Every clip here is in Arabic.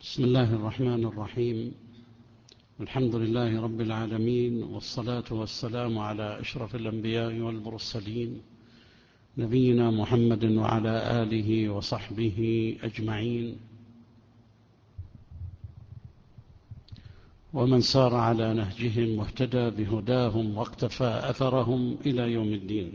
بسم الله الرحمن الرحيم. الحمد لله رب العالمين، والصلاة والسلام على أشرف الأنبياء والمرسلين نبينا محمد وعلى آله وصحبه أجمعين، ومن سار على نهجهم واهتدى بهداهم واقتفى أثرهم إلى يوم الدين.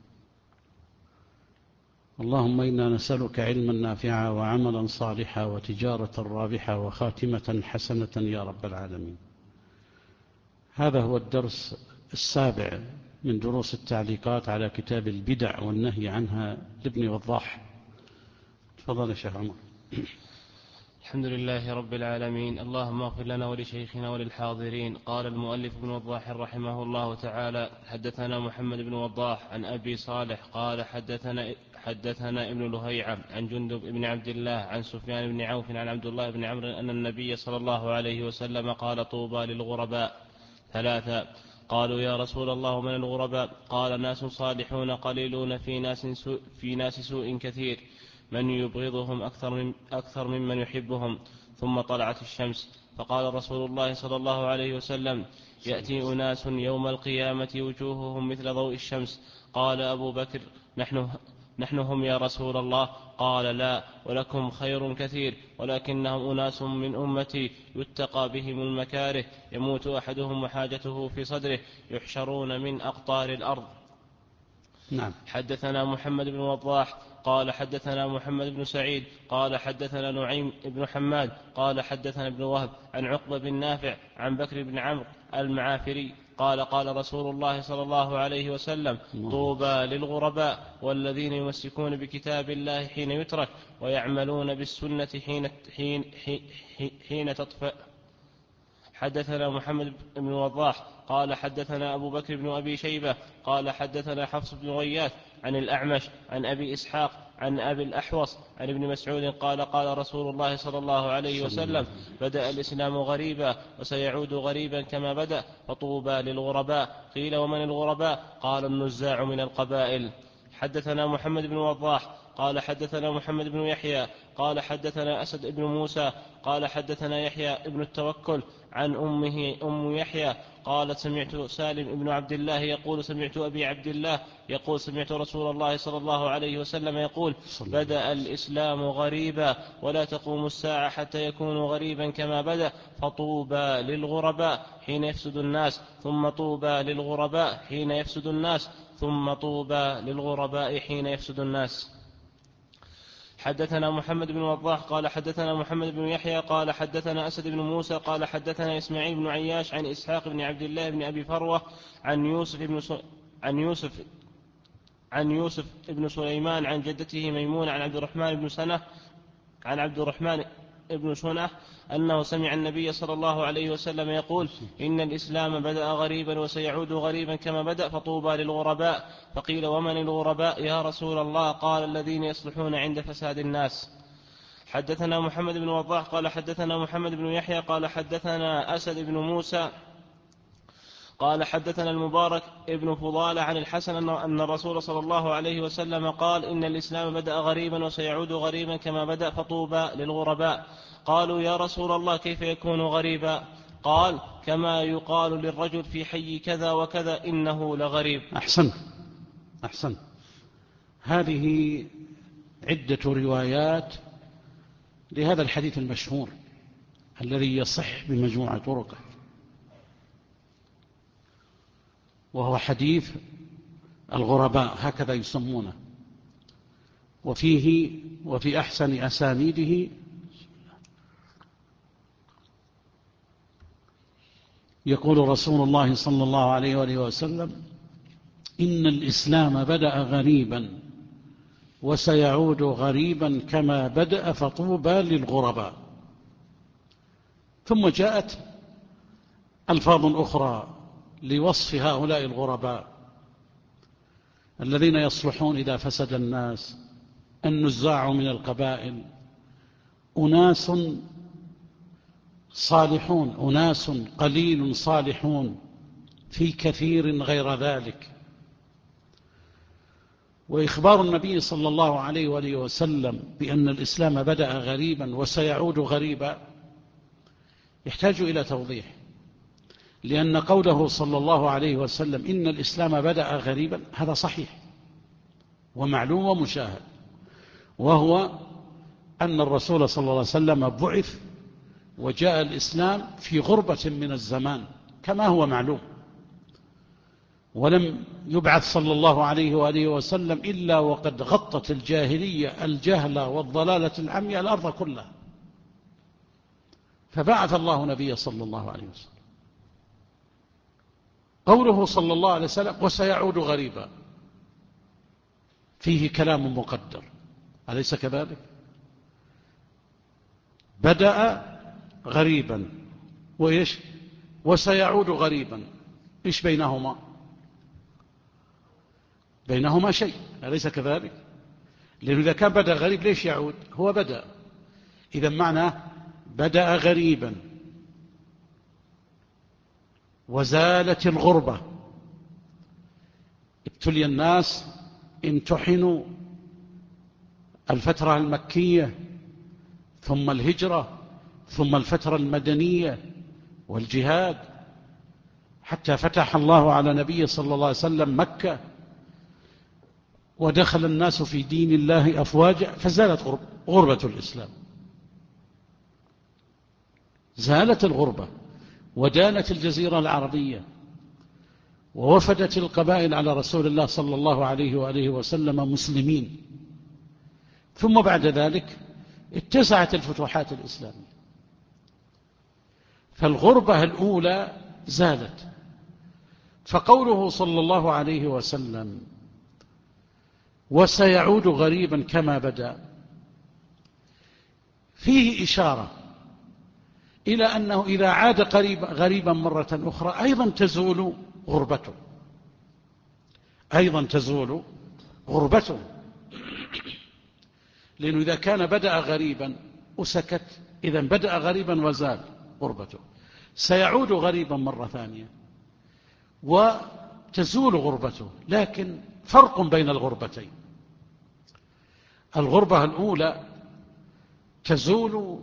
اللهم إنا نسألك علما نافعا وعملا صالحا وتجارة رابحة وخاتمة حسنة يا رب العالمين. هذا هو الدرس السابع من دروس التعليقات على كتاب البدع والنهي عنها لابن وضاح. تفضل يا شيخ عمر. الحمد لله رب العالمين، اللهم اغفر لنا ولشيخنا وللحاضرين. قال المؤلف ابن وضاح رحمه الله تعالى: حدثنا محمد بن وضاح عن أبي صالح قال حدثنا ابن لهيعة عن جندب بن عبد الله عن سفيان بن عوف عن عبد الله بن عمرو أن النبي صلى الله عليه وسلم قال: طوبى للغرباء ثلاثة. قالوا: يا رسول الله من الغرباء؟ قال: ناس صالحون قليلون في ناس سوء كثير، من يبغضهم أكثر ممن يحبهم. ثم طلعت الشمس، فقال رسول الله صلى الله عليه وسلم: يأتي أناس يوم القيامة وجوههم مثل ضوء الشمس. قال أبو بكر: نحن هم يا رسول الله؟ قال: لا، ولكم خير كثير، ولكنهم أناس من أمتي يتقى بهم المكاره، يموت أحدهم وحاجته في صدره، يحشرون من أقطار الأرض. نعم. حدثنا محمد بن وضاح قال حدثنا محمد بن سعيد قال حدثنا نعيم بن حماد قال حدثنا ابن وهب عن عقبة بن نافع عن بكر بن عمرو المعافري قال: قال رسول الله صلى الله عليه وسلم: طوبى للغرباء، والذين يمسكون بكتاب الله حين يترك، ويعملون بالسنة حين تطفئ. حدثنا محمد بن وضاح قال حدثنا أبو بكر بن أبي شيبة قال حدثنا حفص بن غياث عن الأعمش عن أبي إسحاق عن أبي الأحوص عن ابن مسعود قال: قال رسول الله صلى الله عليه وسلم: بدأ الإسلام غريبا وسيعود غريبا كما بدأ، فطوبى للغرباء. قيل: ومن الغرباء؟ قال: النزاع من القبائل. حدثنا محمد بن وضاح قال حدثنا محمد بن يحيى قال حدثنا أسد بن موسى قال حدثنا يحيى ابن التوكل عن أمه أم يحيى قالت: سمعت سالم بن عبد الله يقول: سمعت أبي عبد الله يقول: سمعت رسول الله صلى الله عليه وسلم يقول: بدأ الإسلام غريبا ولا تقوم الساعة حتى يكون غريبا كما بدأ، فطوبى للغرباء حين يفسد الناس، ثم طوبى للغرباء حين يفسد الناس، ثم طوبى للغرباء حين يفسد الناس. حدثنا محمد بن وضاح قال حدثنا محمد بن يحيى قال حدثنا أسد بن موسى قال حدثنا إسماعيل بن عياش عن إسحاق بن عبد الله بن أبي فروة عن يوسف بن سليمان عن جدته ميمونة عن عبد الرحمن بن سنة أنه سمع النبي صلى الله عليه وسلم يقول: إن الإسلام بدأ غريبا وسيعود غريبا كما بدأ، فطوبى للغرباء. فقيل: ومن الغرباء يا رسول الله؟ قال: الذين يصلحون عند فساد الناس. حدثنا محمد بن وضاح قال حدثنا محمد بن يحيى قال حدثنا أسد بن موسى قال حدثنا المبارك ابن فضالة عن الحسن أن الرسول صلى الله عليه وسلم قال: إن الإسلام بدأ غريبا وسيعود غريبا كما بدأ، فطوبى للغرباء. قالوا: يا رسول الله كيف يكون غريبا؟ قال: كما يقال للرجل في حي كذا وكذا إنه لغريب. أحسن. هذه عدة روايات لهذا الحديث المشهور الذي يصح بمجموعة طرقه، وهو حديث الغرباء هكذا يسمونه، وفي أحسن أسانيده يقول رسول الله صلى الله عليه وآله وسلم: إن الإسلام بدأ غريبا وسيعود غريبا كما بدأ، فطوبى للغرباء. ثم جاءت ألفاظ أخرى لوصف هؤلاء الغرباء الذين يصلحون إذا فسد الناس: النزاع من القبائل، أناس صالحون، أناس قليل صالحون في كثير غير ذلك. وإخبار النبي صلى الله عليه وآله وسلم بأن الإسلام بدأ غريبا وسيعود غريبا يحتاج إلى توضيح، لأن قوله صلى الله عليه وسلم إن الإسلام بدأ غريبا هذا صحيح ومعلوم ومشاهد، وهو أن الرسول صلى الله عليه وسلم بعث وجاء الإسلام في غربة من الزمان كما هو معلوم، ولم يبعث صلى الله عليه وآله وسلم إلا وقد غطت الجاهلية الجهلة والضلالة العمياء الأرض كلها، فبعث الله نبيه صلى الله عليه وسلم. قوله صلى الله عليه وسلم وسيعود غريبا فيه كلام مقدر، أليس كذلك؟ بدأ غريبا وإيش وسيعود غريبا، إيش بينهما؟ بينهما شيء، أليس كذلك؟ لأنه إذا كان بدأ غريب ليش يعود؟ هو بدأ، إذا معنى بدأ غريبا وزالت الغربة، ابتلي الناس، امتحنوا الفترة المكية ثم الهجرة ثم الفترة المدنية والجهاد، حتى فتح الله على نبيه صلى الله عليه وسلم مكة ودخل الناس في دين الله أفواجا، فزالت غربة الإسلام، زالت الغربة ودانت الجزيرة العربية، ووفدت القبائل على رسول الله صلى الله عليه وآله وسلم مسلمين، ثم بعد ذلك اتسعت الفتوحات الإسلامية، فالغربة الأولى زالت. فقوله صلى الله عليه وسلم وسيعود غريبا كما بدأ فيه إشارة إلى أنه إذا عاد غريبا مرة أخرى أيضا تزول غربته، أيضا تزول غربته، لأنه إذا كان بدأ غريبا وسكت إذن بدأ غريبا وزال غربته، سيعود غريبا مرة ثانية وتزول غربته، لكن فرق بين الغربتين. الغربة الأولى تزول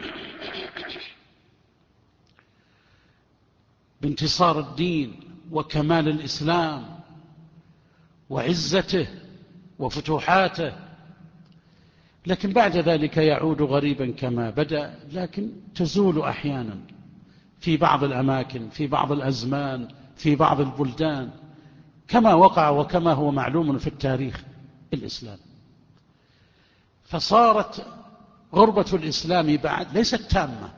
بانتصار الدين وكمال الإسلام وعزته وفتوحاته، لكن بعد ذلك يعود غريبا كما بدأ، لكن تزول أحيانا في بعض الأماكن في بعض الأزمان في بعض البلدان كما وقع وكما هو معلوم في التاريخ الإسلامي. فصارت غربة الإسلام بعد ليست تامة،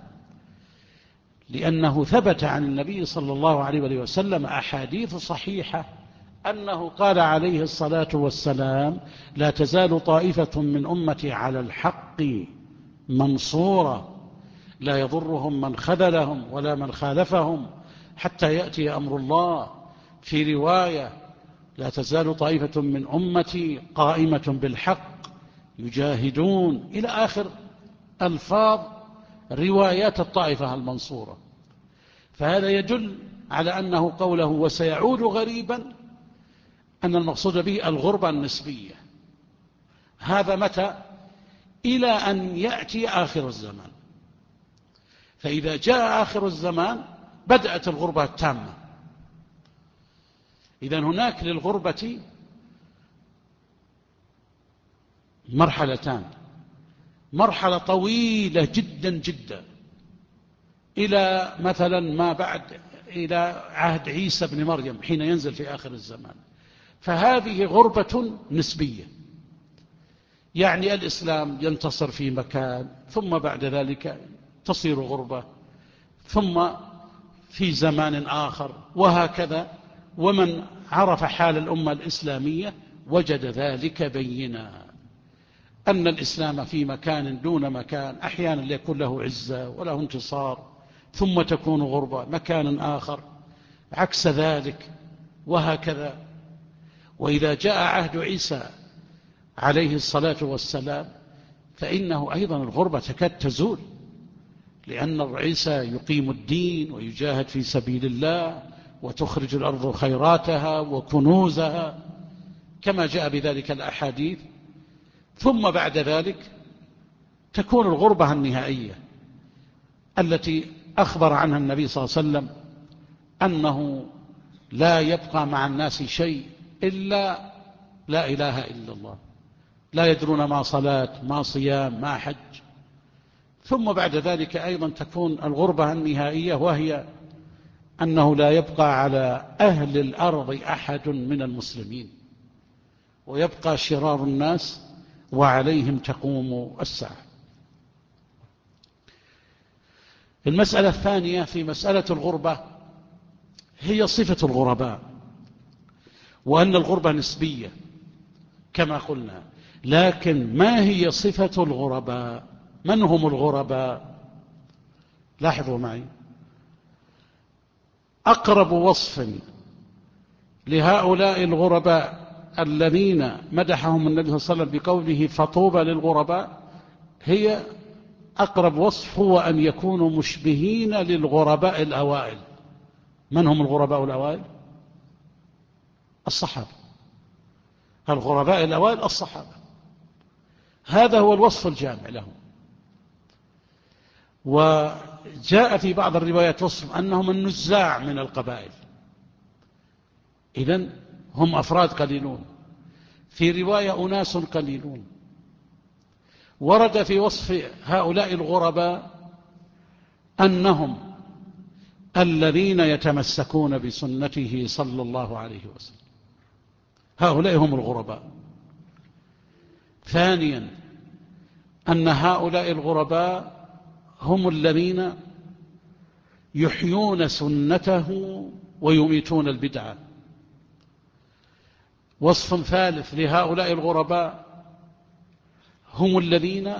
لأنه ثبت عن النبي صلى الله عليه وسلم أحاديث صحيحة أنه قال عليه الصلاة والسلام لا تزال طائفة من أمتي على الحق منصورة لا يضرهم من خذلهم ولا من خالفهم حتى يأتي أمر الله. في رواية لا تزال طائفة من أمتي قائمة بالحق يجاهدون إلى آخر ألفاظ روايات الطائفة المنصورة. فهذا يدل على أنه قوله وسيعود غريبا أن المقصود به الغربة النسبية. هذا متى؟ إلى أن يأتي آخر الزمان، فإذا جاء آخر الزمان بدأت الغربة التامة. إذن هناك للغربة مرحلتان، مرحلة طويلة جدا جدا إلى مثلا ما بعد إلى عهد عيسى بن مريم حين ينزل في آخر الزمان، فهذه غربة نسبية، يعني الإسلام ينتصر في مكان ثم بعد ذلك تصير غربة ثم في زمان آخر وهكذا. ومن عرف حال الأمة الإسلامية وجد ذلك بينا أن الإسلام في مكان دون مكان أحيانا يكون له عزة وله انتصار ثم تكون غربة مكان آخر عكس ذلك وهكذا. وإذا جاء عهد عيسى عليه الصلاة والسلام فإنه أيضا الغربة تكاد تزول، لأن عيسى يقيم الدين ويجاهد في سبيل الله وتخرج الأرض خيراتها وكنوزها كما جاء بذلك الأحاديث. ثم بعد ذلك تكون الغربة النهائية التي أخبر عنها النبي صلى الله عليه وسلم أنه لا يبقى مع الناس شيء إلا لا إله إلا الله، لا يدرون ما صلاة ما صيام ما حج. ثم بعد ذلك أيضا تكون الغربة النهائية، وهي أنه لا يبقى على أهل الأرض أحد من المسلمين، ويبقى شرار الناس وعليهم تقوم الساعة. المسألة الثانية في مسألة الغربة هي صفة الغرباء، وأن الغربة نسبية كما قلنا، لكن ما هي صفة الغرباء؟ من هم الغرباء؟ لاحظوا معي، أقرب وصف لهؤلاء الغرباء الذين مدحهم النبي صلى الله عليه وسلم بقوله فطوبى للغرباء، هي أقرب وصف هو أن يكونوا مشبهين للغرباء الأوائل. من هم الغرباء الأوائل؟ الصحابة. الغرباء الأوائل الصحابة، هذا هو الوصف الجامع لهم. وجاء في بعض الروايات وصف أنهم النزاع من القبائل، إذن هم أفراد قليلون، في رواية أناس قليلون. ورد في وصف هؤلاء الغرباء أنهم الذين يتمسكون بسنته صلى الله عليه وسلم، هؤلاء هم الغرباء. ثانيا أن هؤلاء الغرباء هم الذين يحيون سنته ويميتون البدعة. وصف ثالث لهؤلاء الغرباء هم الذين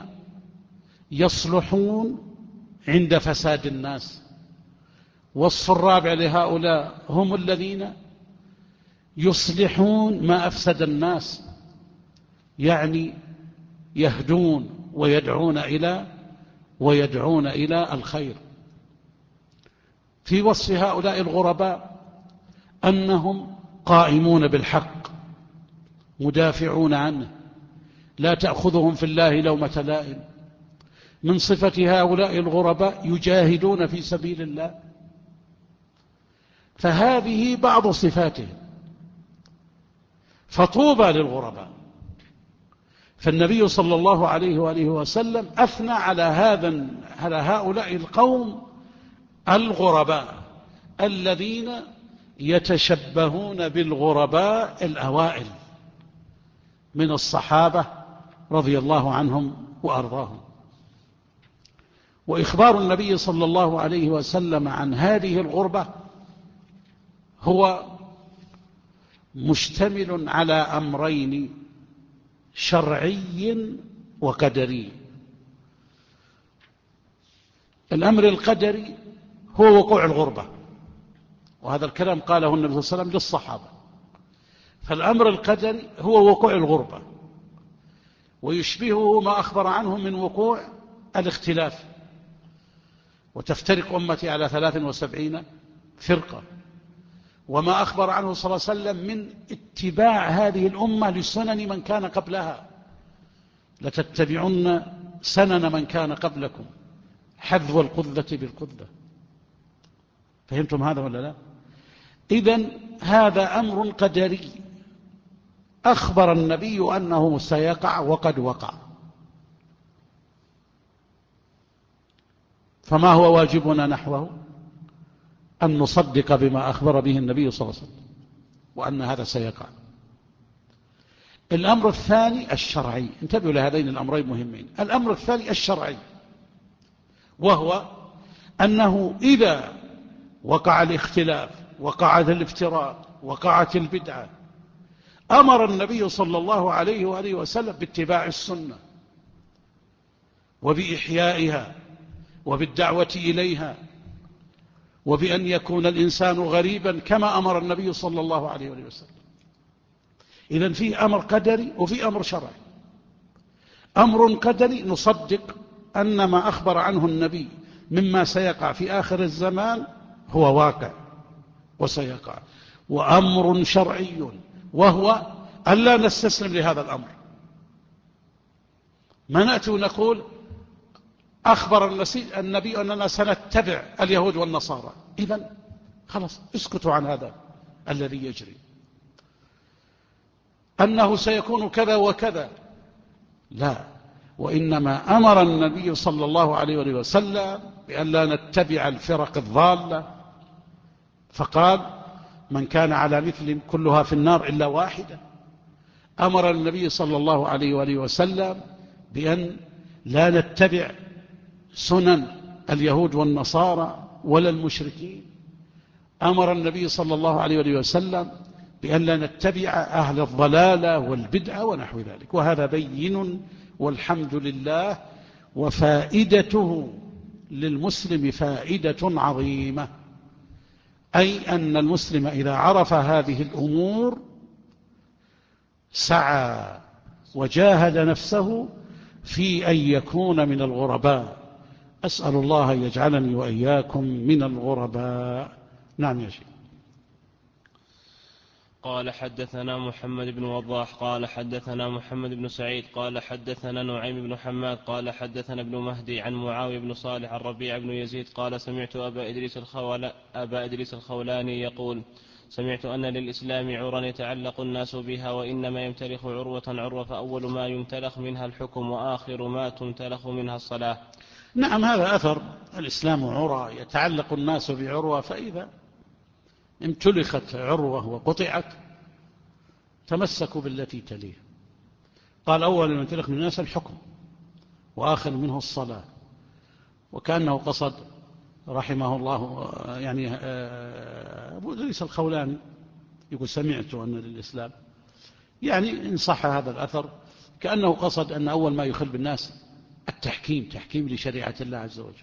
يصلحون عند فساد الناس. وصف الرابع لهؤلاء هم الذين يصلحون ما أفسد الناس، يعني يهدون ويدعون إلى الخير. في وصف هؤلاء الغرباء أنهم قائمون بالحق مدافعون عنه، لا تأخذهم في الله لومة لائم. من صفة هؤلاء الغرباء يجاهدون في سبيل الله. فهذه بعض صفاتهم، فطوبى للغرباء. فالنبي صلى الله عليه وآله وسلم أثنى على هؤلاء القوم الغرباء الذين يتشبهون بالغرباء الأوائل من الصحابة رضي الله عنهم وأرضاهم. وإخبار النبي صلى الله عليه وسلم عن هذه الغربة هو مشتمل على أمرين، شرعي وقدري. الأمر القدري هو وقوع الغربة، وهذا الكلام قاله النبي صلى الله عليه وسلم للصحابة. فالأمر القدري هو وقوع الغربة، ويشبهه ما أخبر عنه من وقوع الاختلاف. وتفترق أمتي على 73 فرقة، وما أخبر عنه صلى الله عليه وسلم من اتباع هذه الأمة لسنن من كان قبلها، لتتبعن سنن من كان قبلكم حذو القذة بالقذة. فهمتم هذا ولا لا؟ إذن هذا أمر قدري أخبر النبي أنه سيقع وقد وقع. فما هو واجبنا نحوه؟ أن نصدق بما أخبر به النبي صلى الله عليه وسلم، وأن هذا سيقع. الأمر الثاني الشرعي، انتبهوا لهذين الأمرين مهمين. الأمر الثاني الشرعي، وهو أنه إذا وقع الاختلاف، وقعت الافتراء، وقعت البدعة، أمر النبي صلى الله عليه وآله وسلم باتباع السنة وبإحيائها وبالدعوة إليها، وبأن يكون الإنسان غريبا كما أمر النبي صلى الله عليه وآله وسلم. إذن في أمر قدري وفي أمر شرعي. أمر قدري نصدق أن ما أخبر عنه النبي مما سيقع في آخر الزمان هو واقع وسيقع. وأمر شرعي وهو أن لا نستسلم لهذا الأمر، ما نأتي ونقول أخبر النبي أننا سنتبع اليهود والنصارى، إذن خلاص اسكتوا عن هذا الذي يجري، أنه سيكون كذا وكذا، لا، وإنما أمر النبي صلى الله عليه وسلم بأن لا نتبع الفرق الضالة، فقال من كان على مثل كلها في النار إلا واحدة. أمر النبي صلى الله عليه وسلم بأن لا نتبع سنن اليهود والنصارى ولا المشركين. أمر النبي صلى الله عليه وسلم بأن لا نتبع أهل الضلالة والبدعة ونحو ذلك، وهذا بين والحمد لله، وفائدته للمسلم فائدة عظيمة، أي أن المسلم إذا عرف هذه الأمور سعى وجاهد نفسه في أن يكون من الغرباء. أسأل الله أن يجعلني وإياكم من الغرباء. نعم يا شيخ. قال حدثنا محمد بن وضاح قال حدثنا محمد بن سعيد قال حدثنا نعيم بن حماد قال حدثنا ابن مهدي عن معاوية بن صالح الربيع بن يزيد قال سمعت أبا إدريس الخولاني يقول سمعت أن للإسلام عرى يتعلق الناس بها، وإنما يمتلخ عروة فأول ما يمتلخ منها الحكم وآخر ما تمتلخ منها الصلاة. نعم، هذا أثر الإسلام عرى يتعلق الناس بعروة، فإذا امتلخت عروة وقطعت تمسكوا بالتي تليه. قال أول ما يمتلخ من الناس الحكم وآخر منه الصلاة، وكأنه قصد رحمه الله يعني أبو إدريس الخولاني يقول سمعت أن للإسلام، يعني إن صح هذا الأثر كأنه قصد أن أول ما يخل بالناس التحكيم، تحكيم لشريعة الله عز وجل،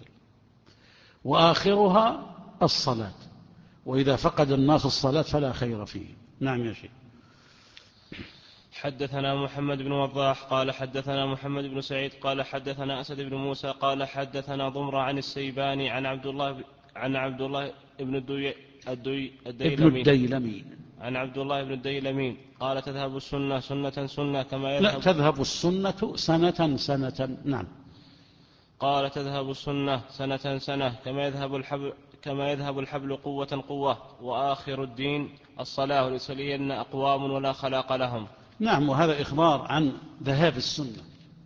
وآخرها الصلاة، وإذا فقد الناس الصلاة فلا خير فيه. نعم يا شيخ. حدثنا محمد بن وضاح قال حدثنا محمد بن سعيد قال حدثنا أسد بن موسى قال حدثنا ضمرة عن السيباني عن عبد الله ابن الديلمي عن عبد الله بن الديلمي قال تذهب السنة سنة كما يذهب، لا، تذهب السنة سنة. نعم. قال تذهب السنة سنة كما يذهب الحبل قوة، وآخر الدين الصلاة ليصلين أقوام ولا خلاق لهم. نعم، وهذا إخبار عن ذهاب السنة،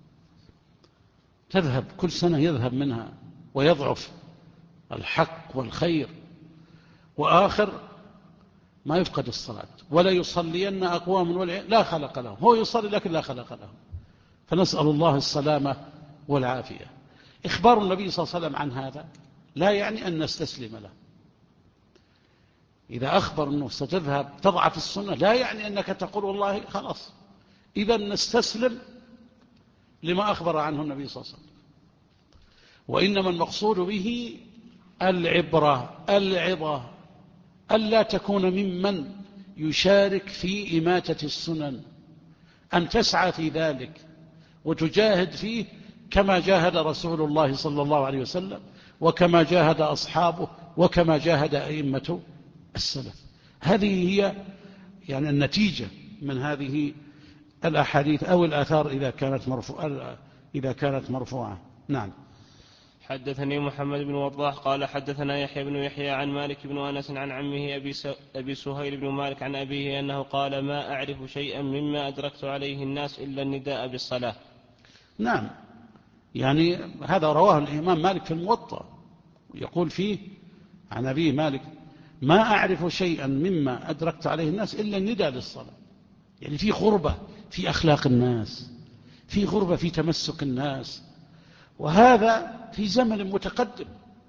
تذهب كل سنة يذهب منها ويضعف الحق والخير، وآخر ما يفقد الصلاة ولا يصلين أقوام لا خلق لهم، هو يصلي لكن لا خلق لهم، فنسأل الله السلامة والعافية. إخبار النبي صلى الله عليه وسلم عن هذا لا يعني أن نستسلم له. إذا أخبر أنه ستذهب تضعف السنة لا يعني أنك تقول والله خلاص إذا نستسلم لما أخبر عنه النبي صلى الله عليه وسلم، وإنما المقصود به العظة ألا تكون ممن يشارك في إماتة السنن، أن تسعى في ذلك وتجاهد فيه كما جاهد رسول الله صلى الله عليه وسلم، وكما جاهد أصحابه، وكما جاهد أئمة السلف. هذه هي يعني النتيجة من هذه الأحاديث أو الآثار إذا كانت مرفوعة. نعم. حدثني محمد بن وضاح قال حدثنا يحيى بن يحيى عن مالك بن أنس عن عمه أبي سهيل بن مالك عن أبيه أنه قال ما أعرف شيئا مما أدركت عليه الناس إلا النداء بالصلاة. نعم، يعني هذا رواه الإمام مالك في الموطأ، يقول فيه عن أبيه مالك ما أعرف شيئا مما أدركت عليه الناس إلا النداء للصلاة. يعني في غربة في أخلاق الناس، في غربة في تمسك الناس، وهذا في زمن متقدم،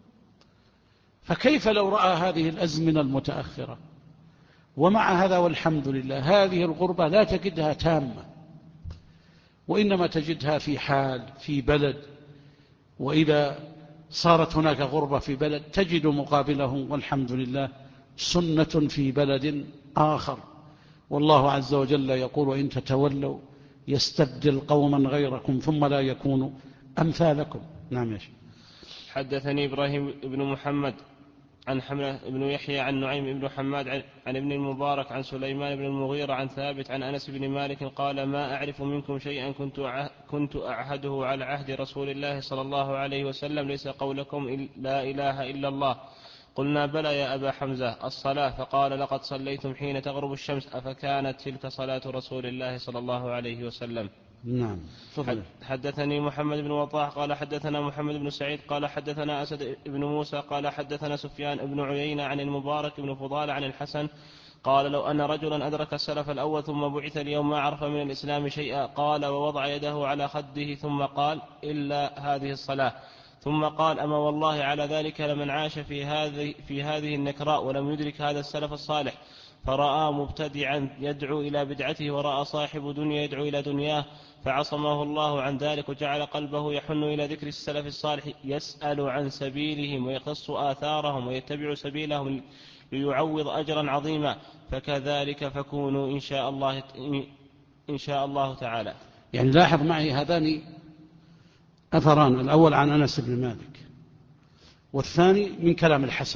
فكيف لو رأى هذه الأزمنة المتأخرة؟ ومع هذا والحمد لله هذه الغربة لا تجدها تامة، وإنما تجدها في حال في بلد، وإذا صارت هناك غربة في بلد تجد مقابله والحمد لله سنة في بلد آخر. والله عز وجل يقول وإن تتولوا يستبدل قوما غيركم ثم لا يكونوا أمثالكم. نعم يا شيخ. حدثني إبراهيم بن محمد عن حملة بن يحيى عن نعيم بن حماد عن ابن المبارك عن سليمان بن المغيرة عن ثابت عن أنس بن مالك قال ما أعرف منكم شيئا كنت أعهده على عهد رسول الله صلى الله عليه وسلم ليس قولكم لا إله إلا الله. قلنا بلى يا أبا حمزة الصلاة. فقال لقد صليتم حين تغرب الشمس أفكانت تلك صلاة رسول الله صلى الله عليه وسلم. نعم. حدثني محمد بن وضاح قال حدثنا محمد بن سعيد قال حدثنا أسد بن موسى قال حدثنا سفيان بن عيينة عن المبارك بن فضال عن الحسن قال لو أن رجلا أدرك السلف الأول ثم بعث اليوم ما عرف من الإسلام شيئا قال ووضع يده على خده ثم قال إلا هذه الصلاة ثم قال أما والله على ذلك لمن عاش في هذه النكراء ولم يدرك هذا السلف الصالح فرأى مبتدعا يدعو إلى بدعته ورأى صاحب دنيا يدعو إلى دنياه فعصمه الله عن ذلك وجعل قلبه يحن إلى ذكر السلف الصالح يسأل عن سبيلهم ويقص آثارهم ويتبع سبيلهم ليعوض أجرا عظيما فكذلك فكونوا إن شاء الله تعالى. يعني لاحظ معي هذان أثران، الأول عن أنس بن مالك والثاني من كلام الحسن.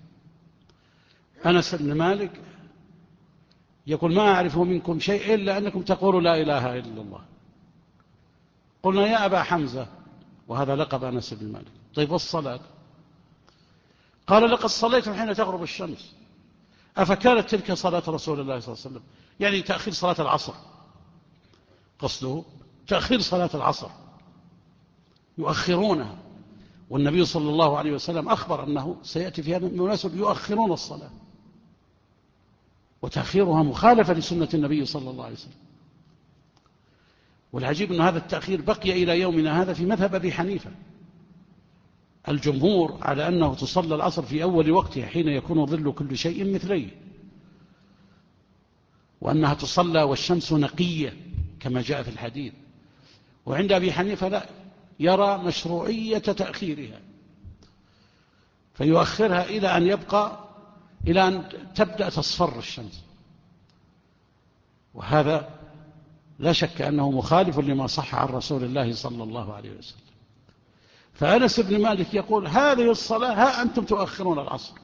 أنس بن مالك يقول ما أعرف منكم شيء إلا أنكم تقولوا لا إله إلا الله. قلنا يا أبا حمزة، وهذا لقب أنس بن مالك، طيب والصلاة؟ قال لقد صليتم حين تغرب الشمس أفكانت تلك صلاة رسول الله صلى الله عليه وسلم، يعني تأخير صلاة العصر، قصده تأخير صلاة العصر يؤخرونها، والنبي صلى الله عليه وسلم أخبر أنه سيأتي في هذا المناسب يؤخرون الصلاة، وتأخيرها مخالفة لسنة النبي صلى الله عليه وسلم. والعجيب أن هذا التأخير بقي إلى يومنا هذا في مذهب أبي حنيفة. الجمهور على أنه تصلى العصر في أول وقتها حين يكون ظل كل شيء مثليه، وأنها تصلى والشمس نقية كما جاء في الحديث. وعند أبي حنيفة لا، يرى مشروعية تأخيرها فيؤخرها إلى أن تبدأ تصفر الشمس، وهذا لا شك أنه مخالف لما صح عن رسول الله صلى الله عليه وسلم. فأنس بن مالك يقول هذه الصلاة ها أنتم تؤخرون العصر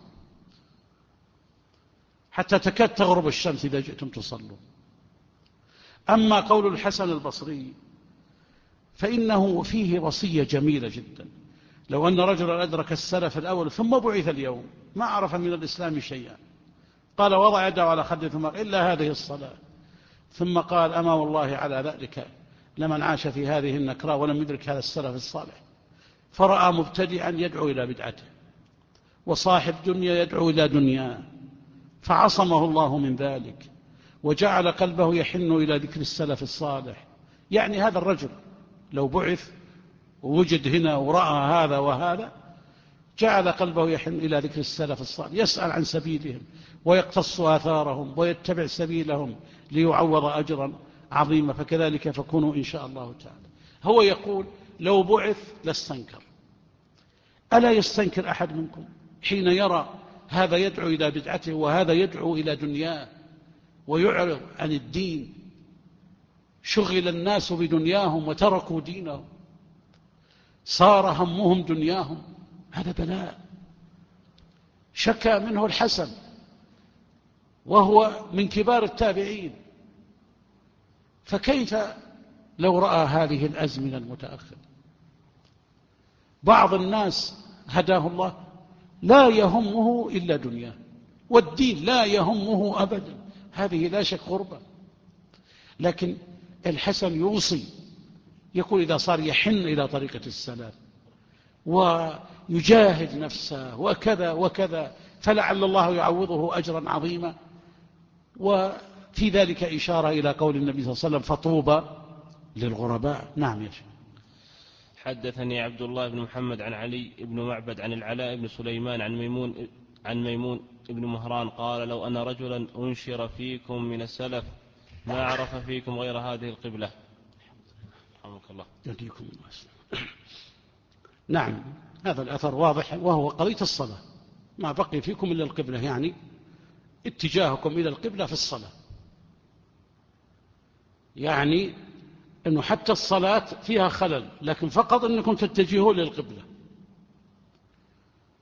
حتى تكاد تغرب الشمس إذا جئتم تصلوا. أما قول الحسن البصري فإنه فيه وصية جميلة جدا، لو أن رجلا أدرك السلف الأول ثم بعث اليوم ما عرف من الإسلام شيئا، قال وضع يده على خده ثم قال إلا هذه الصلاة، ثم قال أما والله على ذلك لمن عاش في هذه النكراء ولم يدرك هذا السلف الصالح، فرأى مبتدعا يدعو إلى بدعته وصاحب دنيا يدعو إلى دنيا فعصمه الله من ذلك وجعل قلبه يحن إلى ذكر السلف الصالح. يعني هذا الرجل لو بعث ووجد هنا ورأى هذا وهذا جعل قلبه يحن إلى ذكر السلف الصالح، يسأل عن سبيلهم ويقتص آثارهم ويتبع سبيلهم ليعوض أجرا عظيما. فكذلك فكونوا إن شاء الله تعالى. هو يقول لو بعث لاستنكر. ألا يستنكر أحد منكم حين يرى هذا يدعو إلى بدعته وهذا يدعو إلى دنياه ويعرض عن الدين؟ شغل الناس بدنياهم وتركوا دينهم، صار همهم دنياهم، هذا بلاء. شكى منه الحسن وهو من كبار التابعين، فكيف لو رأى هذه الأزمنة المتأخرة؟ بعض الناس هداه الله لا يهمه إلا دنياه والدين لا يهمه أبدا، هذه لا شك غربة. لكن الحسن يوصي يقول إذا صار يحن إلى طريقة السلف ويجاهد نفسه وكذا وكذا فلعل الله يعوضه أجرا عظيما. وفي ذلك إشارة إلى قول النبي صلى الله عليه وسلم فطوبى للغرباء. نعم يا شيخ. حدثني عبد الله بن محمد عن علي بن معبد عن العلاء بن سليمان عن ميمون بن مهران قال لو أن رجلا أنشر فيكم من السلف ما عرف فيكم غير هذه القبلة. رحمك الله. يهديكم الله. نعم هذا الأثر واضح وهو قضية الصلاة، ما بقي فيكم إلا القبلة، يعني اتجاهكم إلى القبلة في الصلاة، يعني أنه حتى الصلاة فيها خلل لكن فقط أنكم تتجهوا للقبلة.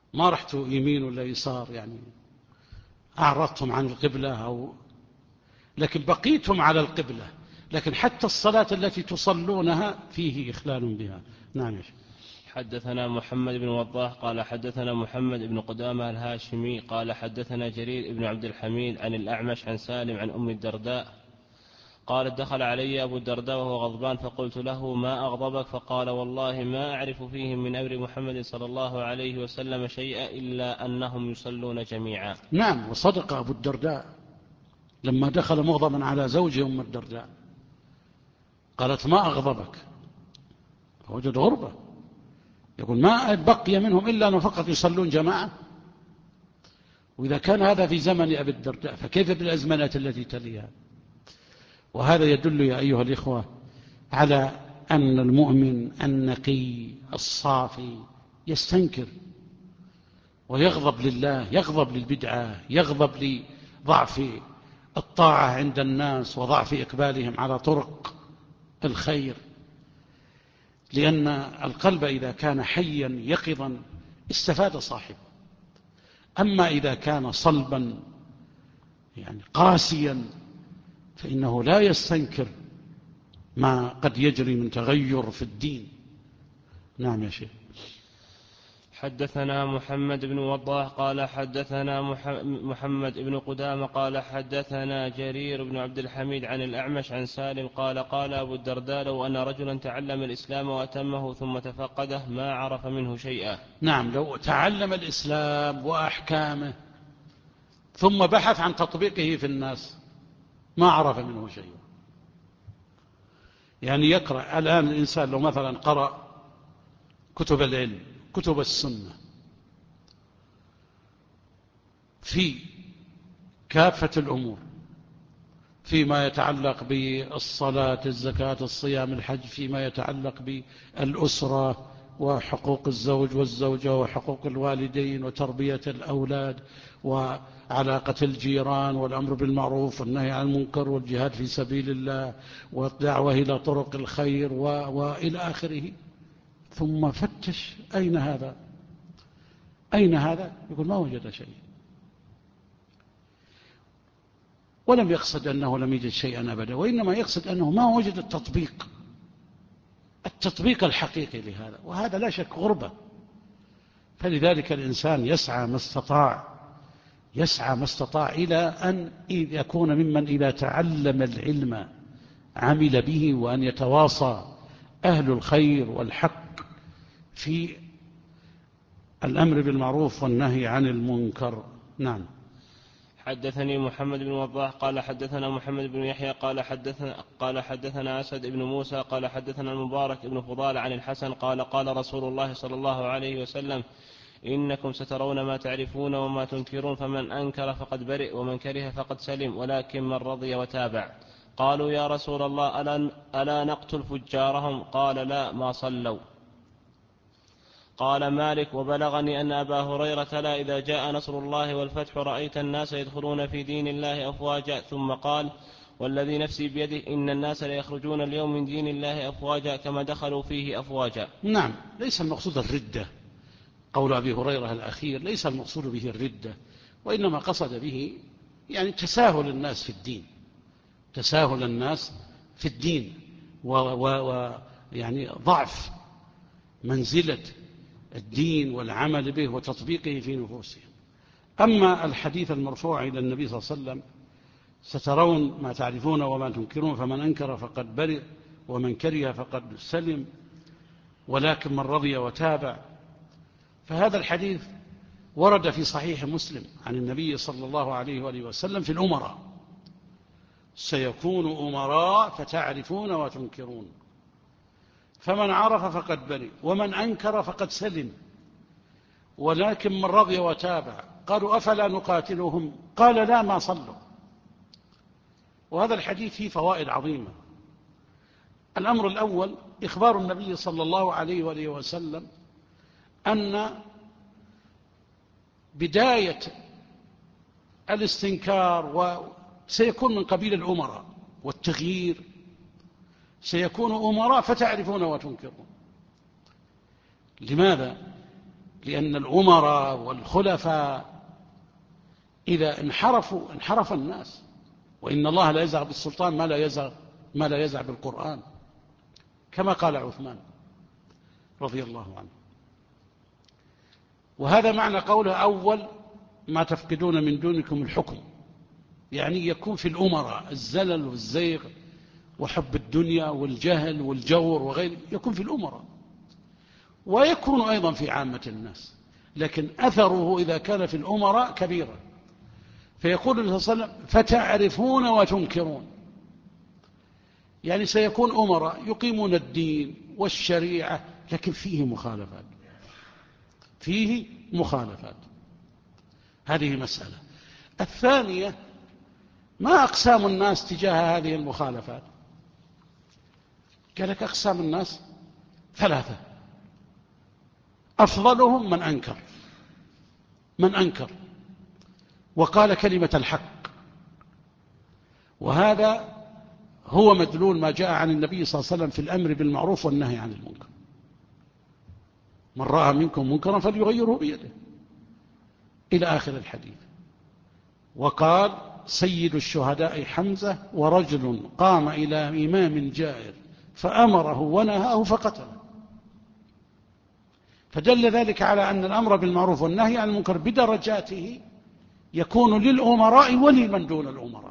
ما رحتوا يمين ولا يسار، يعني أعرضتم عن القبلة لكن بقيتم على القبلة، لكن حتى الصلاة التي تصلونها فيه إخلال بها. نعم يا شيخ. حدثنا محمد بن وضاح قال حدثنا محمد بن قدامة الهاشمي قال حدثنا جرير بن عبد الحميد عن الأعمش عن سالم عن أم الدرداء قالت دخل علي أبو الدرداء وهو غضبان فقلت له ما أغضبك؟ فقال والله ما أعرف فيهم من أمر محمد صلى الله عليه وسلم شيئا إلا أنهم يصلون جميعا. نعم، وصدق أبو الدرداء لما دخل مغضبا على زوجه أم الدرداء، قالت ما أغضبك؟ فوجد غربة، يقول ما بقي منهم إلا أنهم فقط يصلون جماعة. وإذا كان هذا في زمن أبي الدرداء فكيف بالأزمنة التي تليها؟ وهذا يدل يا أيها الإخوة على أن المؤمن النقي الصافي يستنكر ويغضب لله، يغضب للبدعة، يغضب لضعف الطاعة عند الناس وضعف إقبالهم على طرق الخير، لأن القلب إذا كان حيا يقظا استفاد صاحبه. أما إذا كان صلبا يعني قاسيا فإنه لا يستنكر ما قد يجري من تغير في الدين. نعم يا شيخ. حدثنا محمد بن وضاح قال حدثنا محمد بن قدامة قال حدثنا جرير بن عبد الحميد عن الأعمش عن سالم قال قال أبو الدرداء لو أن رجلا تعلم الإسلام وأتمه ثم تفقده ما عرف منه شيئا. نعم، لو تعلم الإسلام وأحكامه ثم بحث عن تطبيقه في الناس ما عرف منه شيئا. يعني يقرأ الآن الإنسان لو مثلا قرأ كتب العلم، كتب السنة في كافة الأمور، فيما يتعلق بالصلاة، الزكاة، الصيام، الحج، فيما يتعلق بالأسرة وحقوق الزوج والزوجة وحقوق الوالدين وتربية الأولاد وعلاقة الجيران والأمر بالمعروف والنهي عن المنكر والجهاد في سبيل الله والدعوة إلى طرق الخير وإلى آخره، ثم فتش أين هذا؟ أين هذا؟ يقول ما وجد شيء، ولم يقصد أنه لم يجد شيئا أبدا، وإنما يقصد أنه ما وجد التطبيق الحقيقي لهذا، وهذا لا شك غربة. فلذلك الإنسان يسعى ما استطاع إلى أن يكون ممن إذا تعلم العلم عمل به، وأن يتواصى أهل الخير والحق في الأمر بالمعروف والنهي عن المنكر. نعم. حدثني محمد بن وضاح قال حدثنا محمد بن يحيى قال حدثنا أسد بن موسى قال حدثنا المبارك بن فضال عن الحسن قال قال رسول الله صلى الله عليه وسلم إنكم سترون ما تعرفون وما تنكرون، فمن أنكر فقد برئ ومن كره فقد سلم، ولكن من رضي وتابع. قالوا يا رسول الله ألا نقتل فجارهم؟ قال لا، ما صلوا. قال مالك وبلغني أن أبا هريرة لا إذا جاء نصر الله والفتح رأيت الناس يدخلون في دين الله أفواجا، ثم قال والذي نفسي بيده إن الناس ليخرجون اليوم من دين الله أفواجا كما دخلوا فيه أفواجا. نعم، ليس المقصود الردة، قول أبي هريرة الأخير ليس المقصود به الردة، وإنما قصد به يعني تساهل الناس في الدين ويعني ضعف منزلة الدين والعمل به وتطبيقه في نفوسهم. أما الحديث المرفوع إلى النبي صلى الله عليه وسلم سترون ما تعرفون وما تنكرون، فمن أنكر فقد برئ ومن كره فقد سلم، ولكن من رضي وتابع، فهذا الحديث ورد في صحيح مسلم عن النبي صلى الله عليه وآله وسلم في الأمراء: سيكون أمراء فتعرفون وتنكرون، فمن عرف فقد برئ ومن أنكر فقد سلم، ولكن من رضي وتابع. قالوا أفلا نقاتلهم؟ قال لا، ما صلوا. وهذا الحديث فيه فوائد عظيمة. الأمر الأول إخبار النبي صلى الله عليه وآله وسلم أن بداية الاستنكار سيكون من قبيل الأمراء، والتغيير سيكون أمراء فتعرفون وتنكرون. لماذا؟ لأن الأمراء والخلفاء إذا انحرف الناس، وإن الله لا يزع بالسلطان ما لا يزع بالقرآن، كما قال عثمان رضي الله عنه. وهذا معنى قوله أول ما تفقدون من دونكم الحكم، يعني يكون في الأمراء الزلل والزيغ وحب الدنيا والجهل والجور وغيره، يكون في الأمراء، ويكون أيضا في عامة الناس، لكن أثره إذا كان في الأمراء كبيرا. فيقول النبي صلى الله عليه وسلم فتعرفون وتنكرون، يعني سيكون أمراء يقيمون الدين والشريعة لكن فيه مخالفات. هذه مسألة. الثانية، ما أقسام الناس تجاه هذه المخالفات؟ قال لك أقسام الناس 3: أفضلهم من أنكر وقال كلمة الحق، وهذا هو مدلول ما جاء عن النبي صلى الله عليه وسلم في الأمر بالمعروف والنهي عن المنكر. من رأى منكم منكرا فليغيره بيده إلى آخر الحديث. وقال سيد الشهداء حمزة ورجل قام إلى إمام جائر فأمره ونهاه فقتله. فدل ذلك على أن الأمر بالمعروف والنهي عن المنكر بدرجاته يكون للأمراء ولمن دون الأمراء،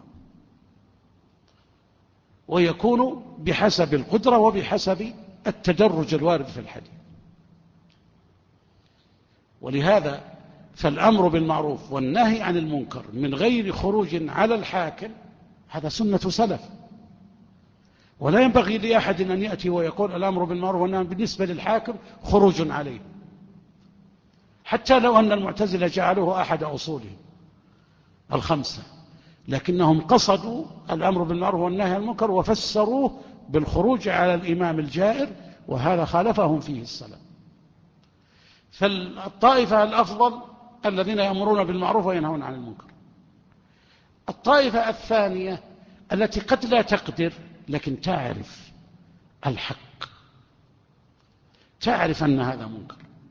ويكون بحسب القدرة وبحسب التدرج الوارد في الحديث. ولهذا فالأمر بالمعروف والنهي عن المنكر من غير خروج على الحاكم هذا سنة سلف، ولا ينبغي لأحد أن يأتي ويقول الأمر بالمعروف والنهي بالنسبة للحاكم خروج عليه، حتى لو أن المعتزلة جعلوه أحد أصولهم 5، لكنهم قصدوا الأمر بالمعروف والنهي عن المنكر وفسروه بالخروج على الإمام الجائر، وهذا خالفهم فيه السلف. فالطائفة الأفضل الذين يأمرون بالمعروف وينهون عن المنكر. الطائفة الثانية التي قد لا تقدر لكن تعرف الحق، تعرف أن هذا منكر،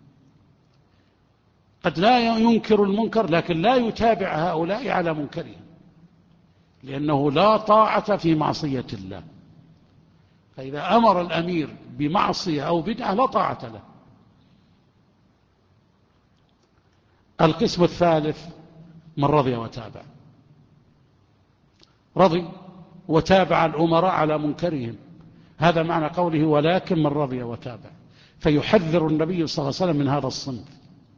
قد لا ينكر المنكر لكن لا يتابع هؤلاء على منكرهم، لأنه لا طاعة في معصية الله. فإذا أمر الأمير بمعصية أو بدعة لا طاعة له. القسم الثالث من رضي وتابع، رضي وتابع الأمراء على منكرهم، هذا معنى قوله ولكن من رضي وتابع. فيحذر النبي صلى الله عليه وسلم من هذا الصنف،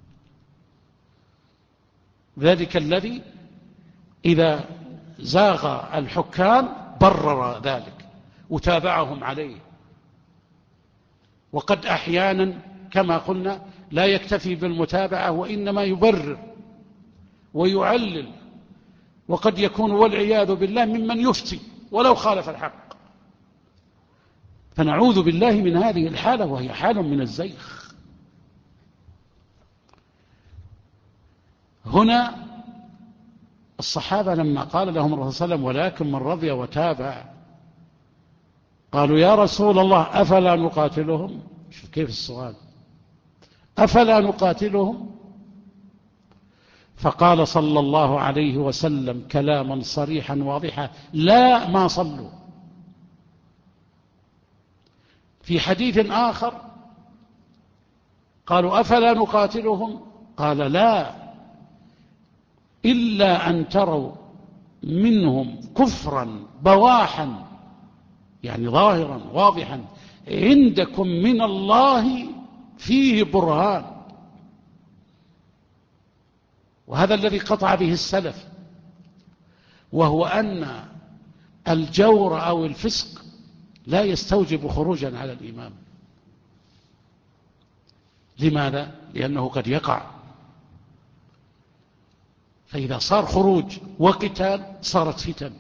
ذلك الذي إذا زاغ الحكام برر ذلك وتابعهم عليه. وقد أحيانا كما قلنا لا يكتفي بالمتابعة وإنما يبرر ويعلل، وقد يكون والعياذ بالله ممن يفتي ولو خالف الحق. فنعوذ بالله من هذه الحالة، وهي حال من الزيغ. هنا الصحابة لما قال لهم الرسول صلى الله عليه وسلم ولكن من رضي وتابع، قالوا يا رسول الله أفلا نقاتلهم؟ شوف كيف السؤال، أفلا نقاتلهم؟ فقال صلى الله عليه وسلم كلاما صريحا واضحا لا ما صلوا. في حديث آخر قالوا أفلا نقاتلهم؟ قال لا إلا أن تروا منهم كفرا بواحا، يعني ظاهرا واضحا عندكم من الله فيه برهان. وهذا الذي قطع به السلف، وهو أن الجور أو الفسق لا يستوجب خروجا على الإمام. لماذا؟ لأنه قد يقع، فإذا صار خروج وقتال صارت فتن.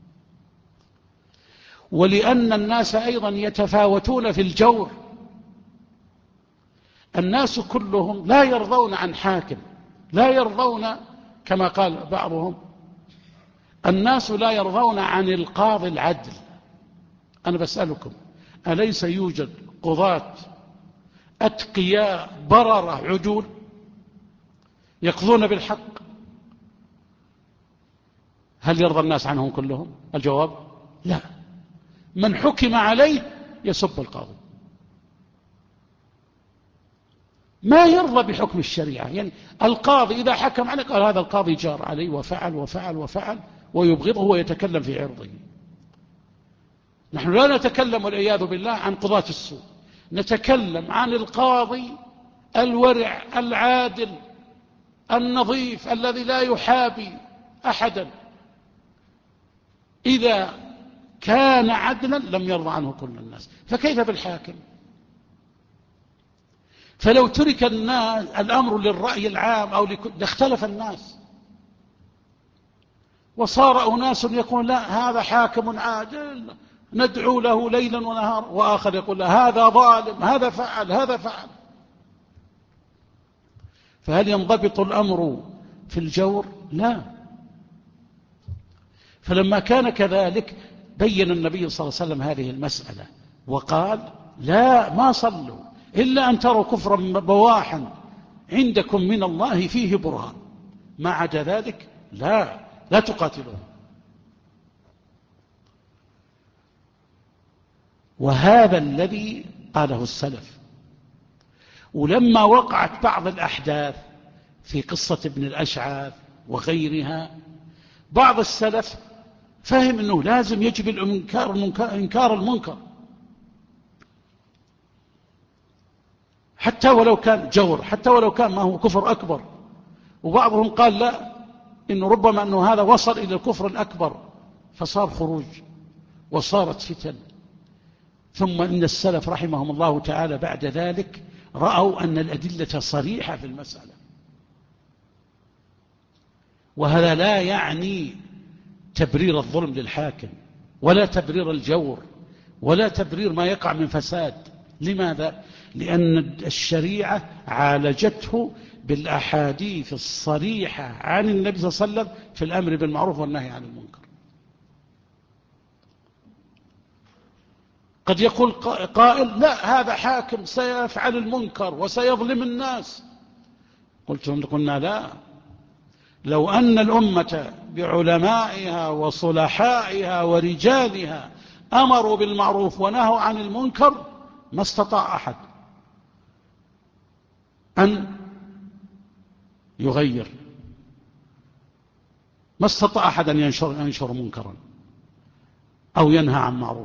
ولأن الناس أيضا يتفاوتون في الجور، الناس كلهم لا يرضون عن حاكم، لا يرضون كما قال بعضهم الناس لا يرضون عن القاضي العدل. أنا بسألكم أليس يوجد قضاة أتقياء بررة عدول؟ يقضون بالحق، هل يرضى الناس عنهم كلهم؟ الجواب لا. من حكم عليه يسب القاضي، ما يرضى بحكم الشريعة. يعني القاضي إذا حكم عليه قال هذا القاضي جار علي وفعل وفعل وفعل، ويبغضه ويتكلم في عرضه. نحن لا نتكلم والعياذ بالله عن قضاة السوء، نتكلم عن القاضي الورع العادل النظيف الذي لا يحابي أحدا. إذا كان عدلا لم يرضى عنه كل الناس، فكيف بالحاكم؟ فلو ترك الناس الأمر للرأي العام أو لاختلف الناس، وصار أناس يقول لا هذا حاكم عادل ندعو له ليلا ونهار، وآخر يقول لا هذا ظالم هذا فعل هذا فعل. فهل ينضبط الأمر في الجور؟ لا. فلما كان كذلك بين النبي صلى الله عليه وسلم هذه المسألة وقال لا ما صلوا إلا أن تروا كفرا بواحا عندكم من الله فيه برهان، ما عدا ذلك لا تقاتلون. وهذا الذي قاله السلف. ولما وقعت بعض الأحداث في قصة ابن الأشعث وغيرها، بعض السلف فهم أنه لازم يجب إنكار المنكر حتى ولو كان جور، حتى ولو كان ما هو كفر أكبر. وبعضهم قال لا، إنه ربما أنه هذا وصل إلى الكفر الأكبر فصار خروج وصارت فتن. ثم إن السلف رحمهم الله تعالى بعد ذلك رأوا أن الأدلة صريحة في المسألة. وهذا لا يعني تبرير الظلم للحاكم ولا تبرير الجور ولا تبرير ما يقع من فساد. لماذا؟ لأن الشريعة عالجته بالأحاديث الصريحة عن النبي صلى الله عليه وسلم في الأمر بالمعروف والنهي عن المنكر. قد يقول قائل لا هذا حاكم سيفعل المنكر وسيظلم الناس. قلنا لا، لو أن الأمة بعلمائها وصلحائها ورجالها أمروا بالمعروف ونهوا عن المنكر ما استطاع أحد أن يغير، ما استطاع أحد أن ينشر منكرا أو ينهى عن معروف.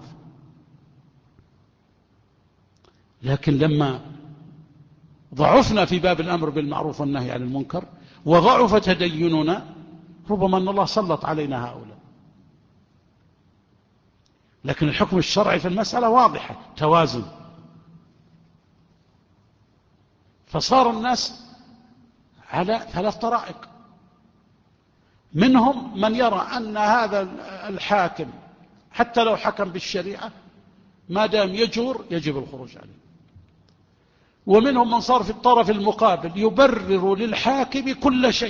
لكن لما ضعفنا في باب الأمر بالمعروف والنهي عن المنكر وضعف تديننا، ربما أن الله سلط علينا هؤلاء. لكن الحكم الشرعي في المسألة واضحة، توازن. فصار الناس على 3 طرائق. منهم من يرى أن هذا الحاكم حتى لو حكم بالشريعة ما دام يجور يجب الخروج عليه. ومنهم من صار في الطرف المقابل يبرر للحاكم كل شيء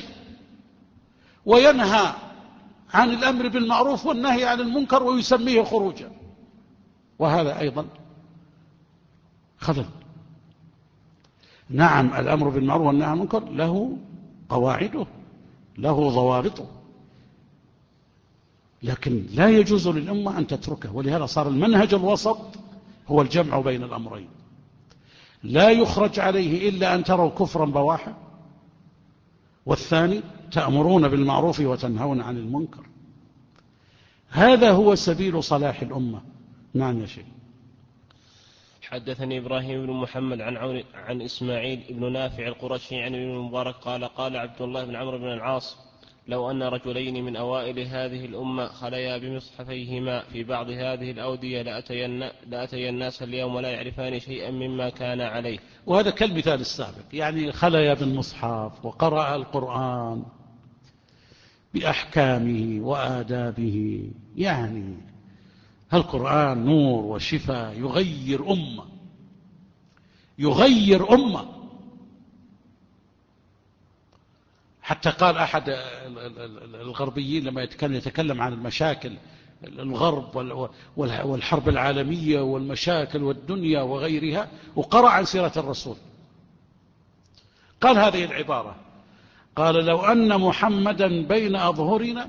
وينهى عن الأمر بالمعروف والنهي عن المنكر ويسميه خروجا، وهذا أيضا خلل. نعم الأمر بالمعروف والنهي عن المنكر له قواعده له ضوابطه، لكن لا يجوز للأمة أن تتركه. ولهذا صار المنهج الوسط هو الجمع بين الأمرين، لا يخرج عليه إلا أن تروا كفرا بواحا، والثاني تأمرون بالمعروف وتنهون عن المنكر. هذا هو سبيل صلاح الأمة. نعم يا شيخ. حدثني إبراهيم بن محمد عن إسماعيل بن نافع القرشي عن ابن المبارك قال قال عبد الله بن عمرو بن العاص لو أن رجلين من أوائل هذه الأمة خليا بمصحفيهما في بعض هذه الأودية لأتي الناس اليوم لا يعرفان شيئا مما كان عليه. وهذا كالمثال السابق، يعني خليا بالمصحف وقرأ القرآن بأحكامه وآدابه. يعني القرآن نور وشفاء يغير أمة. حتى قال أحد الغربيين لما يتكلم عن المشاكل الغرب والحرب العالمية والمشاكل والدنيا وغيرها، وقرأ عن سيرة الرسول، قال هذه العبارة: قال لو أن محمدا بين أظهرنا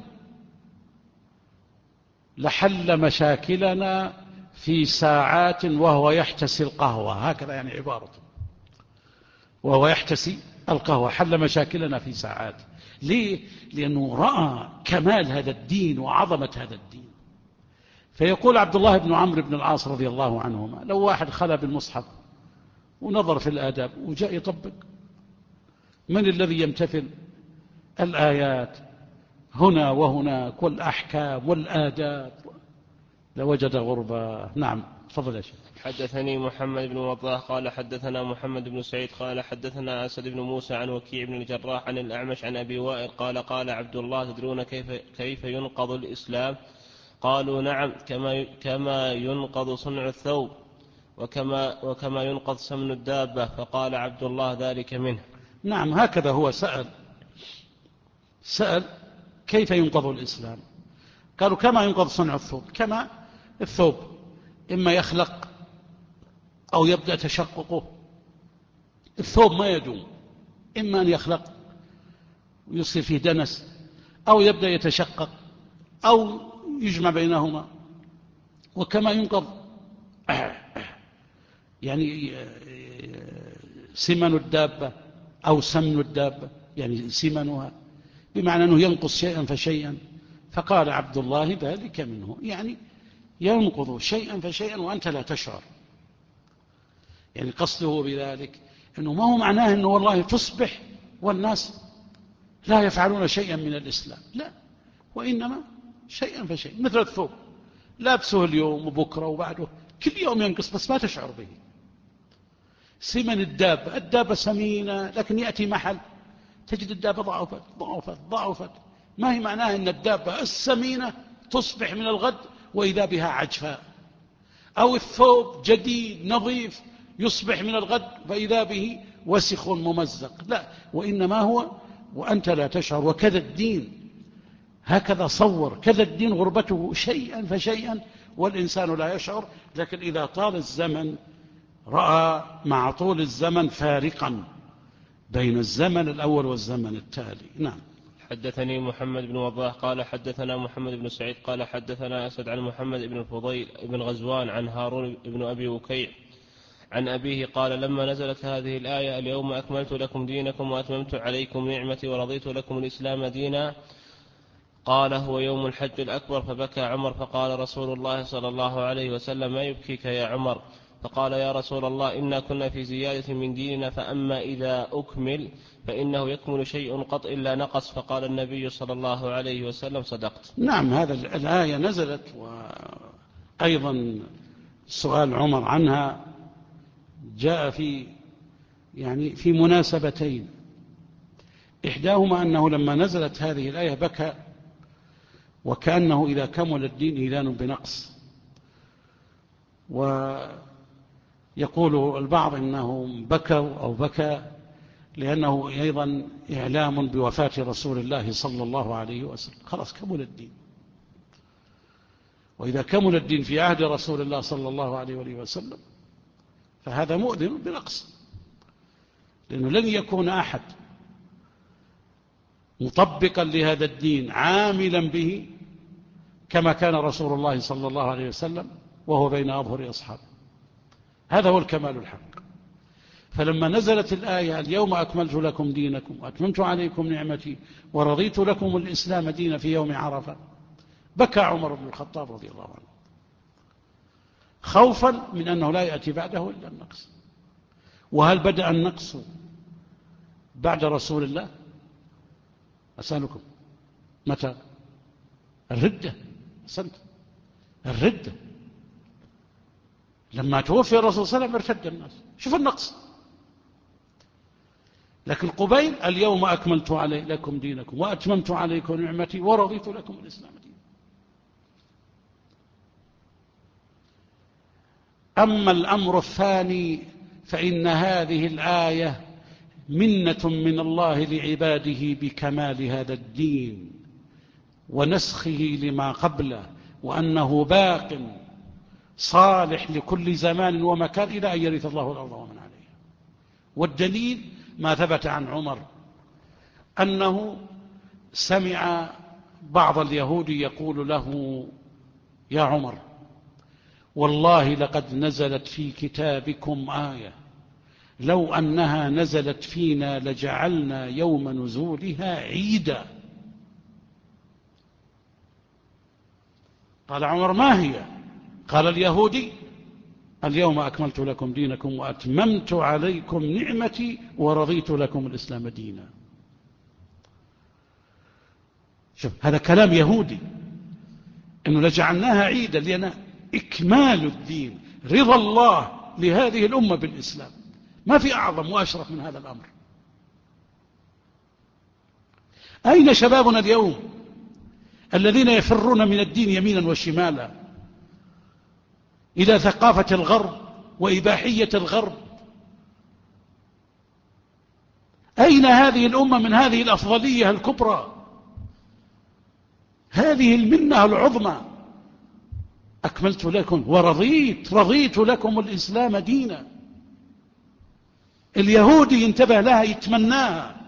لحل مشاكلنا في ساعات وهو يحتسي القهوة. هكذا يعني عبارته، وهو يحتسي القهوة حل مشاكلنا في ساعات. ليه؟ لأنه رأى كمال هذا الدين وعظمة هذا الدين. فيقول عبد الله بن عمرو بن العاص رضي الله عنهما: لو واحد خلى بالمصحف ونظر في الآداب وجاء يطبق، من الذي يمتثل الآيات هنا وهناك والأحكام والآداب لوجد غربة. نعم، تفضل يا شيخ. حدثني محمد بن وضاح قال حدثنا محمد بن سعيد قال حدثنا أسد بن موسى عن وكيع بن الجراح عن الأعمش عن أبي وائل قال قال عبد الله: تدرون كيف ينقض الإسلام؟ قالوا: نعم، كما ينقض صنع الثوب وكما ينقض سمن الدابة. فقال عبد الله: ذلك منه. نعم، هكذا هو سأل كيف ينقض الإسلام؟ قالوا: كما ينقض صنع الثوب. كما الثوب إما يخلق أو يبدأ تشققه. الثوب ما يدوم، إما أن يخلق ويصير فيه دنس، أو يبدأ يتشقق، أو يجمع بينهما. وكما ينقض يعني سمن الدابة أو سمن الدابة، يعني سمنها، بمعنى أنه ينقص شيئا فشيئا. فقال عبد الله: ذلك منه، يعني ينقض شيئا فشيئا وأنت لا تشعر. يعني قصده بذلك أنه ما هو معناه أنه والله تصبح والناس لا يفعلون شيئا من الإسلام، لا، وإنما شيئا فشيئا، مثل الثوب لابسه اليوم وبكرة وبعده، كل يوم ينقص بس ما تشعر به. سمن الدابة سمينة، لكن يأتي محل تجد الدابة ضعفت. ما هي معناه أن الدابة السمينة تصبح من الغد وإذا بها عجفاء، أو الثوب جديد نظيف يصبح من الغد فإذا به وسخ ممزق، لا، وإنما هو وأنت لا تشعر. وكذا الدين، هكذا صور، كذا الدين غربته شيئا فشيئا والإنسان لا يشعر. لكن إذا طال الزمن رأى مع طول الزمن فارقا بين الزمن الأول والزمن التالي. نعم. حدثني محمد بن وضاح قال حدثنا محمد بن سعيد قال حدثنا أسد عن محمد بن الفضيل بن غزوان عن هارون بن أبي وكيع عن أبيه قال: لما نزلت هذه الآية: اليوم أكملت لكم دينكم وأتممت عليكم نعمتي ورضيت لكم الإسلام دينا، قال: هو يوم الحج الأكبر. فبكى عمر فقال رسول الله صلى الله عليه وسلم: ما يبكيك يا عمر؟ فقال: يا رسول الله، إنا كنا في زيادة من ديننا، فأما إذا أكمل فإنه يكمل شيء قط إلا نقص. فقال النبي صلى الله عليه وسلم: صدقت. نعم، هذا الآية نزلت، وأيضا سؤال عمر عنها جاء في مناسبتين. إحداهما أنه لما نزلت هذه الآية بكى، وكأنه إذا كمل الدين إيذان بنقص. ويقول البعض إنه بكى لأنه أيضا إعلام بوفاة رسول الله صلى الله عليه وسلم، خلاص كمل الدين. وإذا كمل الدين في عهد رسول الله صلى الله عليه وسلم فهذا مؤذن بنقص، لأنه لن يكون أحد مطبقا لهذا الدين عاملا به كما كان رسول الله صلى الله عليه وسلم وهو بين أظهر أصحابه. هذا هو الكمال الحق. فلما نزلت الآية: اليوم أكملت لكم دينكم وأتممت عليكم نعمتي ورضيت لكم الإسلام دينا في يوم عرفة، بكى عمر بن الخطاب رضي الله عنه، خوفا من أنه لا يأتي بعده إلا النقص. وهل بدأ النقص بعد رسول الله؟ أسألكم متى؟ الردة. أحسنت، الردة. لما توفي الرسول صلى الله عليه وسلم ارتد الناس، شوف النقص. لكن قبيل: اليوم أكملت لكم دينكم وأتممت عليكم نعمتي ورضيت لكم الإسلام دينا. أما الأمر الثاني فإن هذه الآية منة من الله لعباده بكمال هذا الدين ونسخه لما قبله، وأنه باق صالح لكل زمان ومكان إلى أن يرث الله الأرض ومن عليها. والدليل ما ثبت عن عمر أنه سمع بعض اليهود يقول له: يا عمر، والله لقد نزلت في كتابكم آية لو أنها نزلت فينا لجعلنا يوم نزولها عيدا. قال عمر: ما هي؟ قال اليهودي: اليوم أكملت لكم دينكم وأتممت عليكم نعمتي ورضيت لكم الإسلام دينا. شوف، هذا كلام يهودي، إنه لجعلناها عيدا، لأن إكمال الدين رضا الله لهذه الأمة بالإسلام. ما في أعظم وأشرف من هذا الأمر. أين شبابنا اليوم الذين يفرون من الدين يمينا وشمالا إلى ثقافة الغرب وإباحية الغرب؟ أين هذه الأمة من هذه الأفضلية الكبرى، هذه المنة العظمى؟ أكملت لكم رضيت لكم الإسلام دينا. اليهودي ينتبه لها، يتمناها،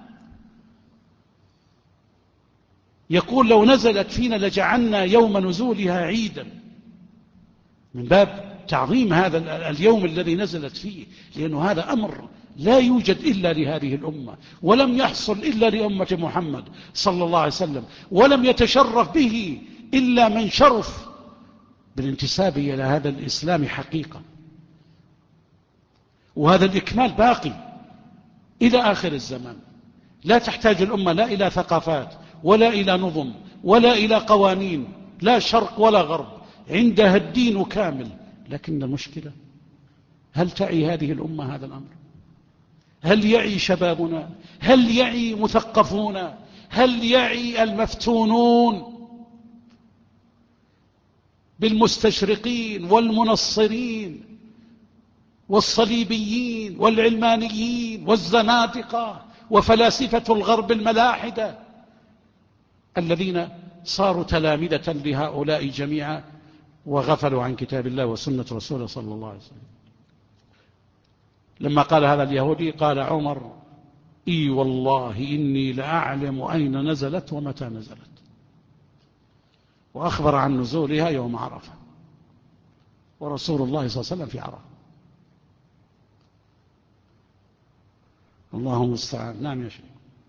يقول: لو نزلت فينا لجعلنا يوم نزولها عيدا، من باب تعظيم هذا اليوم الذي نزلت فيه، لأنه هذا أمر لا يوجد إلا لهذه الأمة، ولم يحصل إلا لأمة محمد صلى الله عليه وسلم، ولم يتشرف به إلا من شرف بالانتساب إلى هذا الإسلام حقيقة. وهذا الإكمال باقي إلى آخر الزمان. لا تحتاج الأمة لا إلى ثقافات ولا إلى نظم ولا إلى قوانين، لا شرق ولا غرب، عندها الدين كامل. لكن المشكلة، هل تعي هذه الأمة هذا الأمر؟ هل يعي شبابنا؟ هل يعي مثقفون؟ هل يعي المفتونون بالمستشرقين والمنصرين والصليبيين والعلمانيين والزنادقة وفلاسفة الغرب الملاحدة الذين صاروا تلامذة لهؤلاء جميعا وغفلوا عن كتاب الله وسنة رسوله صلى الله عليه وسلم؟ لما قال هذا اليهودي قال عمر: إي والله إني لأعلم أين نزلت ومتى نزلت. وأخبر عن نزولها يوم عرفة، ورسول الله صلى الله عليه وسلم في عرفة. اللهم المستعان. نعم يا شيخ.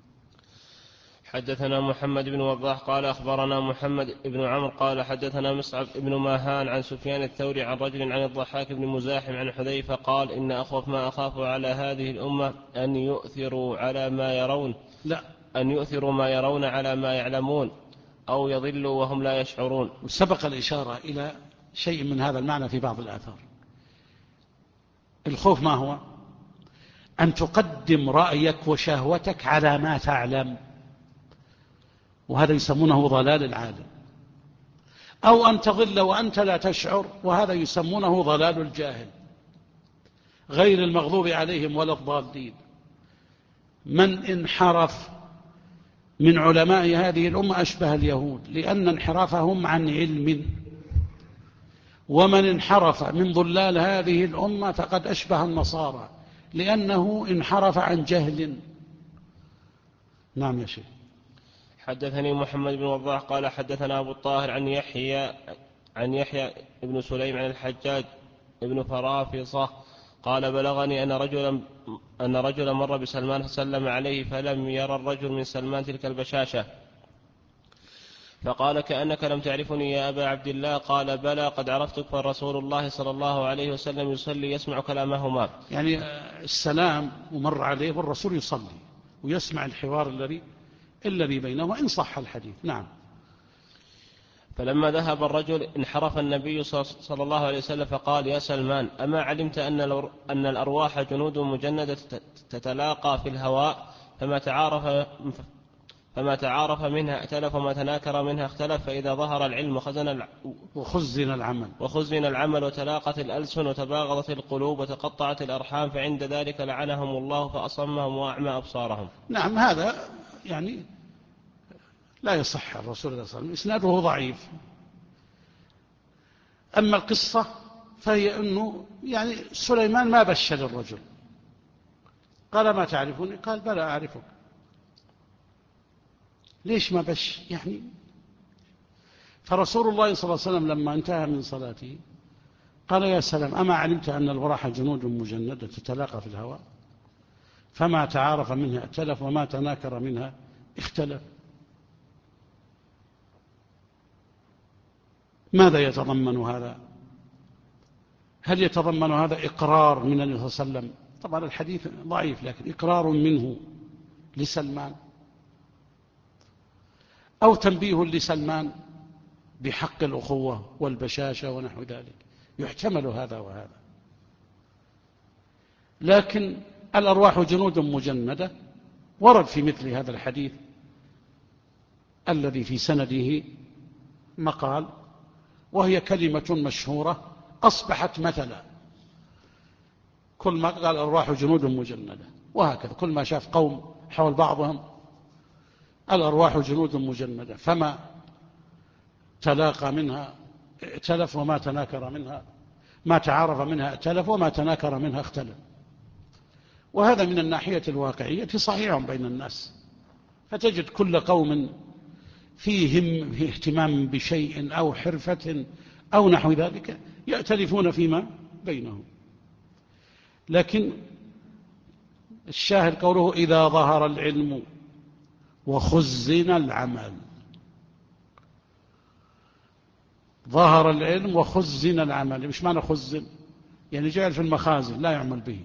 حدثنا محمد بن وضاح قال أخبرنا محمد بن عمرو قال حدثنا مصعب بن ماهان عن سفيان الثوري عن رجل عن الضحاك بن مزاحم عن حذيفة قال: إن أخوف ما أخاف على هذه الأمة أن يؤثروا ما يرون على ما يعلمون، أو يضلوا وهم لا يشعرون. وسبق الإشارة إلى شيء من هذا المعنى في بعض الآثار. الخوف ما هو؟ أن تقدم رأيك وشهوتك على ما تعلم، وهذا يسمونه ضلال العالم. أو أن تضل وأنت لا تشعر، وهذا يسمونه ضلال الجاهل، غير المغضوب عليهم ولا الضالين. من انحرف من علماء هذه الأمة أشبه اليهود، لأن انحرافهم عن علم، ومن انحرف من ضلال هذه الأمة فقد أشبه النصارى، لأنه انحرف عن جهل. نعم يا شيخ. حدثني محمد بن وضاح قال حدثنا أبو الطاهر عن يحيى بن سليم عن الحجاج بن فرافصة قال: بلغني أن رجلا مر بسلمان فسلم عليه، فلم يرى الرجل من سلمان تلك البشاشة، فقال: كأنك لم تعرفني يا أبا عبد الله. قال: بلى، قد عرفتك، فرسول الله صلى الله عليه وسلم يصلي يسمع كلامهما. يعني السلام ومر عليه والرسول يصلي ويسمع الحوار الذي بينهما إن صح الحديث. نعم. فلما ذهب الرجل انحرف النبي صلى الله عليه وسلم فقال: يا سلمان، أما علمت أن الأرواح جنود مجندة تتلاقى في الهواء، فما تعارف منها ائتلف وما تناكر منها اختلف، فإذا ظهر العلم وخزن العمل وتلاقت الألسن وتباغضت القلوب وتقطعت الأرحام، فعند ذلك لعنهم الله فأصمهم وأعمى أبصارهم. نعم، هذا يعني لا يصح الرسول صلى الله عليه وسلم، إسناده ضعيف. أما القصة فهي أنه يعني سليمان ما بشر الرجل، قال: ما تعرفني؟ قال: بلى أعرفك. ليش ما بش يعني. فرسول الله صلى الله عليه وسلم لما انتهى من صلاته قال يا سلام، أما علمت أن الوراح جنود مجندة تتلاقى في الهواء، فما تعارف منها ائتلف وما تناكر منها اختلف. ماذا يتضمن هذا؟ هل يتضمن هذا إقرار من النبي صلى الله عليه وسلم؟ طبعا الحديث ضعيف، لكن إقرار منه لسلمان، أو تنبيه لسلمان بحق الأخوة والبشاشة ونحو ذلك، يحتمل هذا وهذا. لكن الأرواح جنود مجندة ورد في مثل هذا الحديث الذي في سنده مقال، وهي كلمة مشهورة أصبحت مثلا، كل ما قال الأرواح جنود مجندة، وهكذا كل ما شاف قوم حول بعضهم الأرواح جنود مجندة، فما تلاقى منها ائتلف وما تناكر منها، ما تعارف منها ائتلف وما تناكر منها اختلف. وهذا من الناحية الواقعية صحيح بين الناس، فتجد كل قوم فيهم اهتمام بشيء أو حرفة أو نحو ذلك يأتلفون فيما بينهم. لكن الشاهد قوله إذا ظهر العلم وخزن العمل. ظهر العلم وخزن العمل، مش معنى خزن يعني جعل في المخازن لا يعمل به،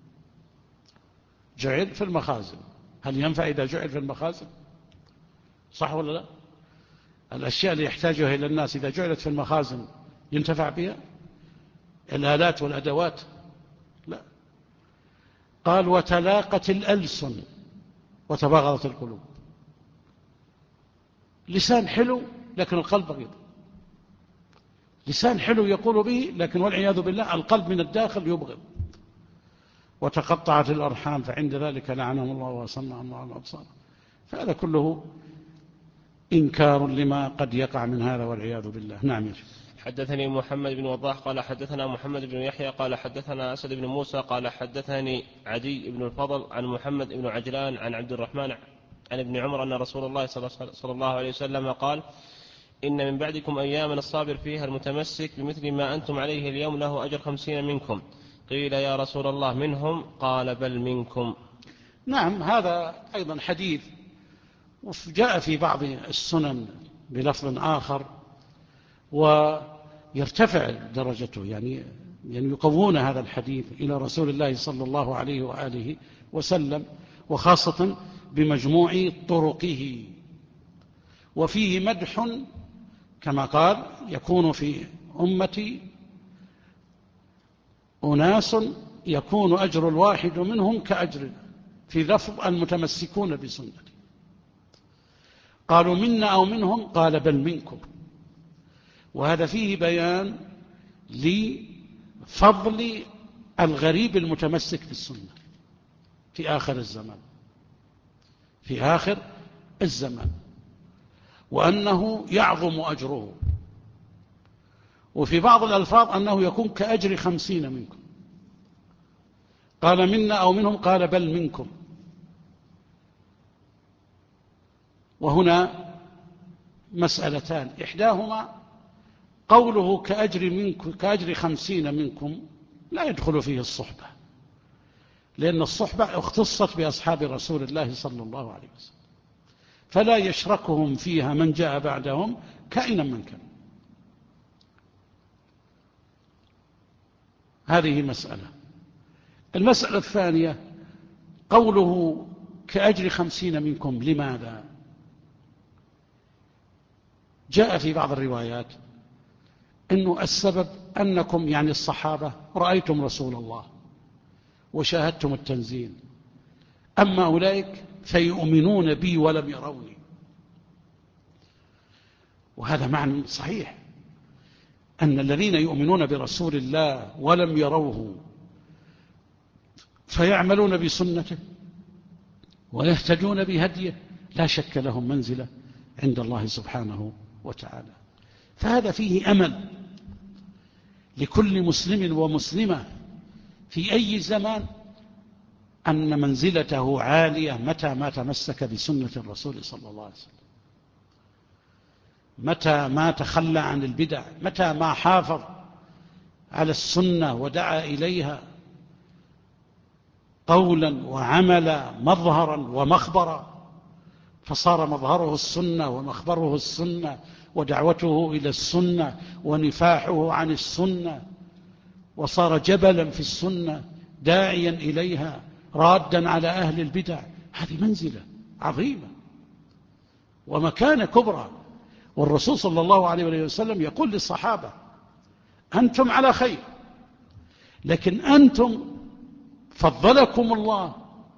جعل في المخازن. هل ينفع إذا جعل في المخازن؟ صح ولا لا؟ الأشياء اللي يحتاجها إلى الناس إذا جعلت في المخازن ينتفع بها؟ الآلات والأدوات لا. قال وتلاقت الألسن وتباغضت القلوب. لسان حلو لكن القلب بغيض، لسان حلو يقول به لكن والعياذ بالله القلب من الداخل يبغض. وتقطعت الأرحام فعند ذلك لعنهم الله وسمعهم الله على الأبصار. فهذا كله إنكار لما قد يقع من هذا والعياذ بالله. نعم. حدثني محمد بن وضاح قال حدثنا محمد بن يحيى قال حدثنا أسد بن موسى قال حدثني عدي بن الفضل عن محمد بن عجلان عن عبد الرحمن عن ابن عمر أن رسول الله صلى الله عليه وسلم قال إن من بعدكم أياما الصابر فيها المتمسك بمثل ما أنتم عليه اليوم له أجر 50 منكم. قيل يا رسول الله منهم؟ قال بل منكم. نعم، هذا أيضا حديث وجاء في بعض السنن بلفظ آخر ويرتفع درجته، يعني يقوون هذا الحديث إلى رسول الله صلى الله عليه وآله وسلم، وخاصة بمجموع طرقه. وفيه مدح كما قال يكون في أمتي أناس يكون أجر الواحد منهم كأجر، في لفظ المتمسكون بسنتي. قالوا منا أو منهم؟ قال بل منكم. وهذا فيه بيان لفضل الغريب المتمسك بالسنة في آخر الزمان، في آخر الزمان، وأنه يعظم أجره. وفي بعض الألفاظ أنه يكون كأجر 50 منكم. قال منا أو منهم؟ قال بل منكم. وهنا مسألتان، إحداهما قوله كأجر 50 منكم لا يدخل فيه الصحبة، لأن الصحبة اختصت بأصحاب رسول الله صلى الله عليه وسلم، فلا يشركهم فيها من جاء بعدهم كائنا من كان. هذه مسألة. المسألة الثانية قوله كأجر 50 منكم، لماذا؟ جاء في بعض الروايات أنه السبب أنكم يعني الصحابة رأيتم رسول الله وشاهدتم التنزيل، أما أولئك فيؤمنون بي ولم يروني. وهذا معنى صحيح، أن الذين يؤمنون برسول الله ولم يروه فيعملون بسنته ويهتدون بهديه لا شك لهم منزلة عند الله سبحانه وتعالى. فهذا فيه أمل لكل مسلم ومسلمة في أي زمان أن منزلته عالية متى ما تمسك بسنة الرسول صلى الله عليه وسلم. متى ما تخلى عن البدع، متى ما حافظ على السنة ودعا إليها قولا وعملا، مظهرا ومخبرا، فصار مظهره السنة ومخبره السنة ودعوته إلى السنة ونفاحه عن السنة، وصار جبلا في السنة داعيا إليها رادا على أهل البدع. هذه منزلة عظيمة ومكانة كبرى. والرسول صلى الله عليه وسلم يقول للصحابة: أنتم على خير، لكن أنتم فضلكم الله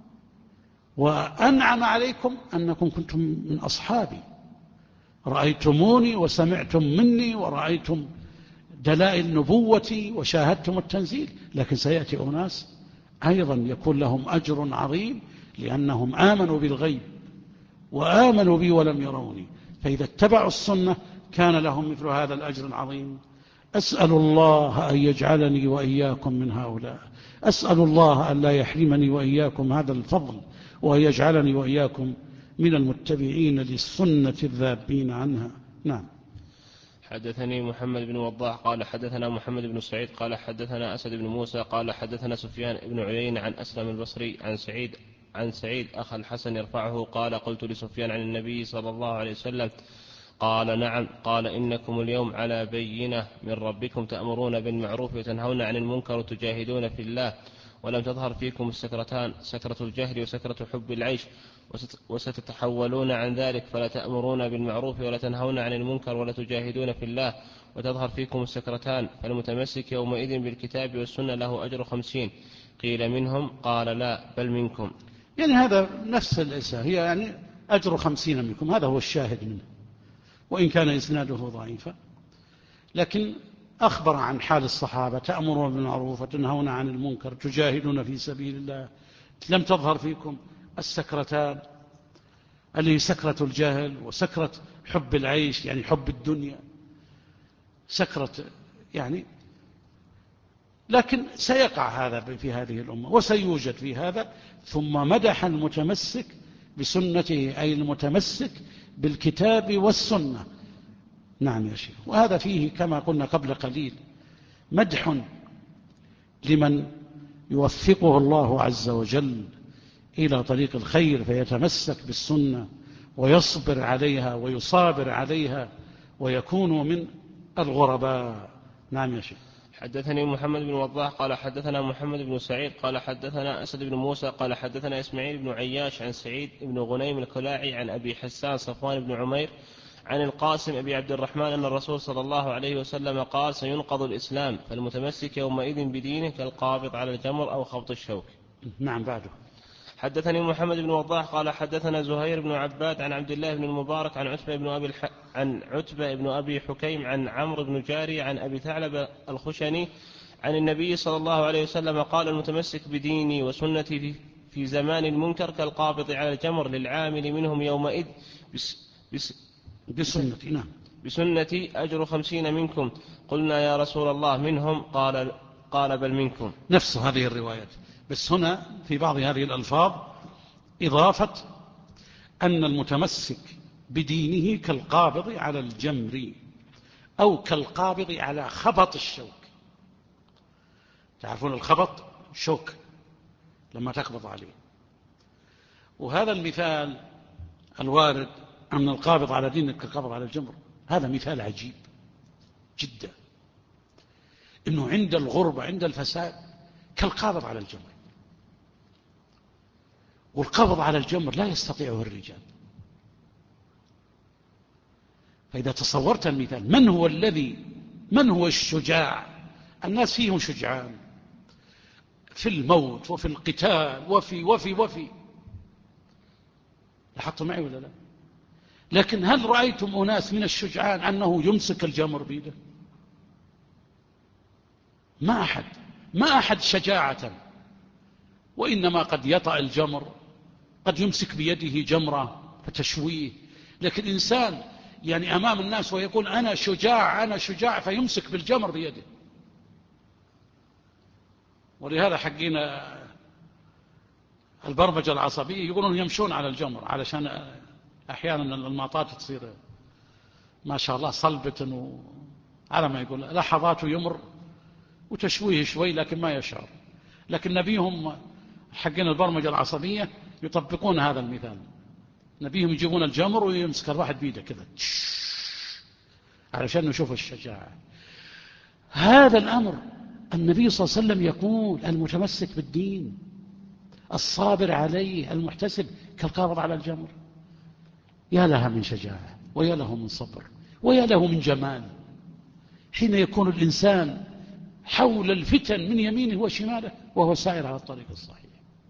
وأنعم عليكم أنكم كنتم من أصحابي، رأيتموني وسمعتم مني ورأيتم دلائل نبوتي وشاهدتم التنزيل، لكن سيأتي أناس أيضا يكون لهم أجر عظيم لأنهم آمنوا بالغيب وآمنوا بي ولم يروني، فإذا اتبعوا السنة كان لهم مثل هذا الأجر العظيم. أسأل الله أن يجعلني وإياكم من هؤلاء، أسأل الله أن لا يحرمني وإياكم هذا الفضل، وأن يجعلني وإياكم من المتبعين للسنة الذابين عنها. نعم. حدثني محمد بن وضاح قال حدثنا محمد بن سعيد قال حدثنا أسد بن موسى قال حدثنا سفيان بن عيينة عن أسلم البصري عن سعيد أخ الحسن يرفعه قال: قلت لسفيان عن النبي صلى الله عليه وسلم قال: نعم. قال: إنكم اليوم على بينة من ربكم، تأمرون بالمعروف وتنهون عن المنكر وتجاهدون في الله، ولم تظهر فيكم السكرتان، سكرة الجهل وسكرة حب العيش، وستتحولون عن ذلك، فلا تأمرون بالمعروف ولا تنهون عن المنكر ولا تجاهدون في الله، وتظهر فيكم السكرتان، فالمتمسك يومئذ بالكتاب والسنة له أجر 50. قيل: منهم؟ قال: لا، بل منكم. يعني هذا نفس الإساءة، هي يعني أجر 50 منكم، هذا هو الشاهد منه، وإن كان إسناده ضعيفا، لكن أخبر عن حال الصحابة: تأمرون بالمعروف وتنهون عن المنكر، تجاهدون في سبيل الله، لم تظهر فيكم السكرتان، اللي سكرة الجهل وسكرة حب العيش، يعني حب الدنيا، سكرة يعني. لكن سيقع هذا في هذه الأمة وسيوجد في هذا. ثم مدح المتمسك بسنته، أي المتمسك بالكتاب والسنة. نعم يا شيخ. وهذا فيه كما قلنا قبل قليل مدح لمن يوفقه الله عز وجل إلى طريق الخير فيتمسك بالسنة ويصبر عليها ويصابر عليها ويكون من الغرباء. نعم يا شيخ. حدثني محمد بن وضاح قال حدثنا محمد بن سعيد قال حدثنا أسد بن موسى قال حدثنا إسماعيل بن عياش عن سعيد بن غنيم الكلاعي عن أبي حسان صفوان بن عمير عن القاسم أبي عبد الرحمن أن الرسول صلى الله عليه وسلم قال: سينقض الإسلام، فالمتمسك يومئذ بدينه كالقابض على الجمر أو خبط الشوك. نعم. بعده. حدثني محمد بن وضاح قال حدثنا زهير بن عباد عن عبد الله بن المبارك عن عتبة بن أبي حكيم عن عمرو بن جاري عن أبي ثعلب الخشني عن النبي صلى الله عليه وسلم قال: المتمسك بديني وسنتي في زمان المنكر كالقابض على الجمر، للعامل منهم يومئذ بسنتي. نعم. بسنتي أجر 50 منكم. قلنا: يا رسول الله، منهم؟ قال: بل منكم. نفس هذه الروايات، بس هنا في بعض هذه الألفاظ إضافة أن المتمسك بدينه كالقابض على الجمر أو كالقابض على خبط الشوك. تعرفون الخبط؟ شوك لما تقبض عليه. وهذا المثال الوارد أن القابض على دينك كالقابض على الجمر، هذا مثال عجيب جدا، إنه عند الغربة عند الفساد كالقابض على الجمر. والقبض على الجمر لا يستطيعه الرجال. فإذا تصورت المثال، من هو الشجاع؟ الناس فيهم شجعان في الموت وفي القتال وفي لاحظتم معي ولا لا؟ لكن هل رأيتم أناس من الشجعان أنه يمسك الجمر بيده؟ ما أحد شجاعة، وإنما قد يطأ الجمر، قد يمسك بيده جمرة فتشويه. لكن إنسان يعني أمام الناس ويقول أنا شجاع فيمسك بالجمر بيده. ولهذا حقين البرمجة العصبية يقولون يمشون على الجمر علشان أحيانا الماطات تصير ما شاء الله صلبة على ما يقول لحظات يمر وتشويه شوي لكن ما يشعر. لكن نبيهم حقين البرمجة العصبية يطبقون هذا المثال. نبيهم يجيبون الجمر ويمسك الواحد بيده كذا علشان نشوف الشجاعة. هذا الأمر النبي صلى الله عليه وسلم يقول المتمسك بالدين الصابر عليه المحتسب كالقابض على الجمر. يا لها من شجاعة ويا له من صبر ويا له من جمال حين يكون الإنسان حول الفتن من يمينه وشماله وهو سائر على الطريق الصحيح.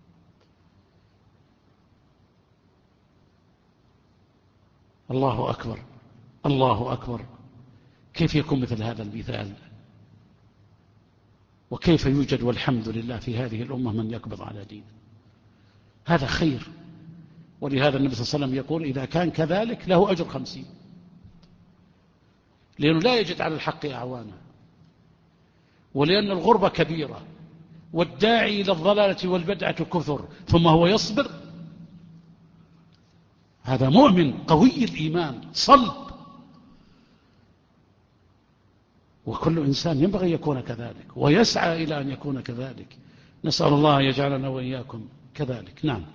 الله أكبر الله أكبر. كيف يكون مثل هذا المثال؟ وكيف يوجد والحمد لله في هذه الأمة من يقبض على دينه؟ هذا خير. ولهذا النبي صلى الله عليه وسلم يقول إذا كان كذلك له أجر 50، لأنه لا يجد على الحق أعوانا، ولأن الغربة كبيرة والداعي إلى الضلالة والبدعة كثر ثم هو يصبر. هذا مؤمن قوي الإيمان صلب. وكل إنسان ينبغي يكون كذلك ويسعى إلى أن يكون كذلك. نسأل الله يجعلنا وإياكم كذلك. نعم.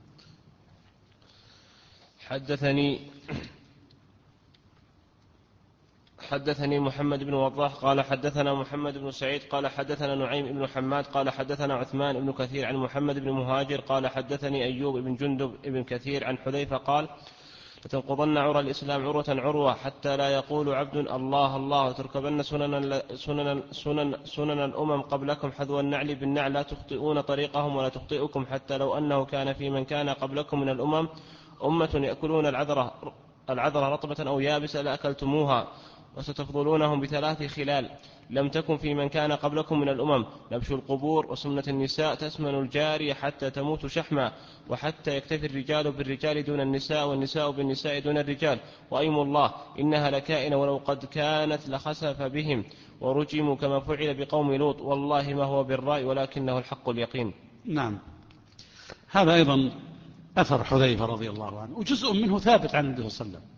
حدثني محمد بن وضاح قال حدثنا محمد بن سعيد قال حدثنا نعيم بن حماد قال حدثنا عثمان بن كثير عن محمد بن مهاجر قال حدثني أيوب بن جندب بن كثير عن حذيفة قال لتنقضن عرى الإسلام عروة عروة حتى لا يقول عبد الله الله تركبن سنن الأمم قبلكم حذو النعل بالنعل لا تخطئون طريقهم ولا تخطئكم حتى لو أنه كان في من كان قبلكم من الأمم أمة يأكلون العذرة رطبة أو يابسة لأكلتموها وستفضلونهم بثلاث خلال لم تكن في من كان قبلكم من الأمم نبش القبور وسمنة النساء تسمن الجارية حتى تموت شحما وحتى يكتفي الرجال بالرجال دون النساء والنساء بالنساء دون الرجال وأيم الله إنها لكائنة ولو قد كانت لخسف بهم ورجموا كما فعل بقوم لوط والله ما هو بالرأي ولكنه الحق اليقين. نعم. هذا أيضا أثر حذيفة رضي الله عنه وجزء منه ثابت عن النبي صلى الله عليه وسلم.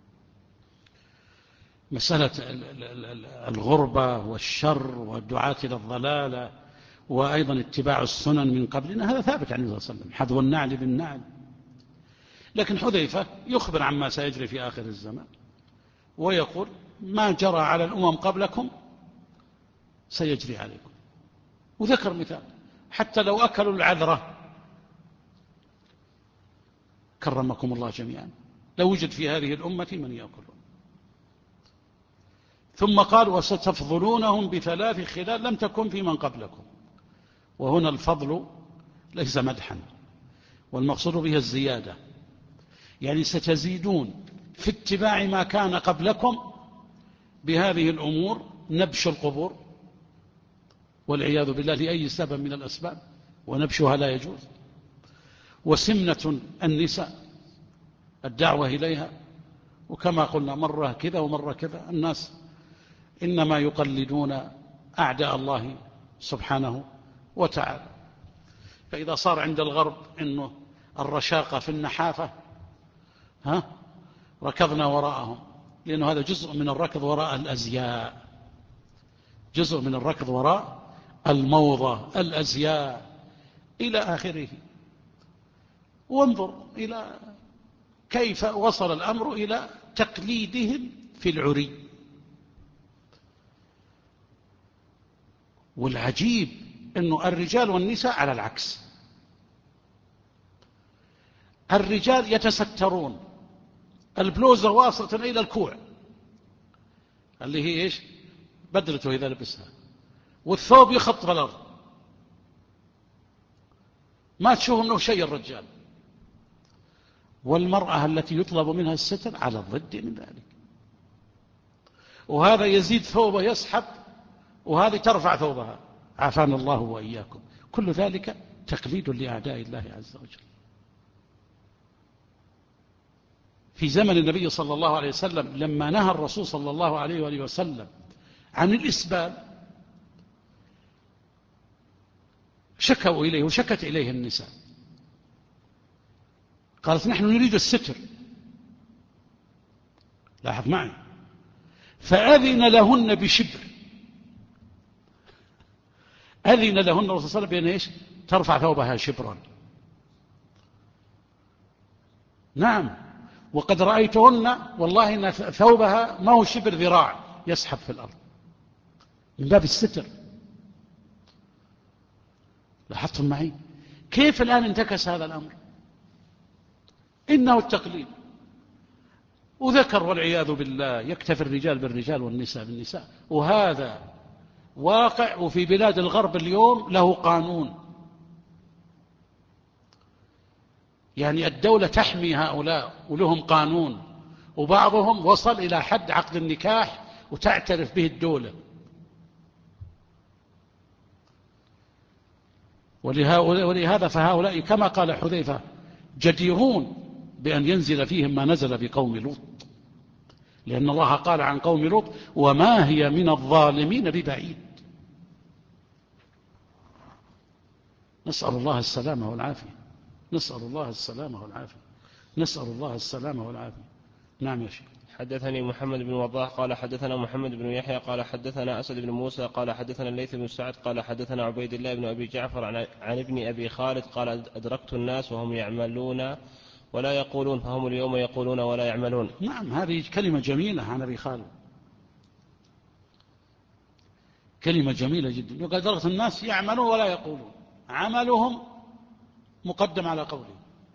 مسألة الغربة والشر والدعاة إلى الضلالة وأيضا اتباع السنن من قبلنا هذا ثابت عن النبي صلى الله عليه وسلم حذو النعل بالنعل. لكن حذيفة يخبر عما سيجري في آخر الزمان ويقول ما جرى على الأمم قبلكم سيجري عليكم. وذكر مثال حتى لو أكلوا العذرة كرمكم الله جميعا لو وجد في هذه الأمة من يأكلون. ثم قال وستفضلونهم بثلاث خلال لم تكن في من قبلكم. وهنا الفضل ليس مدحا والمقصود به الزيادة، يعني ستزيدون في اتباع ما كان قبلكم بهذه الأمور نبش القبور والعياذ بالله لأي سبب من الأسباب ونبشها لا يجوز، وسمنة النساء الدعوة إليها. وكما قلنا مرة كذا ومرة كذا الناس إنما يقلدون أعداء الله سبحانه وتعالى. فإذا صار عند الغرب إنه الرشاقة في النحافة ركضنا وراءهم، لأنه هذا جزء من الركض وراء الأزياء، جزء من الركض وراء الموضة الأزياء إلى آخره. وانظر إلى كيف وصل الأمر إلى تقليدهم في العري. والعجيب أنه الرجال والنساء على العكس. الرجال يتسترون البلوزة واصلة إلى الكوع اللي هي إيش بدلته إذا لبسها، والثوب يخط في الأرض ما تشوف منه شيء الرجال. والمرأة التي يطلب منها الستر على الضد من ذلك، وهذا يزيد ثوبه يسحب وهذه ترفع ثوبها عافانا الله وإياكم. كل ذلك تقليد لأعداء الله عز وجل. في زمن النبي صلى الله عليه وسلم لما نهى الرسول صلى الله عليه وآله وسلم عن الإسبال شكوا إليه وشكت إليه النساء، قالت نحن نريد الستر. لاحظ معي فأذن لهن بشبر، أذن لهن الرسول صلى الله عليه وسلم بأن إيش؟ ترفع ثوبها شبرا. نعم، وقد رأيتهن والله إن ثوبها ما هو شبر ذراع يسحب في الأرض من باب الستر. لاحظتم معي كيف الآن انتكس هذا الأمر؟ إنه التقليد، وذكر والعياذ بالله يكتفي الرجال بالرجال والنساء بالنساء، وهذا واقع. وفي بلاد الغرب اليوم له قانون، يعني الدولة تحمي هؤلاء ولهم قانون، وبعضهم وصل إلى حد عقد النكاح وتعترف به الدولة. ولهذا فهؤلاء كما قال حذيفة جديرون بأن ينزل فيهم ما نزل بقوم لوط، لأن الله قال عن قوم لوط وما هي من الظالمين ببعيد. نسأل الله السلامة والعافية، نسأل الله السلامة والعافية، نسأل الله السلامة والعافية. نعم يا شيخ. حدثني محمد بن وضاح قال حدثنا محمد بن يحيى قال حدثنا أسد بن موسى قال حدثنا الليث بن سعد قال حدثنا عبيد الله بن أبي جعفر عن ابن أبي خالد قال أدركت الناس وهم يعملون ولا يقولون، فهم اليوم يقولون ولا يعملون. نعم، هذه كلمة جميلة عن أبي خالد، كلمة جميلة جدا. وقد أدركت الناس يعملون ولا يقولون، عملهم مقدم على قولهم.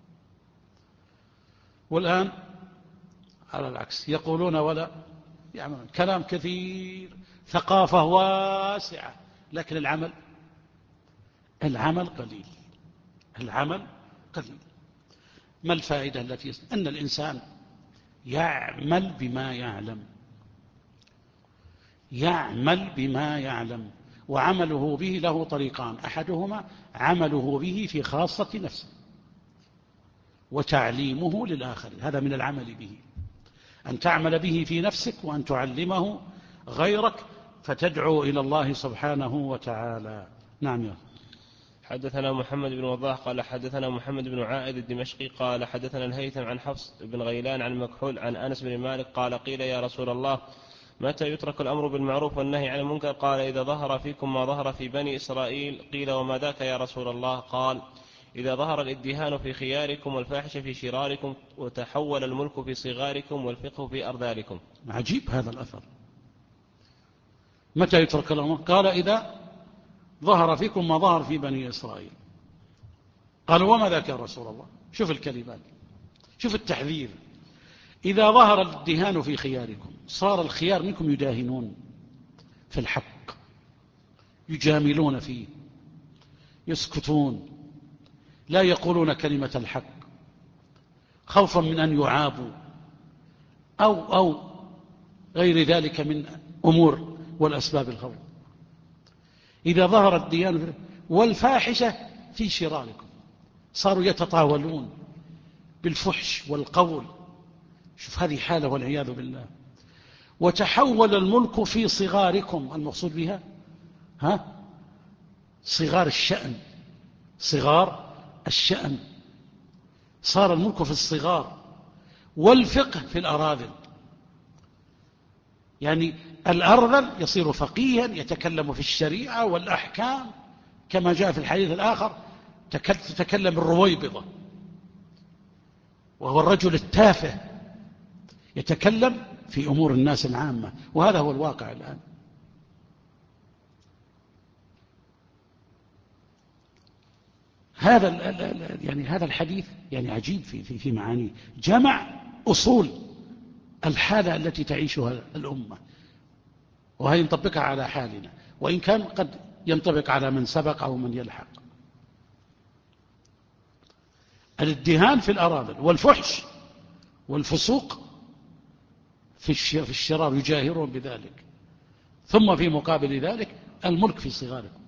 والآن على العكس، يقولون ولا يعملون. كلام كثير، ثقافة واسعة، لكن العمل قليل، العمل قليل. ما الفائدة التي أن الإنسان يعمل بما يعلم، يعمل بما يعلم، وعمله به له طريقان: أحدهما عمله به في خاصة نفسه، وتعليمه للآخر. هذا من العمل به، أن تعمل به في نفسك وأن تعلمه غيرك فتدعو إلى الله سبحانه وتعالى. نعم يا حدثنا محمد بن وضاح قال حدثنا محمد بن عائد الدمشقي قال حدثنا الهيثم عن حفص بن غيلان عن مكحول عن أنس بن مالك قال قيل يا رسول الله متى يترك الأمر بالمعروف والنهي عن المنكر؟ قال إذا ظهر فيكم ما ظهر في بني إسرائيل. قيل وما ذاك يا رسول الله؟ قال إذا ظهر الادهان في خياركم والفاحش في شراركم وتحول الملك في صغاركم والفقه في أرذالكم. عجيب هذا الأثر. متى يترك الأمر؟ قال إذا ظهر فيكم ما ظهر في بني إسرائيل. قالوا وما ذاك يا رسول الله؟ شوف الكلمات، شوف التحذير. إذا ظهر الادهان في خياركم، صار الخيار منكم يداهنون في الحق، يجاملون فيه، يسكتون، لا يقولون كلمة الحق خوفا من أن يعابوا أو غير ذلك من أمور والأسباب الخوف. إذا ظهر الديان والفاحشة في شراركم، صاروا يتطاولون بالفحش والقول. شوف هذه حالة والعياذ بالله. وتحول الملك في صغاركم، المقصود بها صغار الشأن، صغار الشأن. صار الملك في الصغار، والفقه في الأراذل. يعني الأرذل يصير فقيها يتكلم في الشريعة والأحكام، كما جاء في الحديث الآخر تتكلم الرويبضة، وهو الرجل التافه يتكلم في أمور الناس العامة. وهذا هو الواقع الآن. هذا الحديث يعني عجيب في معانيه، جمع أصول الحالة التي تعيشها الأمة، وهي نطبقها على حالنا، وإن كان قد ينطبق على من سبق أو من يلحق. الادهان في الأراذل والفحش والفسوق في الشرار يجاهرون بذلك، ثم في مقابل ذلك الملك في صغاركم،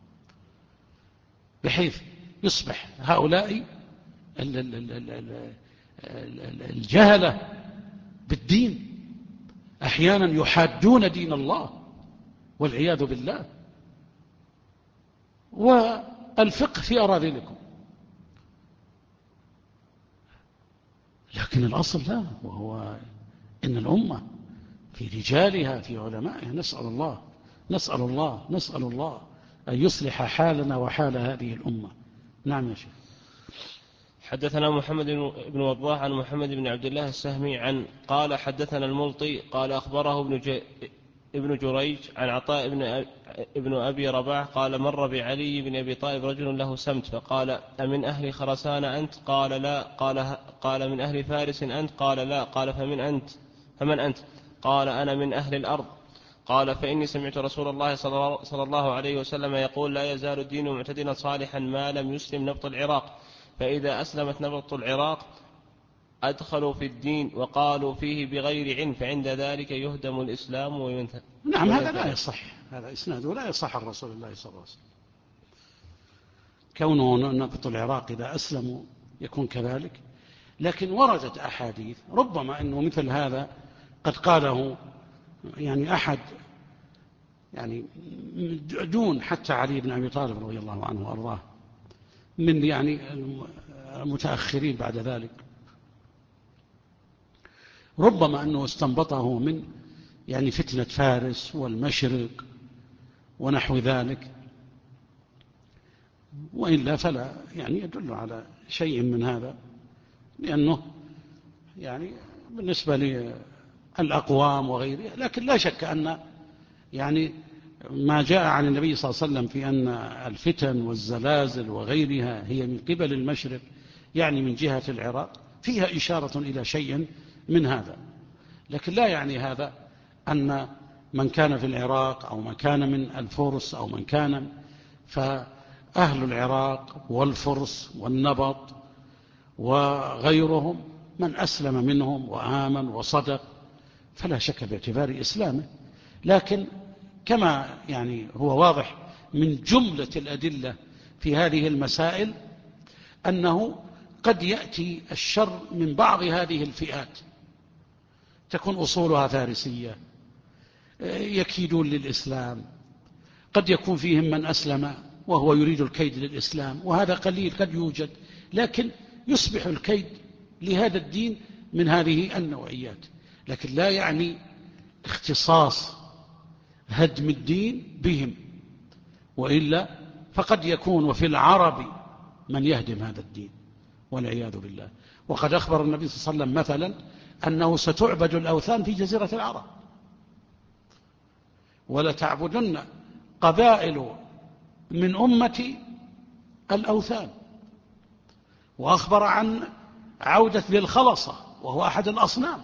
بحيث يصبح هؤلاء الجهلة بالدين أحيانا يحادون دين الله والعياذ بالله، والفقه في أراذلكم. لكن الأصل لا، وهو إن الأمة في رجالها، في علمائها. نسأل الله أن يصلح حالنا وحال هذه الأمة. نعم يا شيخ. حدثنا محمد بن وضاح عن محمد بن عبد الله السهمي قال حدثنا الملطي قال أخبره ابن جريج عن عطاء ابن أبي رباح قال مر بعلي بن أبي طالب رجل له سمت فقال أمن أهل خرسان أنت؟ قال لا. قال من أهل فارس أنت؟ قال لا. قال فمن أنت؟ قال أنا من أهل الأرض. قال فإني سمعت رسول الله صلى الله عليه وسلم يقول لا يزال الدين معتدلا صالحا ما لم يسلم نبط العراق، فإذا أسلمت نبط العراق أدخلوا في الدين وقالوا فيه بغير علم، فعند ذلك يهدم الإسلام وينثى. نعم هذا لا يصح، هذا إسناده لا يصح عن رسول الله صلى الله عليه وسلم. كونه نبط العراق إذا أسلموا يكون كذلك، لكن وردت أحاديث ربما أنه مثل هذا قد قاله يعني أحد يعني دون حتى علي بن أبي طالب رضي الله عنه وأرضاه من يعني المتأخرين بعد ذلك، ربما أنه استنبطه من يعني فتنة فارس والمشرق ونحو ذلك، وإلا فلا يعني يدل على شيء من هذا، لأنه يعني بالنسبة للأقوام وغيرها. لكن لا شك أن يعني ما جاء عن النبي صلى الله عليه وسلم في أن الفتن والزلازل وغيرها هي من قبل المشرق، يعني من جهة العراق، فيها إشارة إلى شيء من هذا. لكن لا يعني هذا أن من كان في العراق أو من كان من الفرس أو من كان، فأهل العراق والفرس والنبط وغيرهم من أسلم منهم وآمن وصدق فلا شك باعتبار إسلامه. لكن كما يعني هو واضح من جملة الأدلة في هذه المسائل أنه قد يأتي الشر من بعض هذه الفئات تكون أصولها فارسية، يكيدون للإسلام، قد يكون فيهم من أسلم وهو يريد الكيد للإسلام، وهذا قليل قد يوجد، لكن يصبح الكيد لهذا الدين من هذه النوعيات. لكن لا يعني اختصاص هدم الدين بهم، وإلا فقد يكون وفي العرب من يهدم هذا الدين والعياذ بالله. وقد أخبر النبي صلى الله عليه وسلم مثلا أنه ستعبد الأوثان في جزيرة العرب، ولتعبدن قبائل من أمتي الأوثان، وأخبر عن عودة ذي الخلصة وهو أحد الأصنام،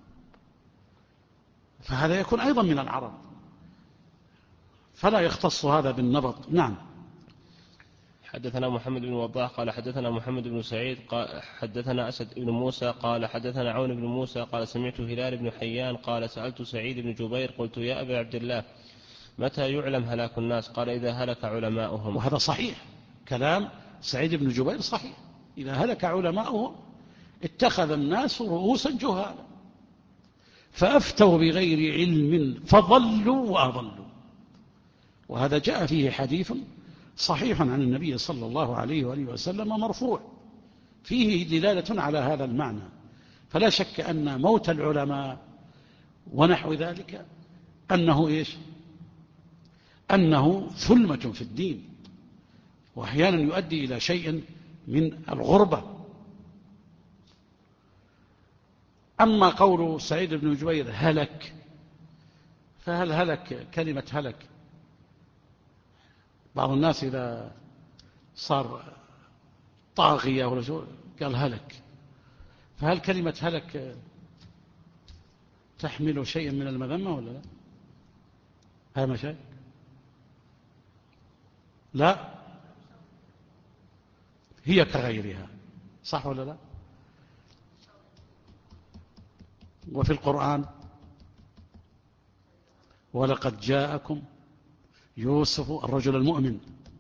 فهذا يكون أيضا من العرب، فلا يختص هذا بالنبط. نعم. حدثنا محمد بن وضاح قال حدثنا محمد بن سعيد قال حدثنا أسد بن موسى قال حدثنا عون بن موسى قال سمعت هلال بن حيان قال سألت سعيد بن جبير قلت يا أبا عبد الله متى يعلم هلاك الناس؟ قال إذا هلك علماؤهم. وهذا صحيح، كلام سعيد بن جبير صحيح، إذا هلك علماؤهم اتخذ الناس رؤوسا جهالا فأفتوا بغير علم فضلوا وأضلوا. وهذا جاء فيه حديث صحيح عن النبي صلى الله عليه وآله وسلم مرفوع فيه دلالة على هذا المعنى. فلا شك أن موت العلماء ونحو ذلك أنه إيش؟ أنه ثلمة في الدين، وأحيانا يؤدي إلى شيء من الغربة. أما قول سعيد بن جبير هلك، فهل هلك كلمة هلك؟ بعض الناس إذا صار طاغية ولا شو قال هلك، فهل كلمة هلك تحمل شيئا من المذمة ولا لا؟ ها مشايخ؟ لا، هي كغيرها، صح ولا لا؟ وفي القرآن ولقد جاءكم يوسف الرجل المؤمن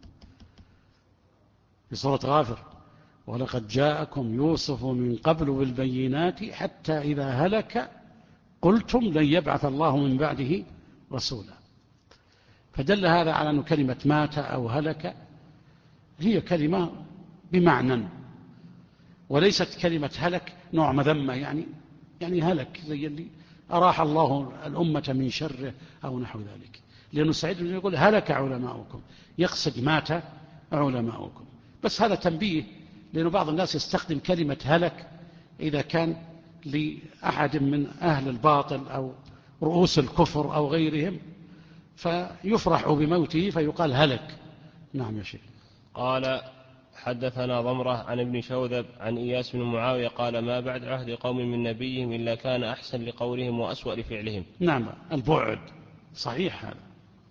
في سورة غافر، ولقد جاءكم يوسف من قبل بالبينات حتى إذا هلك قلتم لن يبعث الله من بعده رسولا. فدل هذا على أن كلمة مات أو هلك هي كلمة بمعنى، وليست كلمة هلك نوع مذمة، يعني هلك زي اللي أراح الله الأمة من شره أو نحو ذلك. لأنه سعيد بن يقول هلك علماؤكم، يقصد مات علماؤكم. بس هذا تنبيه، لأنه بعض الناس يستخدم كلمة هلك إذا كان لأحد من أهل الباطل أو رؤوس الكفر أو غيرهم، فيفرح بموته فيقال هلك. نعم يا شيخ. قال حدثنا ضمرة عن ابن شوذب عن إياس بن معاوية قال ما بعد عهد قوم من نبيهم إلا كان أحسن لقولهم وأسوأ لفعلهم. نعم، البعد صحيح هذا.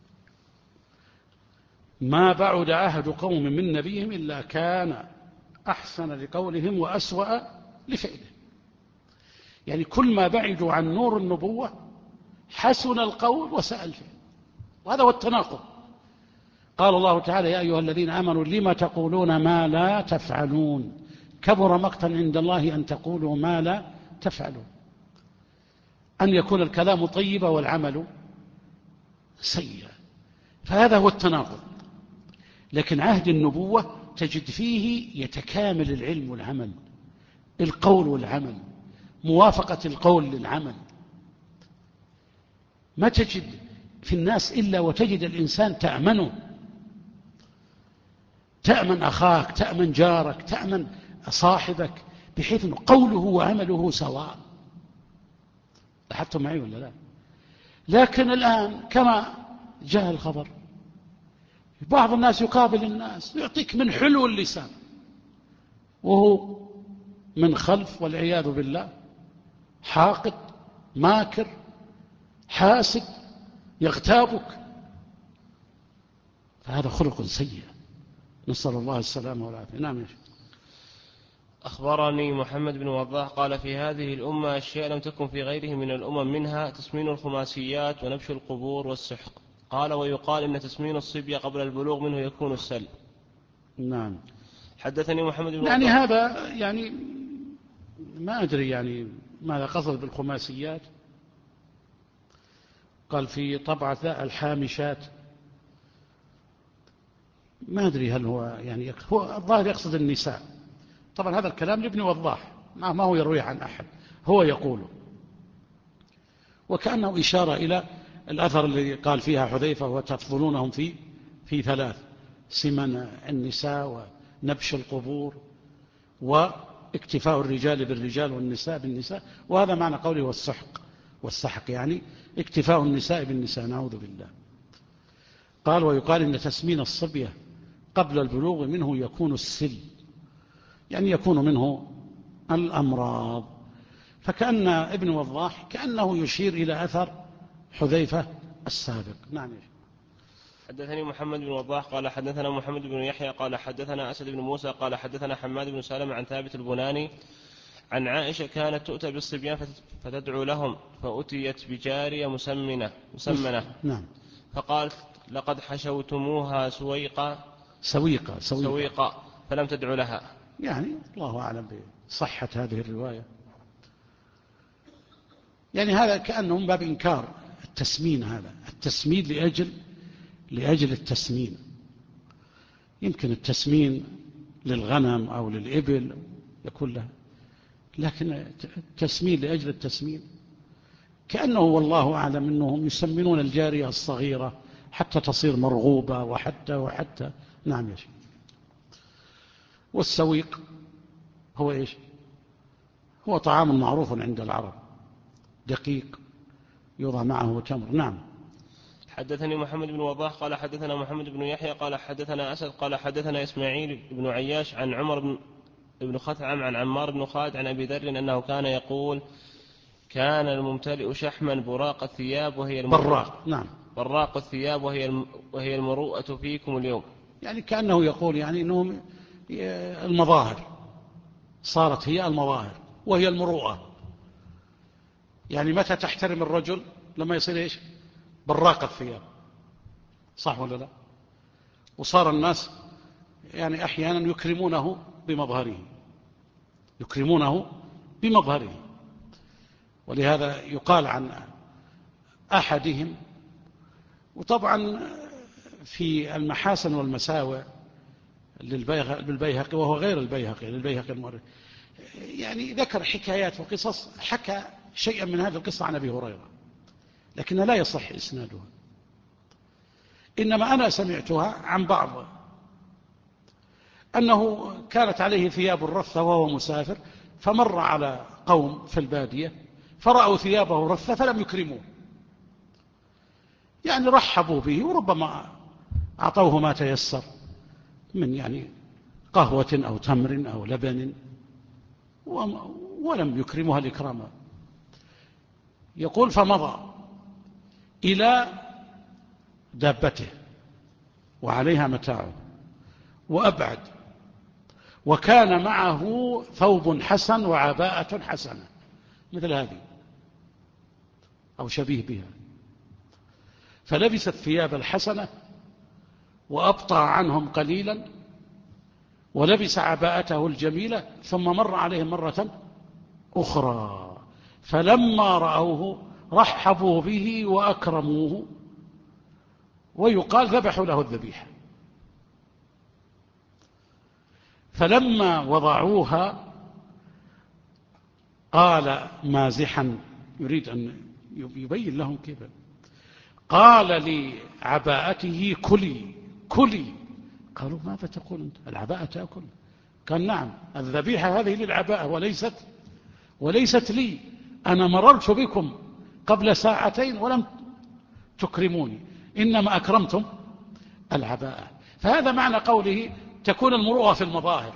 ما بعد عهد قوم من نبيهم إلا كان أحسن لقولهم وأسوأ لفعلهم. يعني كل ما بعدوا عن نور النبوة حسن القول وساء الفعل، وهذا هو التناقض. قال الله تعالى يا أيها الذين آمنوا لما تقولون ما لا تفعلون كبر مقتا عند الله أن تقولوا ما لا تفعلون. أن يكون الكلام طيبا والعمل سيئا، فهذا هو التناقض. لكن عهد النبوة تجد فيه يتكامل العلم والعمل، القول والعمل، موافقة القول للعمل. ما تجد في الناس إلا وتجد الإنسان تأمنه، تأمن أخاك، تأمن جارك، تأمن صاحبك، بحيث أنه قوله وعمله سواء. لاحظتم معي ولا لا؟ لكن الآن كما جاء الخبر بعض الناس يقابل الناس يعطيك من حلو اللسان وهو من خلف والعياذ بالله حاقد ماكر حاسد يغتابك، فهذا خلق سيء، نسأل الله السلامة والعافية. نعم يا شيخ. أخبرني محمد بن وضاح قال في هذه الأمة أشياء لم تكن في غيره من الأمم، منها تسمين الخماسيات ونبش القبور والسحق. قال ويقال إن تسمين الصبية قبل البلوغ منه يكون السل. نعم. حدثني محمد بن يعني وضاح. هذا يعني ما أدري يعني ماذا قصد بالخماسيات. قال في طبعة الحامشات، ما أدري هل هو يعني هو الظاهر يقصد النساء. طبعا هذا الكلام لابن وضاح ما هو يرويه عن أحد، هو يقوله، وكأنه إشارة إلى الأثر الذي قال فيها حذيفة وتفضلونهم في ثلاث: سمن النساء ونبش القبور واكتفاء الرجال بالرجال والنساء بالنساء. وهذا معنى قوله والسحق يعني اكتفاء النساء بالنساء، نعوذ بالله. قال ويقال إن تسمين الصبية قبل البلوغ منه يكون السل، يعني يكون منه الأمراض. فكأن ابن وضاح كأنه يشير إلى أثر حذيفة السابق. نعم. حدثني محمد بن وضاح قال حدثنا محمد بن يحيى قال حدثنا أسد بن موسى قال حدثنا حماد بن سلمة عن ثابت البناني عن عائشة كانت تؤتى بالصبيان فتدعو لهم، فأتيت بجارية مسمنة نعم. فقالت لقد حشوتموها سويقا فلم تدعو لها. يعني الله أعلم بصحة هذه الرواية. يعني هذا كأنه من باب إنكار التسمين، هذا التسمين لأجل التسمين. يمكن التسمين للغنم أو للإبل يكون له، لكن التسمين لأجل التسمين كأنه والله أعلم أنهم يسمنون الجارية الصغيرة حتى تصير مرغوبة وحتى. نعم يا شيخ. والسويق هو إيش؟ هو طعام معروف عند العرب، دقيق يوضع معه تمر. نعم. حدثني محمد بن وضاح قال حدثنا محمد بن يحيى قال حدثنا أسد قال حدثنا إسماعيل بن عياش عن عمر بن خثعم عن عمار بن خالد عن أبي ذر أنه كان يقول كان الممتلئ شحما براق الثياب وهي براق الثياب وهي المروءة فيكم اليوم. يعني كأنه يقول يعني أنهم المظاهر صارت هي المظاهر وهي المروءة. يعني متى تحترم الرجل؟ لما يصير إيش؟ براق الثياب، صح ولا لا؟ وصار الناس يعني أحيانا يكرمونه بمظهره، ولهذا يقال عن أحدهم. وطبعا في المحاسن والمساوئ للبيهقي وهو غير البيهقي، للبيهقي المؤرخ، يعني ذكر حكايات وقصص، حكى شيئا من هذه القصة عن أبي هريرة، لكن لا يصح إسنادها، إنما أنا سمعتها عن بعض أنه كانت عليه ثياب رثة وهو مسافر، فمر على قوم في البادية فرأوا ثيابه رثة فلم يكرموه، يعني رحبوا به وربما أعطوه ما تيسر من يعني قهوة أو تمر أو لبن، ولم يكرمها الإكرام. يقول فمضى إلى دابته وعليها متاعه وأبعد، وكان معه ثوب حسن وعباءة حسنة مثل هذه أو شبيه بها، فلبس الثياب الحسنة وأبطأ عنهم قليلا ولبس عباءته الجميلة، ثم مر عليهم مرة أخرى فلما رأوه رحبوا به وأكرموه، ويقال ذبحوا له الذبيحة. فلما وضعوها قال مازحا، يريد أن يبين لهم كيف، قال لعباءته كلي كلي. قالوا ماذا تقول أنت؟ العباءة تأكل؟ قال نعم، الذبيحة هذه للعباءة وليست لي، أنا مررت بكم قبل ساعتين ولم تكرموني، إنما أكرمتم العباءة. فهذا معنى قوله تكون المروءة في المظاهر،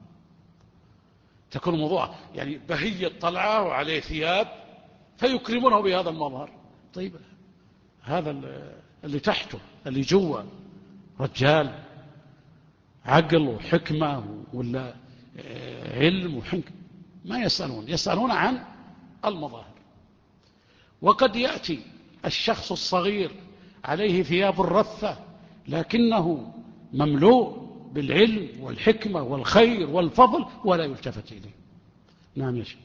تكون الموضوع يعني بهية طلعة وعليه ثياب فيكرمونه بهذا المظهر. طيب هذا اللي تحته اللي جوا رجال عقل وحكمة ولا علم وحكمة، ما يسألون عن المظاهر. وقد يأتي الشخص الصغير عليه ثياب الرثة لكنه مملوء بالعلم والحكمة والخير والفضل ولا يلتفت إليه. نعم يا شيخ.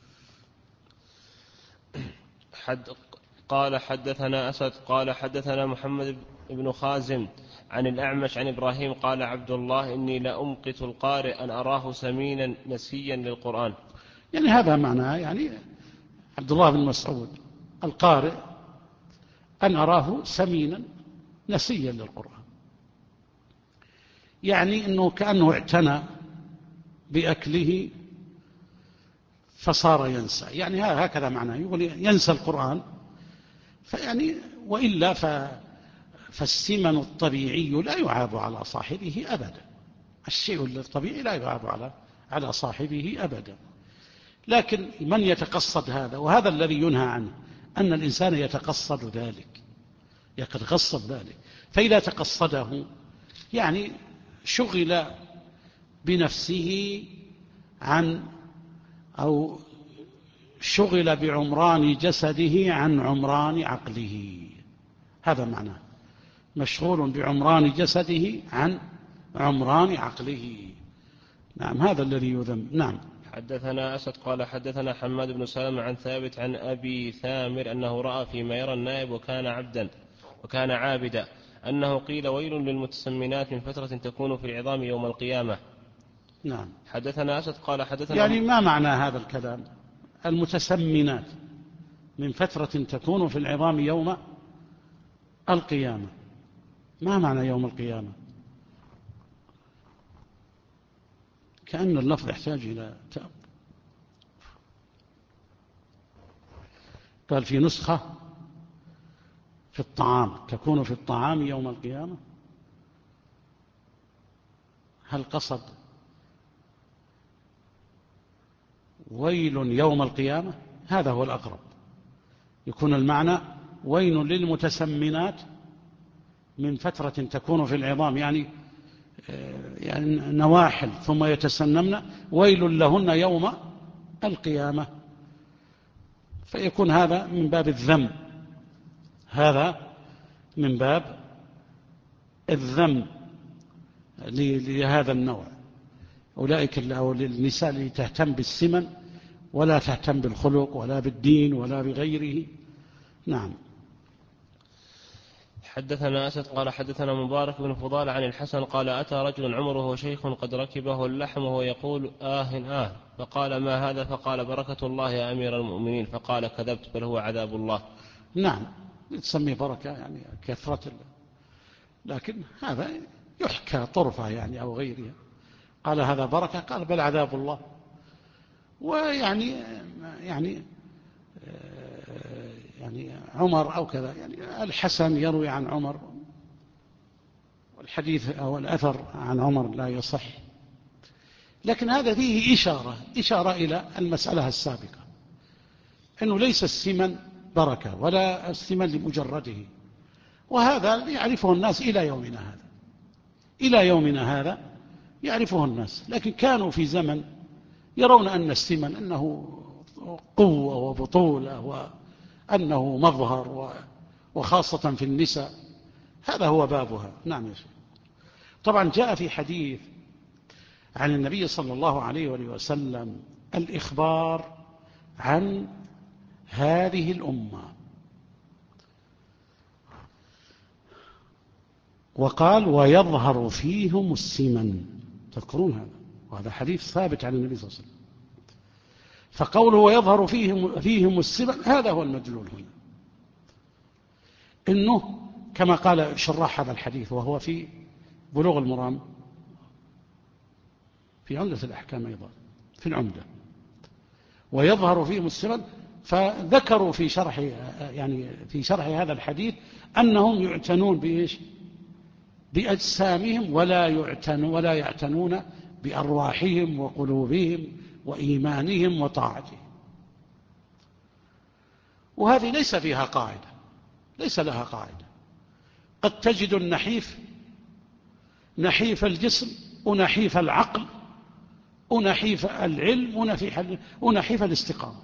قال حدثنا أسد قال حدثنا محمد بن خازم عن الأعمش عن إبراهيم قال عبد الله إني لأمقت القارئ أن أراه سمينا نسيا للقرآن. يعني هذا معناه يعني عبد الله بن مسعود القارئ أن أراه سمينا نسيا للقرآن، يعني أنه كأنه اعتنى بأكله فصار ينسى، يعني هكذا معناه، يقول ينسى القرآن. فيعني وإلا فالسمن الطبيعي لا يعاب على صاحبه أبدا، الشيء الطبيعي لا يعاب على صاحبه أبدا، لكن من يتقصد هذا، وهذا الذي ينهى عنه، أن الإنسان يتقصد ذلك، فإذا تقصده يعني شغل بنفسه أو شغل بعمران جسده عن عمران عقله، هذا معناه، مشغول بعمران جسده عن عمران عقله. نعم هذا الذي يذم. نعم. حدثنا أسد قال حدثنا حماد بن سلمة عن ثابت عن أبي ثامر أنه رأى فيما يرى النائب وكان عابدا أنه قيل ويل للمتسمنات من فترة تكون في العظام يوم القيامة. نعم. حدثنا أسد قال حدثنا يعني ما معنى هذا الكلام المتسمنات من فترة تكون في العظام يوم القيامة؟ ما معنى يوم القيامة؟ كأن اللفظ يحتاج إلى تأمل. قال في نسخة في الطعام تكون في الطعام يوم القيامة، هل قصد ويل يوم القيامة؟ هذا هو الأقرب، يكون المعنى ويل للمتسمنات من فترة تكون في العظام، يعني نواحل ثم يتسنمن، ويل لهن يوم القيامة، فيكون هذا من باب الذم، هذا من باب الذم لهذا النوع، أولئك أو للنساء اللي تهتم بالسمن ولا تهتم بالخلق ولا بالدين ولا بغيره. نعم. حدثنا أسد قال حدثنا مبارك بن فضال عن الحسن قال أتى رجل عمره شيخ قد ركبه اللحم وهو يقول فقال ما هذا؟ فقال بركة الله يا أمير المؤمنين. فقال كذبت، بل هو عذاب الله. نعم، تسميه بركة يعني كثرة، لكن هذا يحكى طرفة يعني أو غيرها. قال هذا بركة، قال بل عذاب الله. ويعني يعني عمر أو كذا، يعني الحسن يروي عن عمر، والحديث أو الأثر عن عمر لا يصح، لكن هذا فيه إشارة إلى المسألة السابقة، أنه ليس السمن بركة ولا السمن لمجرده، وهذا يعرفه الناس إلى يومنا هذا يعرفه الناس. لكن كانوا في زمن يرون أن السمن أنه قوة وبطولة وأنه مظهر، وخاصة في النساء، هذا هو بابها. نعم يا شيخ. طبعا جاء في حديث عن النبي صلى الله عليه وسلم الإخبار عن هذه الأمة، وقال ويظهر فيهم السمن. تذكرون هذا؟ وهذا حديث ثابت عن النبي صلى الله عليه وسلم. فقوله ويظهر فيهم السمن هذا هو المدلول هنا، إنه كما قال شراح هذا الحديث وهو في بلوغ المرام، في عمدة الأحكام أيضا في العمدة، ويظهر فيهم السمن. فذكروا في شرح هذا الحديث أنهم يعتنون بإيش؟ بأجسامهم، ولا يعتنون بأرواحهم وقلوبهم وإيمانهم وطاعتهم. وهذه ليس لها قاعدة. قد تجد النحيف نحيف الجسم ونحيف العقل ونحيف العلم ونحيف الاستقامة،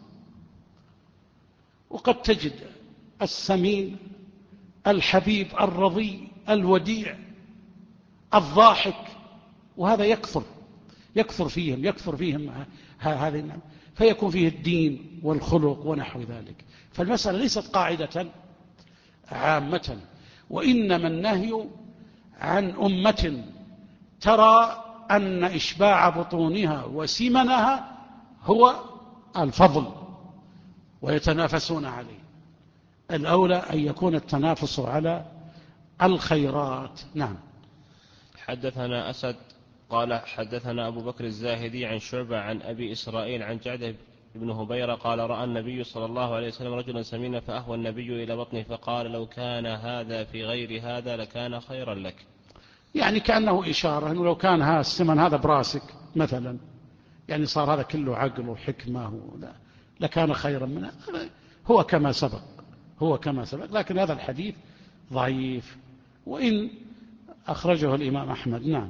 وقد تجد السمين الحبيب الرضي الوديع الضاحك، وهذا يكثر فيهم هذه النعم، فيكون فيه الدين والخلق ونحو ذلك. فالمسألة ليست قاعدة عامة، وإنما النهي عن أمة ترى أن إشباع بطونها وسمنها هو الفضل ويتنافسون عليه. الأولى أن يكون التنافس على الخيرات. نعم. حدثنا أسد قال حدثنا أبو بكر الزاهدي عن شعبة عن أبي إسرائيل عن جعد بن هبيرة قال رأى النبي صلى الله عليه وسلم رجلا سمينا فأهوى النبي إلى بطنه فقال لو كان هذا في غير هذا لكان خيرا لك. يعني كأنه إشارة أنه لو كان السمن هذا براسك مثلا، يعني صار هذا كله عقل وحكمة لكان خيرا منه. هو كما سبق، لكن هذا الحديث ضعيف وإن أخرجه الإمام أحمد. نعم.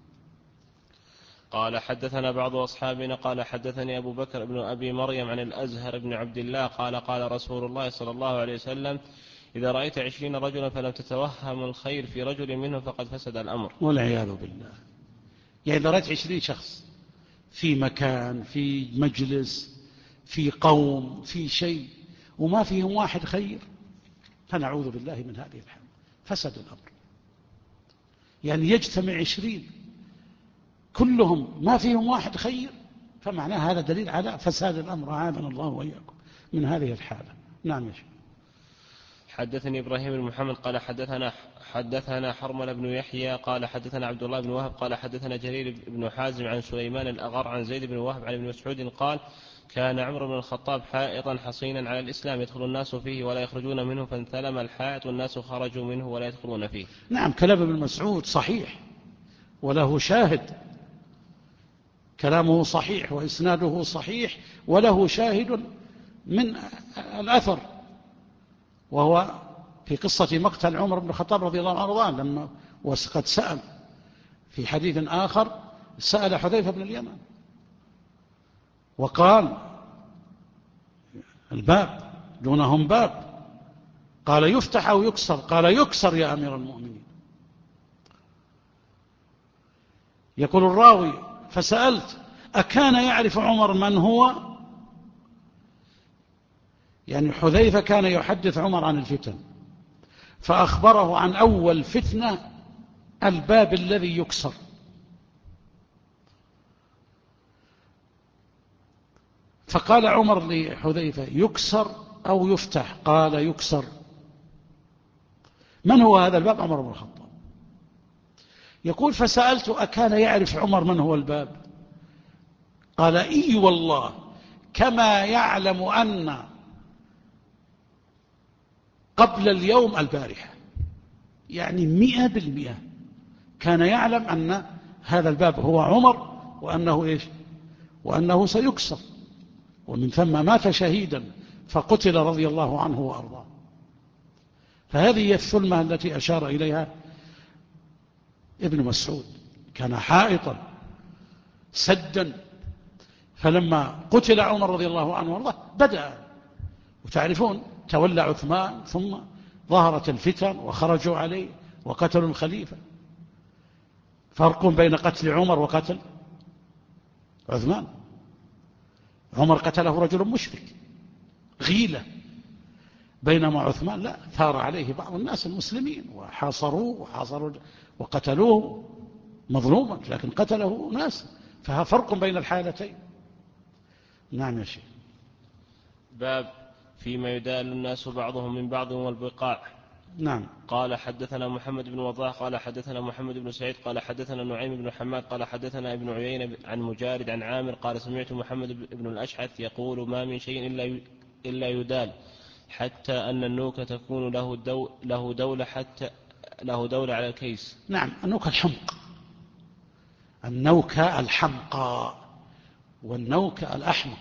قال حدثنا بعض أصحابنا قال حدثني أبو بكر بن أبي مريم عن الأزهر بن عبد الله قال رسول الله صلى الله عليه وسلم إذا رأيت 20 رجلا فلم تتوهم الخير في رجل منهم فقد فسد الأمر. والعياذ بالله. يعني إذا رأيت 20 شخص في مكان، في مجلس، في قوم، في شيء، وما فيهم واحد خير، فنعوذ بالله من هذه الحال، فسد الأمر. يعني يجتمع 20 كلهم ما فيهم واحد خير، فمعناه هذا دليل على فساد الأمر، أعاذنا الله وإياكم من هذه الحالة. نعم يا شيخ. حدثني إبراهيم بن محمد قال حدثنا حرمل بن يحيى قال حدثنا عبد الله بن وهب قال حدثنا جرير بن حازم عن سليمان الأغر عن زيد بن وهب عن ابن مسعود قال كان عمرو بن الخطاب حائطا حصينا على الإسلام يدخل الناس فيه ولا يخرجون منه، فانثلم الحائط والناس خرجوا منه ولا يدخلون فيه. نعم، كلام ابن مسعود صحيح وله شاهد، كلامه صحيح وإسناده صحيح وله شاهد من الأثر، وهو في قصة مقتل عمر بن الخطاب رضي الله عنه وارضاه، لما وقد سأل في حديث آخر، سأل حذيفة بن اليمان وقال الباب دونهم باب، قال يفتح أو يكسر؟ قال يكسر يا أمير المؤمنين. يقول الراوي فسألت أكان يعرف عمر من هو؟ يعني حذيفة كان يحدث عمر عن الفتن، فأخبره عن أول فتنة الباب الذي يكسر. فقال عمر لحذيفة: يكسر أو يفتح؟ قال: يكسر. من هو هذا الباب؟ عمر بن الخطاب. يقول: فسألت: أكان يعرف عمر من هو الباب؟ قال: إي والله، كما يعلم أن قبل اليوم البارحة. يعني 100% كان يعلم أن هذا الباب هو عمر، وأنه إيش؟ وأنه سيكسر، ومن ثم مات شهيدا فقتل رضي الله عنه وأرضاه. فهذه هي الثلمة التي أشار إليها ابن مسعود. كان حائطا سدا، فلما قتل عمر رضي الله عنه وارضاه بدأ، وتعرفون تولى عثمان، ثم ظهرت الفتن وخرجوا عليه وقتلوا الخليفة. فرق بين قتل عمر وقتل عثمان. عمر قتله رجل مشرك غيلة، بينما عثمان لا، ثار عليه بعض الناس المسلمين وحاصروه وقتلوه مظلوما، لكن قتله ناس. ففرق بين الحالتين. نعم يا شيخ. باب فيما يدال الناس بعضهم من بعض والبقاع. نعم. قال حدثنا محمد بن وضاح قال حدثنا محمد بن سعيد قال حدثنا نعيم بن حماد قال حدثنا ابن عيينة عن مجارد عن عامر قال: سمعت محمد بن الأشعث يقول: ما من شيء إلا يدال، حتى أن النوك تكون له دولة على الكيس. نعم، النوك الحمق، النوك الحمقى والنوك الأحمق،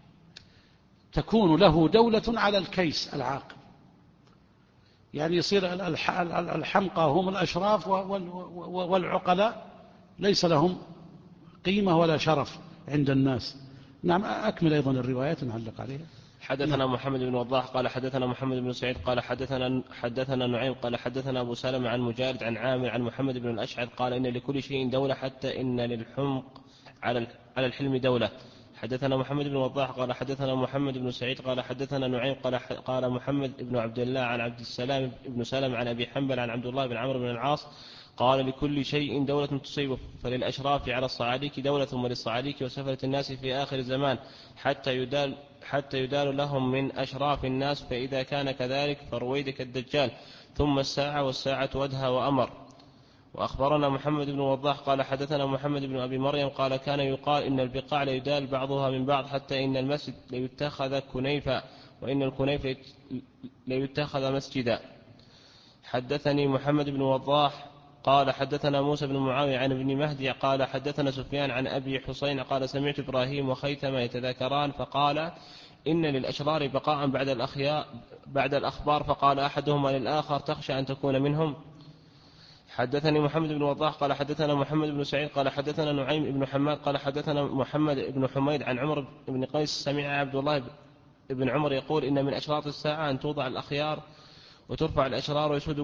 تكون له دولة على الكيس العاقل. يعني يصير الحمقى هم الأشراف، والعقلاء ليس لهم قيمة ولا شرف عند الناس. نعم، أكمل أيضا الروايات نعلق عليها. حدثنا نعم. محمد بن وضاح قال حدثنا محمد بن سعيد قال حدثنا نعيم قال حدثنا أبو سلمة عن مجارد عن عامر عن محمد بن الأشعث قال: إن لكل شيء دولة، حتى إن للحمق على الحلم دولة. حدثنا محمد بن وضاح قال حدثنا محمد بن سعيد قال حدثنا نعيم قال محمد بن عبد الله عن عبد السلام بن سلم عن أبي حنبل عن عبد الله بن عمرو بن العاص قال: لكل شيء دولة تصيبه، فللأشراف على الصعاليك دولة، وللصعاليك وسفلة الناس في آخر الزمان حتى يدال لهم من أشراف الناس، فإذا كان كذلك فرويدك الدجال، ثم الساعة، والساعة أدهى وأمر. وأخبرنا محمد بن وضاح قال حدثنا محمد بن أبي مريم قال: كان يقال إن البقاع ليدال بعضها من بعض، حتى إن المسجد ليتخذ كنيفا، وإن الكنيف ليتخذ مسجدا. حدثني محمد بن وضاح قال حدثنا موسى بن معاوية عن ابن مهدي قال حدثنا سفيان عن أبي حسين قال: سمعت إبراهيم وخيثمة يتذاكران فقال: إن للأشرار بقاء بعد الأخبار. فقال أحدهما للآخر: تخشى أن تكون منهم؟ حدثني محمد بن وضاح قال حدثنا محمد بن سعيد قال حدثنا نعيم بن حماد قال حدثنا محمد بن حميد عن عمر بن قيس سمع عبد الله بن عمر يقول: إن من أشراط الساعة أن توضع الأخيار وترفع الأشرار ويشهد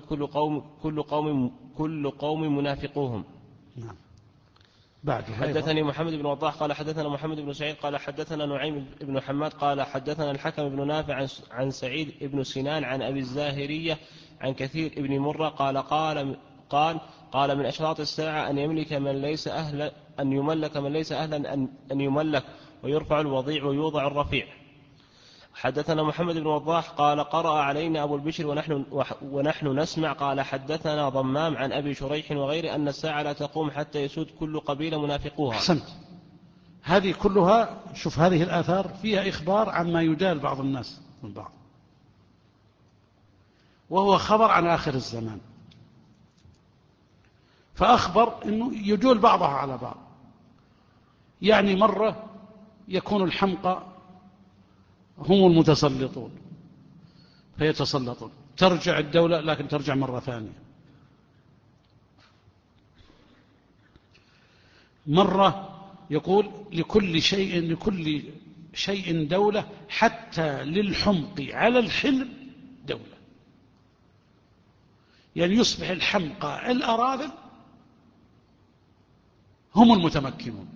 كل قوم منافقوهم. نعم. حدثني محمد بن وضاح قال حدثنا محمد بن سعيد قال حدثنا نعيم بن حماد قال حدثنا الحكم بن نافع عن سعيد بن سنان عن أبي الزاهرية عن كثير بن مرة قال: من أشراط الساعة أن يملك من ليس أهلا أن يملك من ليس أهلا أن يملك، ويرفع الوضيع ويوضع الرفيع. حدثنا محمد بن وضاح قال: قرأ علينا أبو البشر ونحن نسمع. قال: حدثنا ضمام عن أبي شريح وغيره أن الساعة لا تقوم حتى يسود كل قبيلة منافقوها. أحسنت. هذه كلها، شوف هذه الآثار فيها إخبار عما يدال بعض الناس من بعض، وهو خبر عن آخر الزمان. فأخبر أنه يجول بعضها على بعض. يعني مرة يكون الحمقى هم المتسلطون فيتسلطون، ترجع الدولة لكن ترجع مرة ثانية. مرة يقول: لكل شيء دولة، حتى للحمق على الحلم دولة. يعني يصبح الحمقى الأراذل هم المتمكنون.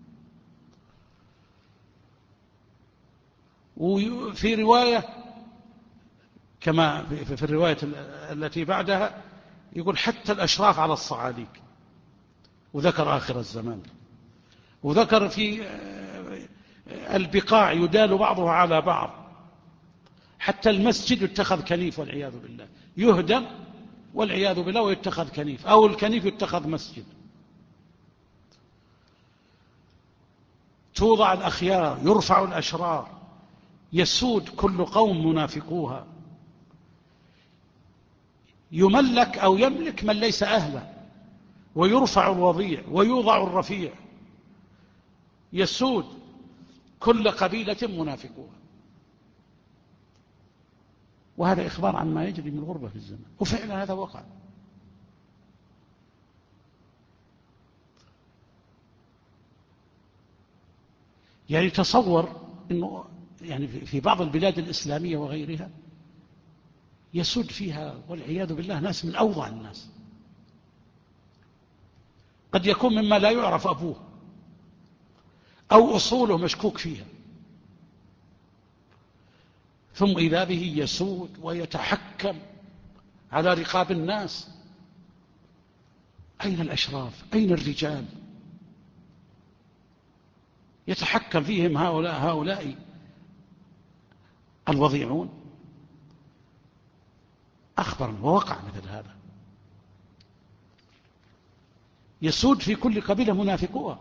وفي رواية كما في الرواية التي بعدها يقول: حتى الأشراف على الصعاليك، وذكر آخر الزمان، وذكر في البقاع يدال بعضها على بعض، حتى المسجد يتخذ كنيف والعياذ بالله، يهدم والعياذ بالله ويتخذ كنيف، أو الكنيف يتخذ مسجد. توضع الأخيار، يرفع الأشرار، يسود كل قوم منافقوها، يملك أو يملك من ليس أهله، ويرفع الوضيع ويوضع الرفيع، يسود كل قبيلة منافقوها. وهذا إخبار عن ما يجري من الغربة في الزمن، وفعلا هذا وقع. يعني تصور أنه يعني في بعض البلاد الإسلامية وغيرها يسود فيها والعياذ بالله ناس من أوضع الناس، قد يكون مما لا يعرف أبوه أو أصوله مشكوك فيها، ثم إذا به يسود ويتحكم على رقاب الناس. أين الأشراف؟ أين الرجال؟ يتحكم فيهم هؤلاء الوضيعون. أخبرنا ووقع مثل هذا، يسود في كل قبيلة منافقوها،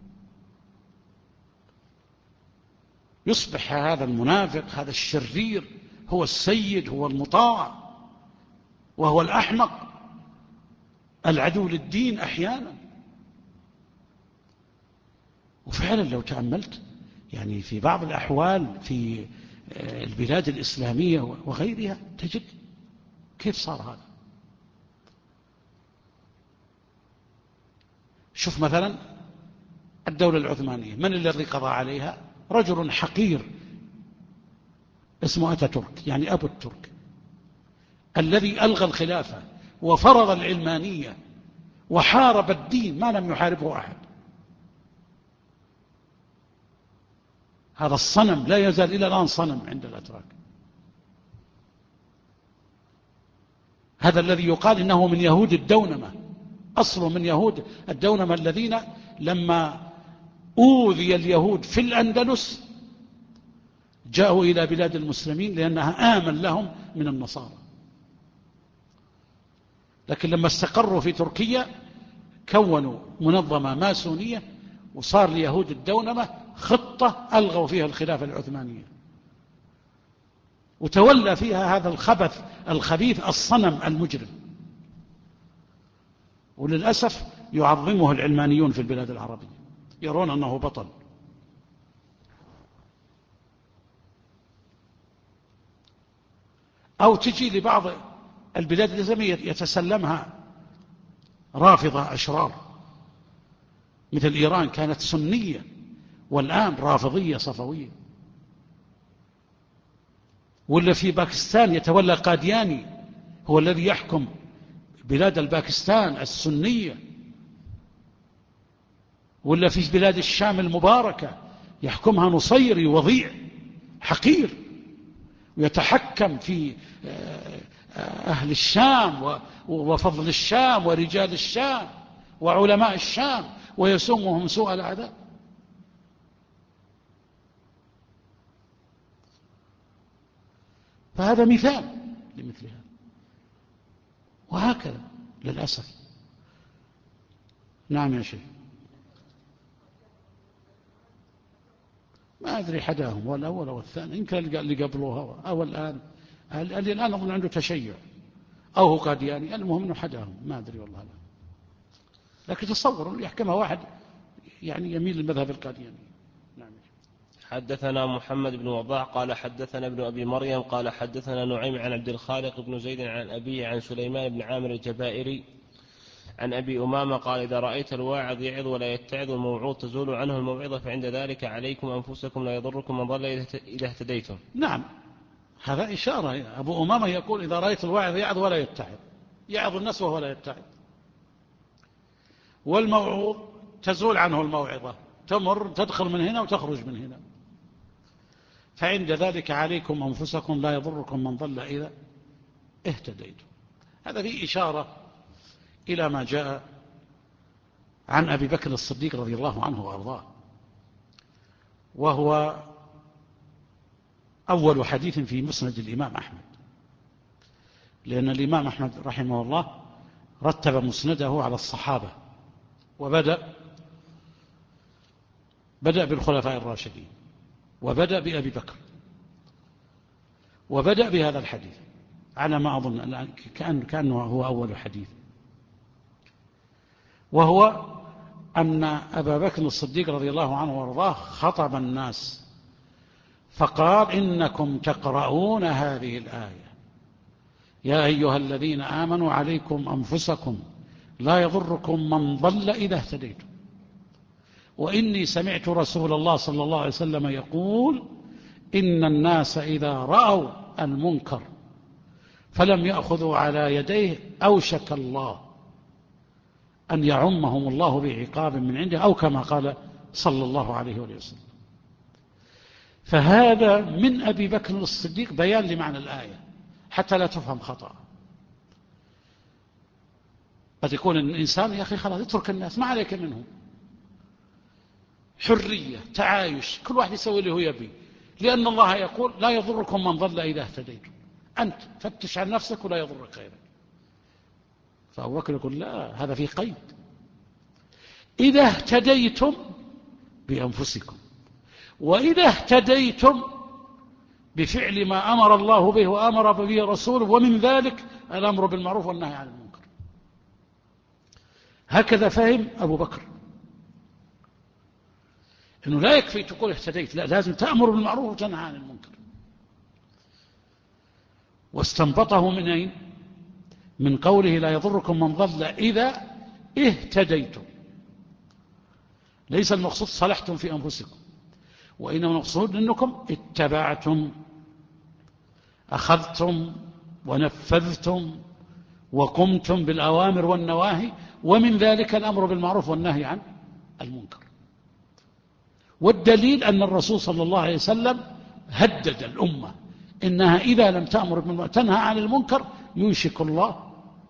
يصبح هذا المنافق هذا الشرير هو السيد، هو المطاع، وهو الأحمق، العدو للدين أحيانا. وفعلا لو تأملت يعني في بعض الأحوال في البلاد الإسلامية وغيرها تجد كيف صار هذا. شوف مثلا الدولة العثمانية، من الذي قضى عليها؟ رجل حقير اسمه أتاتورك، يعني أبو الترك، الذي ألغى الخلافة وفرض العلمانية وحارب الدين ما لم يحاربه أحد. هذا الصنم لا يزال إلى الآن صنم عند الأتراك. هذا الذي يقال إنه من يهود الدونمة، أصله من يهود الدونمة الذين لما أوذي اليهود في الأندلس جاءوا إلى بلاد المسلمين لأنها آمن لهم من النصارى، لكن لما استقروا في تركيا كونوا منظمة ماسونية وصار ليهود الدونمة خطة ألغوا فيها الخلافة العثمانية، وتولى فيها هذا الخبث الخبيث الصنم المجرم. وللأسف يعظمه العلمانيون في البلاد العربية، يرون أنه بطل. أو تجي لبعض البلاد الإسلامية يتسلمها رافضة أشرار، مثل إيران كانت سنية والآن رافضية صفوية. ولا في باكستان يتولى قادياني هو الذي يحكم بلاد الباكستان السنية. ولا في بلاد الشام المباركة يحكمها نصيري وضيع حقير، ويتحكم في أهل الشام وفضل الشام ورجال الشام وعلماء الشام ويسومهم سوء العذاب. فهذا مثال لمثل هذا، وهكذا للأسف. نعم يا شيخ، ما أدري حداهم ولا أول أو الثاني، يمكن اللي قبلوها أو الآن اللي الآن أظن عنده تشيع أو هو قادياني، المهم أنه حداهم، ما أدري والله لا. لكن تصوروا يحكمها واحد يعني يميل للمذهب القادياني. نعم. حدثنا محمد بن وضاح قال حدثنا ابن أبي مريم قال حدثنا نعيم عن عبد الخالق بن زيد عن أبيه عن سليمان بن عامر الجبائري عن أبي أمامة قال إذا رأيت الواعظ يعظ ولا يتعظ والموعوظ تزول عنه الموعظة فعند ذلك عليكم أنفسكم لا يضركم من ضل إذا اهتديتم. نعم، هذا إشارة. أبو أمامة يقول إذا رأيت الواعظ يعظ ولا يتعظ، يعظ الناس وهو لا يتعظ، والموعوظ تزول عنه الموعظة، تمر تدخل من هنا وتخرج من هنا، فعند ذلك عليكم أنفسكم لا يضركم من ضل إذا اهتديتم. هذا فيه إشارة إلى ما جاء عن أبي بكر الصديق رضي الله عنه وأرضاه، وهو أول حديث في مسند الإمام أحمد، لأن الإمام أحمد رحمه الله رتب مسنده على الصحابة، وبدأ بالخلفاء الراشدين، وبدأ بأبي بكر، وبدأ بهذا الحديث على ما أظن كأنه هو أول حديث، وهو أن أبا بكر الصديق رضي الله عنه وارضاه خطب الناس فقال: إنكم تقرؤون هذه الآية: يا أيها الذين آمنوا عليكم أنفسكم لا يضركم من ضل إذا اهتديتم، وإني سمعت رسول الله صلى الله عليه وسلم يقول: إن الناس إذا رأوا المنكر فلم يأخذوا على يديه أوشك الله أن يعمهم الله بعقاب من عنده، أو كما قال صلى الله عليه وسلم. فهذا من أبي بكر الصديق بيان لمعنى الآية حتى لا تفهم خطأ. قد يكون الإنسان يا أخي خلاص اترك الناس، ما عليك منهم، حرية، تعايش، كل واحد يسوي اللي هو يبي، لأن الله يقول: لا يضركم من ضل إذا اهتديتم. أنت فتش عن نفسك ولا يضرك غيرك. فأبو بكر يقول: لا، هذا في قيد: إذا اهتديتم بأنفسكم، وإذا اهتديتم بفعل ما أمر الله به وأمر به رسوله، ومن ذلك الأمر بالمعروف والنهي عن المنكر. هكذا فهم أبو بكر، إنه لا يكفي تقول اهتديت، لا، لازم تأمر بالمعروف وتنهى عن المنكر. واستنبطه من أين؟ من قوله: لا يضركم من ضل إذا اهتديتم. ليس المقصود صلحتم في أنفسكم، وإنما المقصود أنكم اتبعتم، أخذتم ونفذتم وقمتم بالأوامر والنواهي، ومن ذلك الأمر بالمعروف والنهي عن المنكر. والدليل أن الرسول صلى الله عليه وسلم هدد الأمة إنها إذا لم تأمر بالمعروف تنهى عن المنكر يوشك الله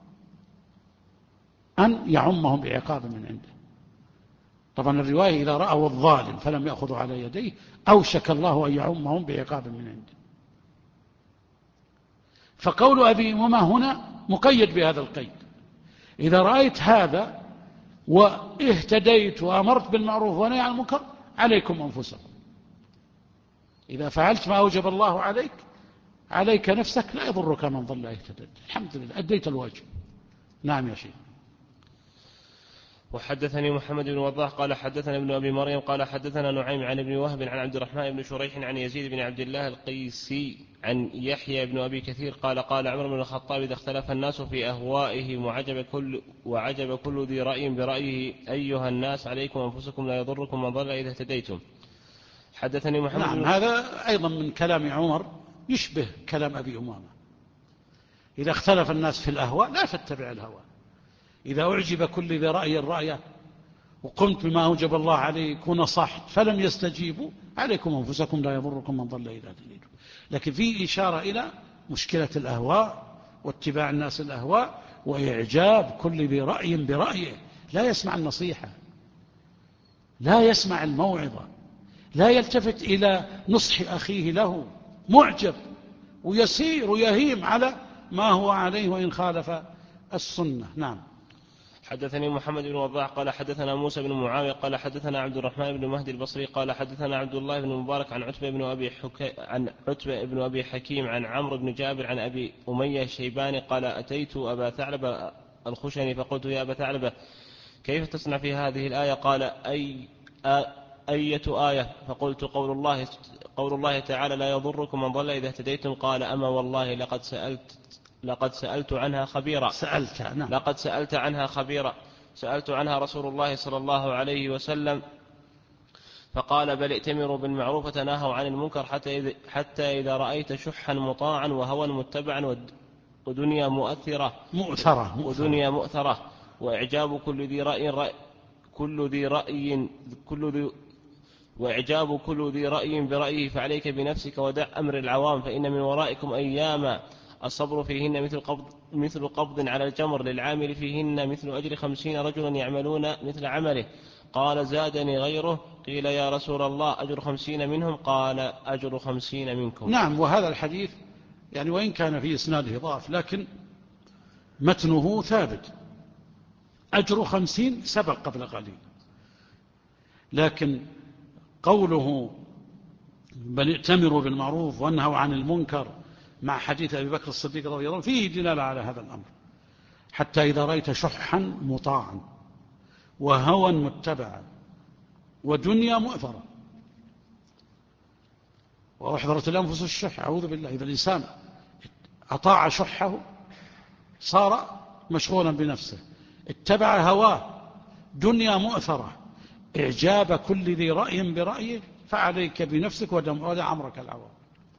أن يعمهم بعقاب من عنده. طبعا الرواية: إذا رأوا الظالم فلم يأخذوا على يديه أوشك الله أن يعمهم بعقاب من عنده. فقول أبي أمامة هنا مقيد بهذا القيد: إذا رأيت هذا واهتديت وأمرت بالمعروف ونهي عن المنكر عليكم أنفسكم. إذا فعلت ما أوجب الله عليك نفسك، لا يضرك من ضل اهتديت. الحمد لله، أديت الواجب. نعم يا شيخ. وحدثني محمد بن وضاح قال حدثنا ابن أبي مريم قال حدثنا نعيم عن ابن وهب عن عبد الرحمن بن شريح عن يزيد بن عبد الله القيسي عن يحيى بن أبي كثير قال: قال عمر بن الخطاب: إذا اختلف الناس في أهوائهم وعجب كل ذي رأي برأيه أيها الناس عليكم أنفسكم لا يضركم من ضل إذا اهتديتم. حدثني محمد نعم، هذا أيضا من كلام عمر يشبه كلام أبي أمامة. إذا اختلف الناس في الأهواء لا تتبع الهوى. إذا أعجب كل ذي رأي الرأي وقمت بما أوجب الله عليك ونصحت فلم يستجيبوا عليكم أنفسكم لا يضركم من ضل إذا اهتديتم. لكن في إشارة إلى مشكلة الأهواء واتباع الناس الأهواء وإعجاب كل ذي رأي برأيه، لا يسمع النصيحة، لا يسمع الموعظة، لا يلتفت إلى نصح أخيه له، معجب ويسير ويهيم على ما هو عليه وإن خالف السنة. نعم. حدثني محمد بن وضاح قال حدثنا موسى بن معاوية قال حدثنا عبد الرحمن بن مهدي البصري قال حدثنا عبد الله بن مبارك عن عتبة بن أبي حكيم عن عمرو بن جابر عن أبي أمية الشيباني قال: أتيت أبا ثعلبة الخشني فقلت: يا أبا ثعلبة، كيف تصنع في هذه الآية؟ قال: أية آية؟ فقلت: قول الله تعالى: لا يضركم من ضل إذا اهتديتم. قال: أما والله لقد سألت عنها خبيرا. لقد سألت عنها خبيرا. سألت عنها رسول الله صلى الله عليه وسلم فقال: بل ائتمروا بالمعروف وتناهوا عن المنكر حتى إذا رأيت شحا مطاعا وهوى متبعا ودنيا مؤثرة وإعجاب كل ذي رأي برأيه، فعليك بنفسك ودع أمر العوام، فإن من ورائكم أياما الصبر فيهن مثل قبض على الجمر، للعامل فيهن مثل أجر 50 رجلا يعملون مثل عمله. قال: زادني غيره: قيل يا رسول الله أجر 50 منهم؟ قال أجر 50 منكم. نعم. وهذا الحديث يعني وإن كان في إسناده ضعف لكن متنه ثابت. أجر 50 سبق قبل قليل، لكن قوله بل ائتمروا بالمعروف وانهوا عن المنكر مع حديث أبي بكر الصديق رضي الله عنه فيه دلالة على هذا الأمر. حتى إذا رأيت شحا مطاعا وهوى متبعا ودنيا مؤثرة وأحضرت الأنفس الشح، أعوذ بالله، إذا الإنسان أطاع شحه صار مشغولا بنفسه، اتبع هواه، دنيا مؤثرة، إعجاب كل ذي رأي برأيه، فعليك بنفسك ودع أمرك العوام.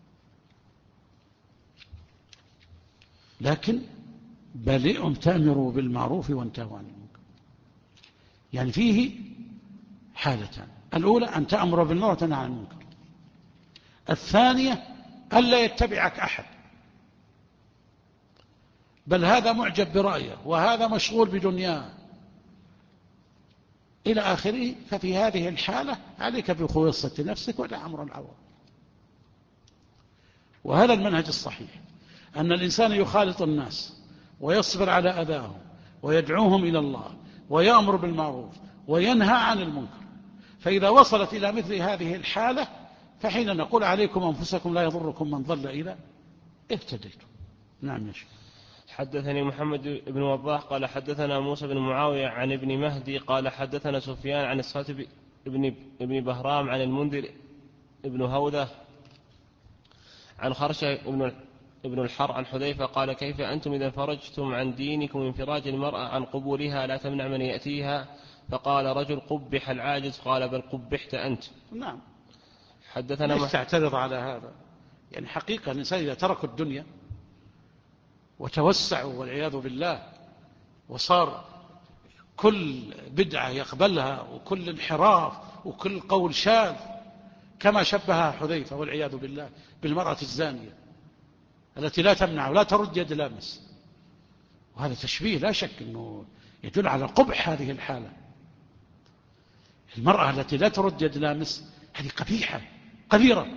لكن بل تأمروا بالمعروف وانتهوا عن المنكر، يعني فيه حالتان: الأولى أن تأمر بالمعروف وتنهى عن المنكر، الثانية ألا يتبعك أحد، بل هذا معجب برأيه وهذا مشغول بدنياه إلى آخره. ففي هذه الحالة عليك بخوصة نفسك ودع أمر العوام. وهذا المنهج الصحيح، أن الإنسان يخالط الناس ويصبر على أذاهم ويدعوهم إلى الله ويأمر بالمعروف وينهى عن المنكر. فإذا وصلت إلى مثل هذه الحالة فحين نقول عليكم أنفسكم لا يضركم من ضل إذا اهتديتم. نعم يا شيخ. حدثني محمد بن وضاح قال حدثنا موسى بن معاوية عن ابن مهدي قال حدثنا سفيان عن الصالح ابن بهرام عن المنذر ابن هودة عن خرشة ابن الحر عن حذيفة قال كيف أنتم إذا فرجتم عن دينكم انفراج المرأة عن قبولها لا تمنع من يأتيها؟ فقال رجل قبح العاجز، قال بل قبحت أنت. نعم. حدثنا ليش تعترض على هذا؟ يعني حقيقة الإنسان إذا تركوا الدنيا وتوسعوا والعياذ بالله وصار كل بدعة يقبلها وكل انحراف وكل قول شاذ، كما شبهها حذيفة والعياذ بالله بالمرأة الزانية التي لا تمنع ولا ترد يد لامس، وهذا تشبيه لا شك أنه يدل على قبح هذه الحالة. المرأة التي لا ترد يد لامس هذه قبيحة قذرة.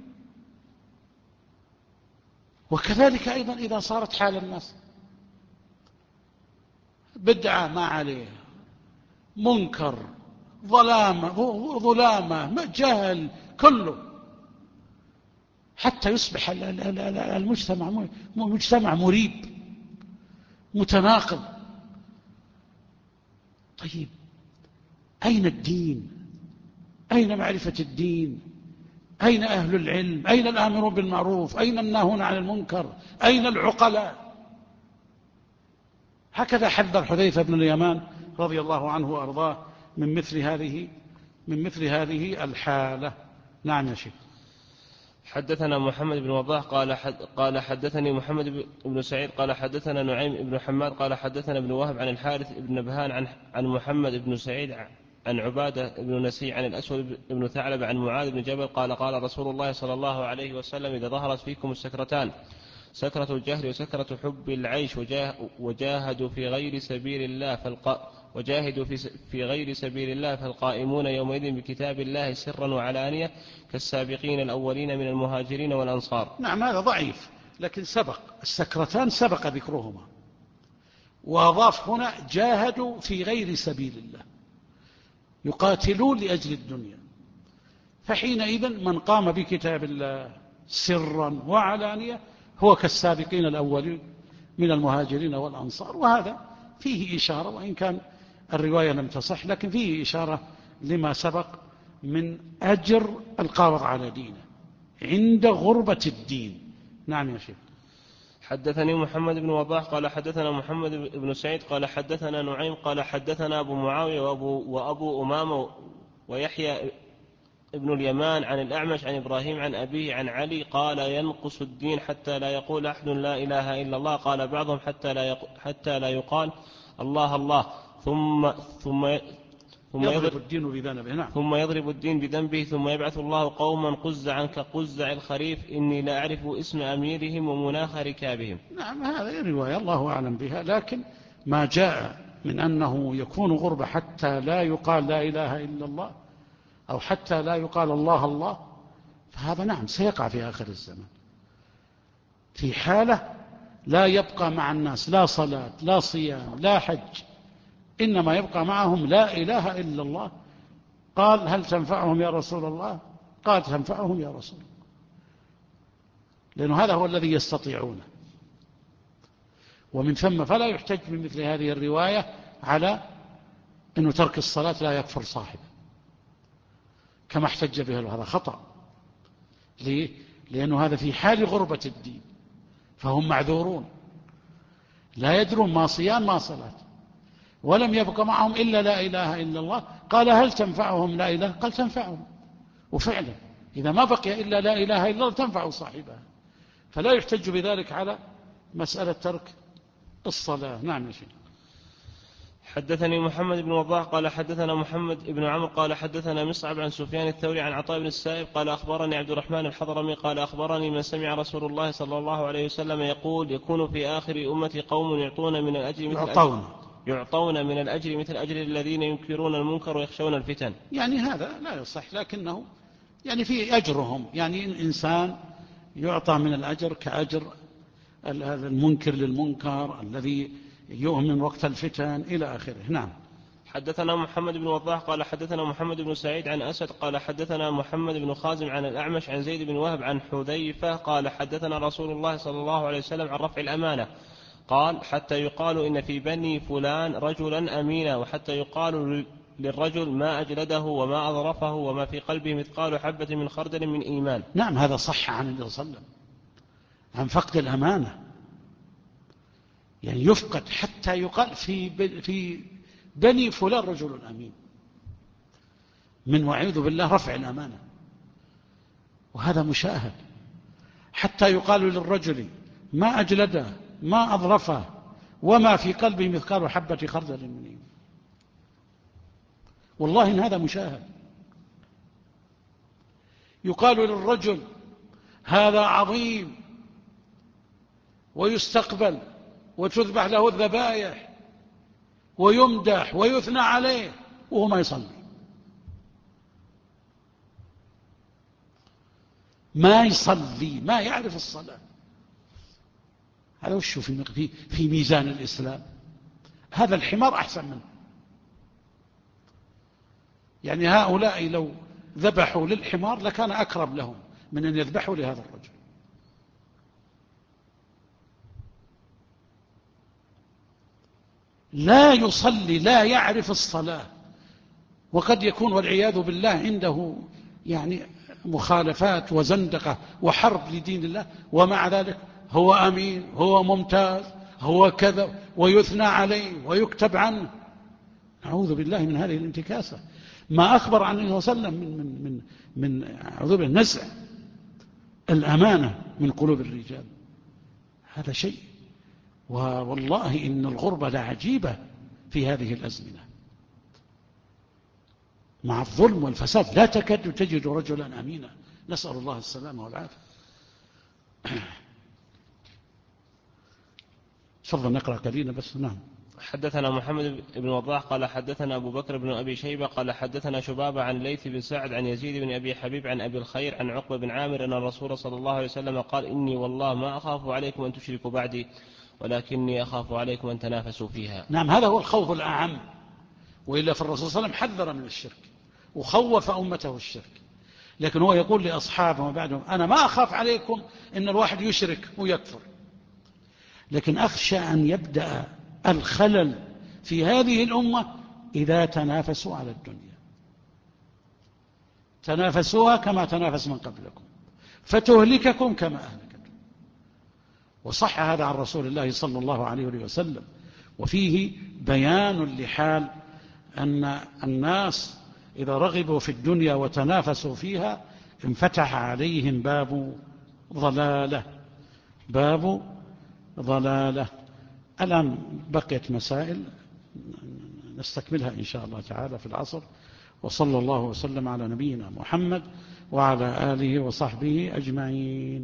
وكذلك أيضا إذا صارت حال الناس بدعة ما عليها، منكر، ظلامة، جهل، كله، حتى يصبح المجتمع مجتمع مريب متناقض. طيب أين الدين؟ أين معرفة الدين؟ أين أهل العلم؟ أين الآمرون بالمعروف؟ أين الناهون عن المنكر؟ أين العقلاء؟ هكذا حذر حذيفة بن اليمان رضي الله عنه وأرضاه من مثل هذه الحالة. نعم يا شيخ. حدثنا محمد بن وضاح قال حدثني محمد بن سعيد قال حدثنا نعيم بن حماد قال حدثنا ابن وهب عن الحارث بن نبهان عن محمد بن سعيد عن عبادة بن نسي عن الأسود بن ثعلب عن معاذ بن جبل قال قال رسول الله صلى الله عليه وسلم إذا ظهرت فيكم السكرتان سكرة الجهل وسكرة حب العيش وجاهدوا في غير سبيل الله فالقائمون يومئذ بكتاب الله سرا وعلانية كالسابقين الأولين من المهاجرين والأنصار. نعم هذا ضعيف، لكن سبق السكرتان سبق ذكرهما، وأضاف هنا جاهدوا في غير سبيل الله، يقاتلون لأجل الدنيا. فحينئذ من قام بكتاب الله سرا وعلانية هو كالسابقين الأولين من المهاجرين والأنصار. وهذا فيه إشارة، وإن كان الرواية لم تصح، لكن فيه إشارة لما سبق من أجر القابض على دينه عند غربة الدين. نعم يا شيخ. حدثني محمد بن وضاح قال حدثنا محمد بن سعيد قال حدثنا نعيم قال حدثنا أبو معاوية وأبو أمامة ويحيى ابن اليمان عن الأعمش عن إبراهيم عن أبيه عن علي قال ينقص الدين حتى لا يقول أحد لا إله إلا الله. قال بعضهم حتى لا يقال الله الله ثم يضرب الدين بذنبه. نعم. ثم يضرب الدين بذنبه ثم يبعث الله قوما قزعا كقزع الخريف إني لا أعرف اسم أميرهم ومناخ ركابهم. نعم هذه رواية الله أعلم بها، لكن ما جاء من أنه يكون غربة حتى لا يقال لا إله إلا الله أو حتى لا يقال الله الله، فهذا نعم سيقع في آخر الزمان، في حالة لا يبقى مع الناس لا صلاة لا صيام لا حج، إنما يبقى معهم لا إله إلا الله. قال هل تنفعهم يا رسول الله؟ قال تنفعهم يا رسول الله، لأنه هذا هو الذي يستطيعونه. ومن ثم فلا يحتج بمثل هذه الرواية على أنه ترك الصلاة لا يكفر صاحبه كما احتج به، هذا خطأ. ليه؟ لأنه هذا في حال غربة الدين، فهم معذورون لا يدرون ما صيام ما صلاة، ولم يبق معهم إلا لا إله إلا الله. قال هل تنفعهم لا إله؟ قال تنفعهم، وفعلا إذا ما بقي إلا لا إله إلا الله تنفع صاحبها، فلا يحتج بذلك على مسألة ترك الصلاة. نعم يا شيخ. حدثني محمد بن وضاح قال حدثنا محمد بن عمرو قال حدثنا مصعب عن سفيان الثوري عن عطاء بن السائب قال أخبرني عبد الرحمن الحضرمي قال أخبرني من سمع رسول الله صلى الله عليه وسلم يقول يكون في آخر أمتي قوم يعطون من الأجر مثل أجر الذين ينكرون المنكر ويخشون الفتن. يعني هذا لا يصح، لكنه يعني في أجرهم، يعني إنسان يعطى من الأجر كأجر المنكر للمنكر الذي يؤمن وقت الفتن إلى آخره. نعم. حدثنا محمد بن وضاح قال حدثنا محمد بن سعيد عن أسد قال حدثنا محمد بن خازم عن الأعمش عن زيد بن وهب عن حذيفة قال حدثنا رسول الله صلى الله عليه وسلم عن رفع الأمانة قال حتى يقال إن في بني فلان رجلا أمينا، وحتى يقال للرجل ما أجلده وما أظرفه وما في قلبه مثقال حبة من خردل من إيمان. نعم هذا صح عن النبي صلى الله عليه وسلم عن فقد الأمانة، يعني يفقد حتى يقال في بني فلان رجل أمين، من وعيذ بالله رفع الأمانة، وهذا مشاهد. حتى يقال للرجل ما أجلده ما أظرفه وما في قلبه مثقال حبة خردل من إيمان، والله إن هذا مشاهد. يقال للرجل هذا عظيم ويستقبل وتذبح له الذبائح ويمدح ويثنى عليه وهو ما يصلي، ما يصلي، ما يعرف الصلاة. هذا وش في ميزان الإسلام؟ هذا الحمار أحسن منه. يعني هؤلاء لو ذبحوا للحمار لكان أكرم لهم من أن يذبحوا لهذا الرجل. لا يصلي، لا يعرف الصلاة، وقد يكون والعياذ بالله عنده يعني مخالفات وزندقة وحرب لدين الله، ومع ذلك هو أمين، هو ممتاز، هو كذا، ويثنى عليه ويكتب عنه. أعوذ بالله من هذه الانتكاسة. ما أخبر عن النبي صلى الله عليه وسلم من أعوذ بالله نزع الأمانة من قلوب الرجال، هذا شيء. والله إن الغربة لعجيبة في هذه الأزمنة، مع الظلم والفساد لا تكاد تجد رجلا أمينا، نسأل الله السلامة والعافية. تفضل نقرأ قليلا بس. نعم. حدثنا محمد بن وضاح قال حدثنا أبو بكر بن أبي شيبة قال حدثنا شبابة عن ليث بن سعد عن يزيد بن أبي حبيب عن أبي الخير عن عقبة بن عامر أن الرسول صلى الله عليه وسلم قال إني والله ما أخاف عليكم أن تشركوا بعدي ولكني أخاف عليكم أن تنافسوا فيها. نعم هذا هو الخوف الأعم، وإلا فالرسول صلى الله عليه وسلم حذر من الشرك وخوف أمته الشرك، لكن هو يقول لأصحابه وبعدهم أنا ما أخاف عليكم إن الواحد يشرك ويكفر، لكن أخشى أن يبدأ الخلل في هذه الأمة إذا تنافسوا على الدنيا، تنافسوها كما تنافس من قبلكم فتهلككم كما أهلكتم. وصح هذا عن رسول الله صلى الله عليه وسلم، وفيه بيان لحال أن الناس إذا رغبوا في الدنيا وتنافسوا فيها انفتح عليهم باب ضلالة. الآن بقيت مسائل نستكملها إن شاء الله تعالى في العصر. وصلى الله وسلم على نبينا محمد وعلى آله وصحبه أجمعين.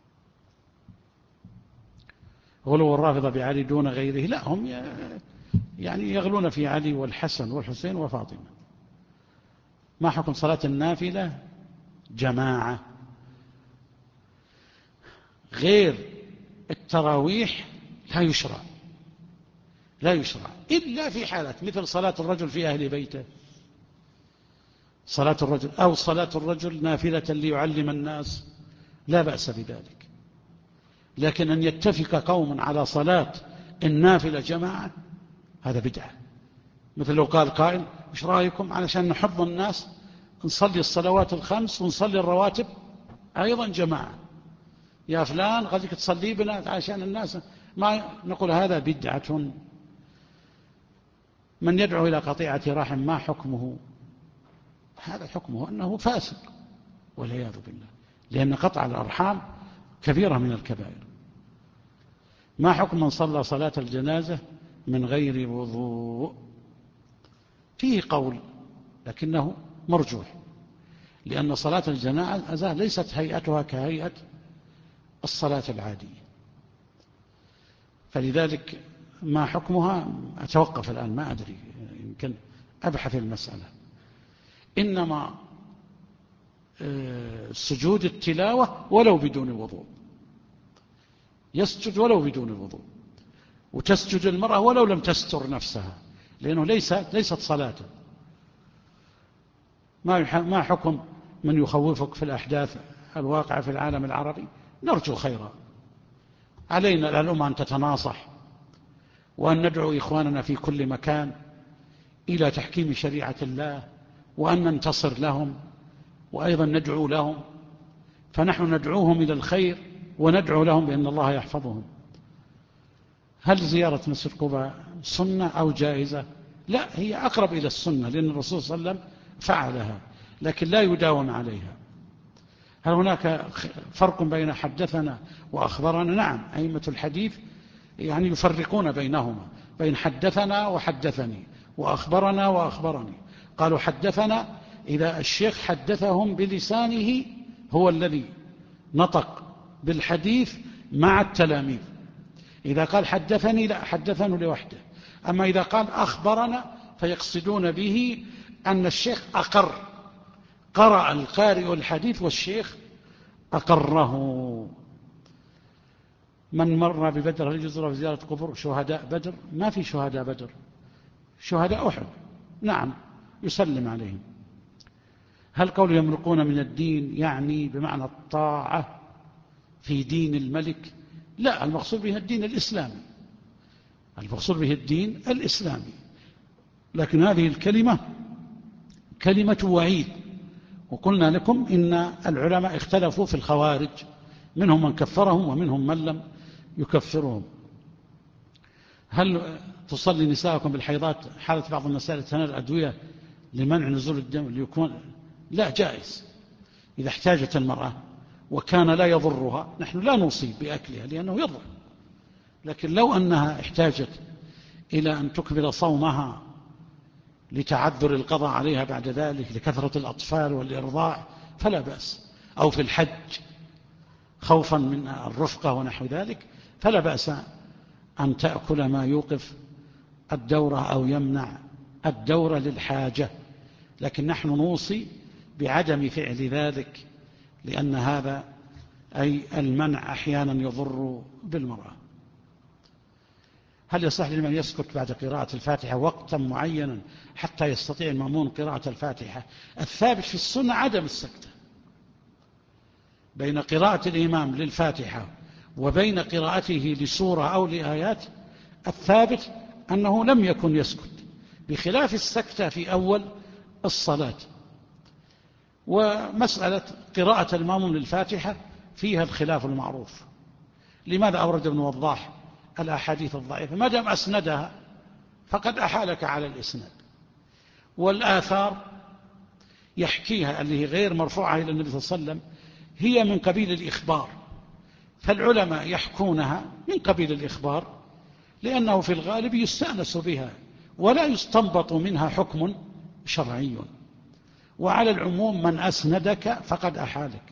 غلو الرافضة بعلي دون غيره، لا هم يعني يغلون في علي والحسن والحسين وفاطمة. ما حكم صلاة النافلة جماعة غير التراويح؟ لا يشرع إلا في حالات مثل صلاة الرجل في أهل بيته، صلاة الرجل أو صلاة الرجل نافلة ليعلم الناس، لا بأس بذلك. لكن أن يتفق قوم على صلاة النافلة جماعة هذا بدعة. مثل لو قال قائل إيش رأيكم علشان نحض الناس نصلي الصلوات الخمس ونصلي الرواتب أيضا جماعة، يا فلان غاديك تصلي بنا عشان الناس، ما نقول هذا بدعة. من يدعو إلى قطيعة رحم ما حكمه؟ هذا حكمه أنه فاسق والعياذ بالله، لأن قطع الأرحام كبيرة من الكبائر. ما حكم من صلى صلاة الجنازة من غير وضوء؟ فيه قول لكنه مرجوح، لأن صلاة الجنازة ليست هيئتها كهيئة الصلاة العادية، فلذلك ما حكمها أتوقف الآن، ما أدري، يمكن أبحث المسألة. إنما سجود التلاوة ولو بدون وضوء، يسجد ولو بدون وضوء، وتسجد المرأة ولو لم تستر نفسها، لأنه ليست صلاته. ما حكم من يخوفك في الأحداث الواقعة في العالم العربي؟ نرجو خيرا. علينا الأمة أن تتناصح، وأن ندعو إخواننا في كل مكان إلى تحكيم شريعة الله، وأن ننتصر لهم، وأيضا ندعو لهم. فنحن ندعوهم إلى الخير وندعو لهم بأن الله يحفظهم. هل زيارة مسجد قباء سنة أو جائزة؟ لا، هي أقرب إلى السنة، لأن الرسول صلى الله عليه وسلم فعلها، لكن لا يداوم عليها. هل هناك فرق بين حدثنا وأخبرنا؟ نعم، أئمة الحديث يعني يفرقون بينهما، بين حدثنا وحدثني وأخبرنا وأخبرني. قالوا حدثنا إذا الشيخ حدثهم بلسانه، هو الذي نطق بالحديث مع التلاميذ. إذا قال حدثني لا، حدثنا لوحده. أما إذا قال أخبرنا فيقصدون به أن الشيخ قرأ القارئ الحديث والشيخ أقره. من مر ببدر هل يجوز له زيارة قبور شهداء بدر؟ ما في شهداء بدر، شهداء أحد نعم يسلم عليهم. هل قول يمرقون من الدين يعني بمعنى الطاعة في دين الملك؟ لا، المقصود به الدين الإسلامي، المقصود به الدين الإسلامي. لكن هذه الكلمة كلمة وعيد، وقلنا لكم إن العلماء اختلفوا في الخوارج، منهم من كفرهم ومنهم من لم يكفرهم. هل تصلي نساءكم بالحيضات حالة بعض المسائل تنال أدوية لمنع نزول الدم ليكون؟ لا، جائز إذا احتاجت المرأة وكان لا يضرها، نحن لا نوصي بأكلها لأنه يضر، لكن لو أنها احتاجت إلى أن تكمل صومها لتعذر القضاء عليها بعد ذلك لكثرة الأطفال والإرضاع فلا بأس، أو في الحج خوفا من الرفقة ونحو ذلك فلا بأس أن تأكل ما يوقف الدورة أو يمنع الدورة للحاجة. لكن نحن نوصي بعدم فعل ذلك، لأن هذا أي المنع أحيانا يضر بالمرأة. هل يصح لمن يسكت بعد قراءة الفاتحة وقتا معينا حتى يستطيع المأمون قراءة الفاتحة؟ الثابت في السنة عدم السكتة بين قراءة الإمام للفاتحة وبين قراءته لسورة أو لآيات. الثابت أنه لم يكن يسكت، بخلاف السكتة في أول الصلاة. ومسألة قراءة المأموم للفاتحة فيها الخلاف المعروف. لماذا أورد ابن وضاح الأحاديث الضعيفة؟ ما دام أسندها فقد أحالك على الإسناد، والآثار يحكيها اللي هي غير مرفوعة إلى النبي صلى الله عليه وسلم هي من قبيل الإخبار، فالعلماء يحكونها من قبيل الإخبار لأنه في الغالب يستأنس بها ولا يستنبط منها حكم شرعي. وعلى العموم من أسندك فقد أحالك.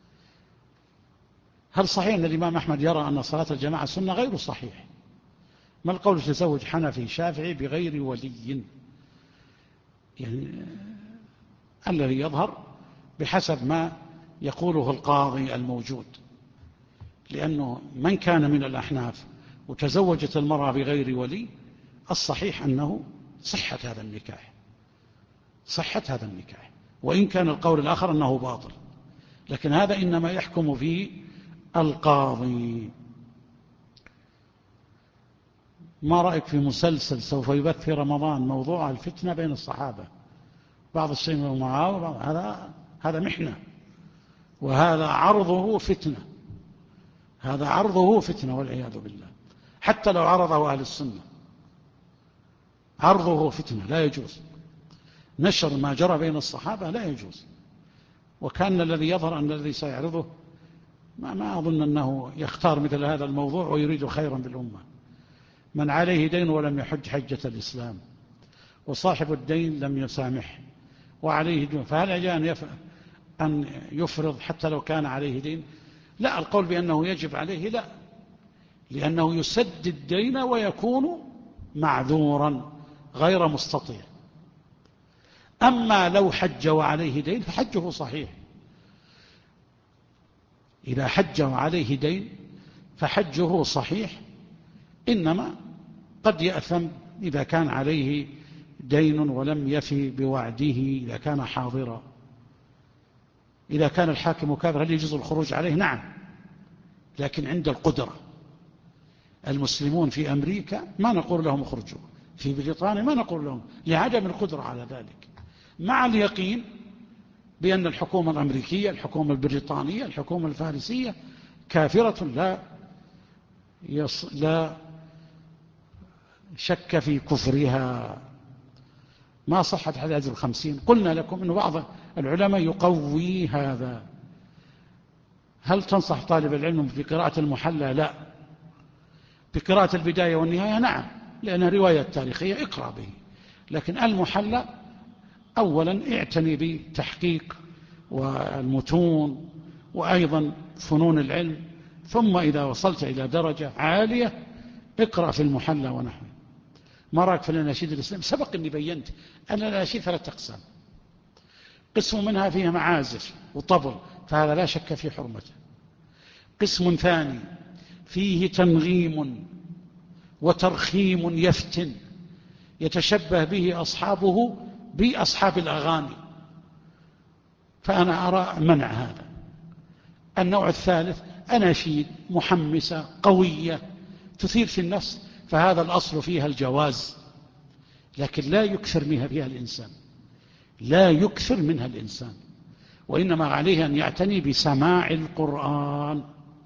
هل صحيح أن الإمام أحمد يرى أن صلاة الجماعة سنة؟ غير صحيح. ما القول تزوج حنفي شافعي بغير ولي؟ يعني الذي يظهر بحسب ما يقوله القاضي الموجود، لأنه من كان من الأحناف وتزوجت المرأة بغير ولي، الصحيح أنه صحة هذا النكاح، صحة هذا النكاح، وإن كان القول الآخر أنه باطل، لكن هذا إنما يحكم فيه القاضي. ما رأيك في مسلسل سوف يبث في رمضان موضوع الفتنة بين الصحابة، بعض الشيء من المعاوضة؟ هذا محنة، وهذا عرضه فتنة، هذا عرضه فتنة والعياذ بالله، حتى لو عرضه أهل السنة عرضه فتنة، لا يجوز نشر ما جرى بين الصحابة، لا يجوز. وكان الذي يظهر أن الذي سيعرضه ما أظن أنه يختار مثل هذا الموضوع ويريد خيرا بالأمة. من عليه دين ولم يحج حجة الإسلام، وصاحب الدين لم يسامح وعليه دين، فهل يجب أن يفرض حتى لو كان عليه دين؟ لا، القول بأنه يجب عليه لا، لأنه يسدد الدين ويكون معذورا غير مستطيع. أما لو حج وعليه دين فحجه صحيح، إذا حج وعليه دين فحجه صحيح، إنما قد يأثم إذا كان عليه دين ولم يفي بوعده إذا كان حاضرا. إذا كان الحاكم كافر هل يجوز الخروج عليه؟ نعم، لكن عند القدرة. المسلمون في أمريكا ما نقول لهم اخرجوا، في بريطانيا ما نقول لهم، لعدم القدرة على ذلك، مع اليقين بأن الحكومة الأمريكية، الحكومة البريطانية، الحكومة الفارسية كافرة لا شك في كفرها. ما صحت حديث 50. قلنا لكم أن بعض العلماء يقوي هذا. هل تنصح طالب العلم بقراءة المحلى؟ لا. بقراءة البداية والنهاية نعم، لأنها رواية تاريخية اقرأ به، لكن المحلى أولا اعتني بتحقيق والمتون وأيضا فنون العلم، ثم إذا وصلت إلى درجة عالية اقرأ في المحلى ونحوه. ما رأيك في الأناشيد الإسلام؟ سبق أني بينت أن الأناشيد 3 أقسام، قسم منها فيها معازف وطبل، فهذا لا شك في حرمته. قسم ثاني فيه تنغيم وترخيم يفتن يتشبه به أصحابه بأصحاب الأغاني، فأنا أرى منع هذا. النوع الثالث أناشيد محمسة قوية تثير في النفس، فهذا الأصل فيها الجواز، لكن لا يكثر منها فيها الإنسان، لا يكثر منها الإنسان، وإنما عليه أن يعتني بسماع القرآن.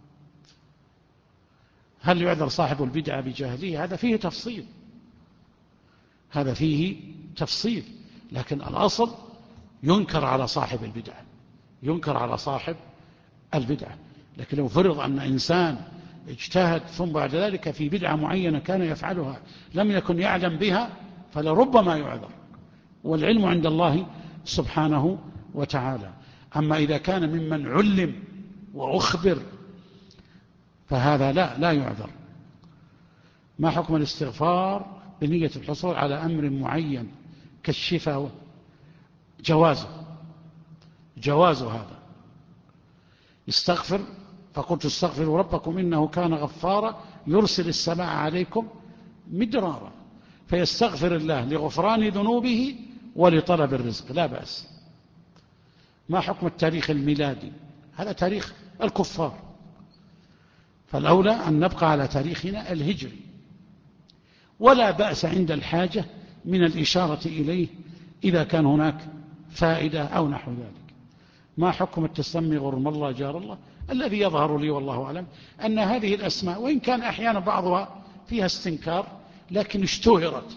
هل يعذر صاحب البدعة بجهله؟ هذا فيه تفصيل، هذا فيه تفصيل، لكن الأصل ينكر على صاحب البدعة، ينكر على صاحب البدعة. لكن لو فرض أن إنسان اجتهد ثم بعد ذلك في بدعة معينة كان يفعلها لم يكن يعلم بها فلربما يعذر، والعلم عند الله سبحانه وتعالى. أما إذا كان ممن علم وأخبر فهذا لا يعذر. ما حكم الاستغفار بنية الحصول على أمر معين كالشفاء؟ جوازه هذا، استغفر، فقلت استغفروا ربكم إنه كان غفارا يرسل السماء عليكم مدرارا، فيستغفر الله لغفران ذنوبه ولطلب الرزق، لا بأس. ما حكم التاريخ الميلادي؟ هذا تاريخ الكفار، فالأولى أن نبقى على تاريخنا الهجري، ولا بأس عند الحاجة من الإشارة إليه إذا كان هناك فائدة أو نحو ذلك. ما حكم التسمي غرم الله جار الله؟ الذي يظهر لي والله أعلم أن هذه الأسماء وإن كان أحيانا بعضها فيها استنكار لكن اشتهرت،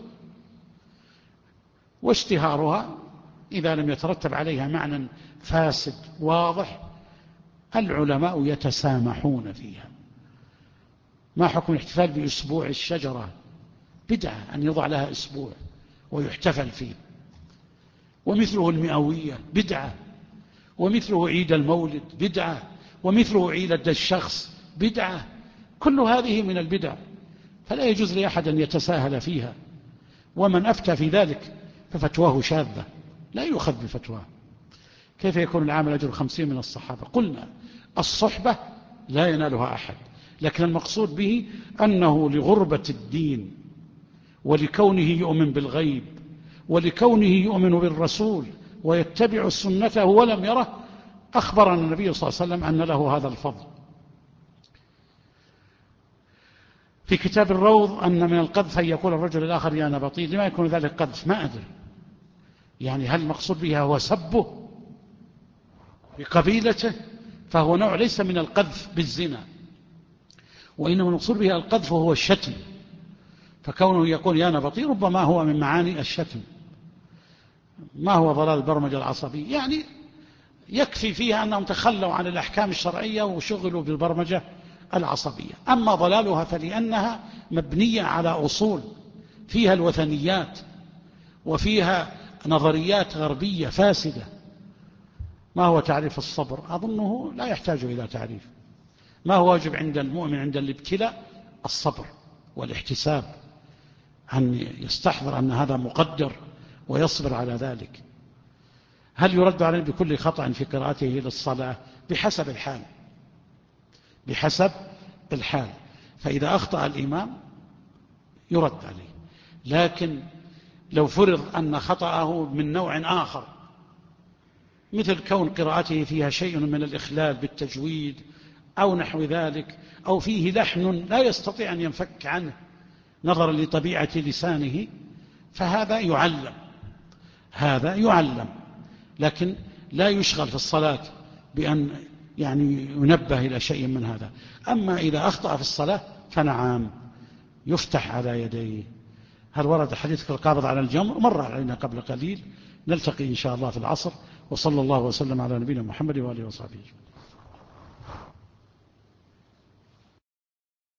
واشتهارها إذا لم يترتب عليها معنى فاسد واضح العلماء يتسامحون فيها. ما حكم الاحتفال بأسبوع الشجرة؟ بدعة أن يضع لها أسبوع ويحتفل فيه، ومثله المئوية بدعة، ومثله عيد المولد بدعة، ومثله عيد الشخص بدعة، كل هذه من البدع، فلا يجوز لأحد أن يتساهل فيها، ومن أفتى في ذلك ففتواه شاذة لا يؤخذ بفتواه. كيف يكون العامل أجر 50 من الصحابة؟ قلنا الصحبة لا ينالها أحد، لكن المقصود به أنه لغربة الدين ولكونه يؤمن بالغيب ولكونه يؤمن بالرسول ويتبع سنته ولم يره، أخبرنا النبي صلى الله عليه وسلم أن له هذا الفضل. في كتاب الروض أن من القذف أن يقول الرجل الآخر يا نبطي. لما يكون ذلك قذف؟ ما أدري، يعني هل المقصود بها هو سبه بقبيلته؟ فهو نوع ليس من القذف بالزنا، وإنما المقصود بها القذف هو الشتم، فكونه يقول يا نبطي ربما هو من معاني الشتم. ما هو ضلال البرمجة العصبية؟ يعني يكفي فيها أنهم تخلوا عن الأحكام الشرعية وشغلوا بالبرمجة العصبية. أما ضلالها فلأنها مبنية على أصول فيها الوثنيات وفيها نظريات غربية فاسدة. ما هو تعريف الصبر؟ أظنه لا يحتاج إلى تعريف. ما هو واجب عند المؤمن عند الابتلاء؟ الصبر والاحتساب، أن يستحضر أن هذا مقدر ويصبر على ذلك. هل يرد عليه بكل خطأ في قراءته للصلاة؟ بحسب الحال، بحسب الحال. فإذا أخطأ الإمام يرد عليه، لكن لو فرض أن خطأه من نوع آخر، مثل كون قراءته فيها شيء من الإخلال بالتجويد أو نحو ذلك، أو فيه لحن لا يستطيع أن ينفك عنه نظرا لطبيعة لسانه، فهذا يعلم، هذا يعلم، لكن لا يشغل في الصلاة بأن يعني ينبه إلى شيء من هذا. أما إذا أخطأ في الصلاة فنعم يفتح على يديه. هل ورد حديث القابض على الجمر؟ مر علينا قبل قليل. نلتقي إن شاء الله في العصر، وصلى الله وسلم على نبينا محمد وآله وصحبه.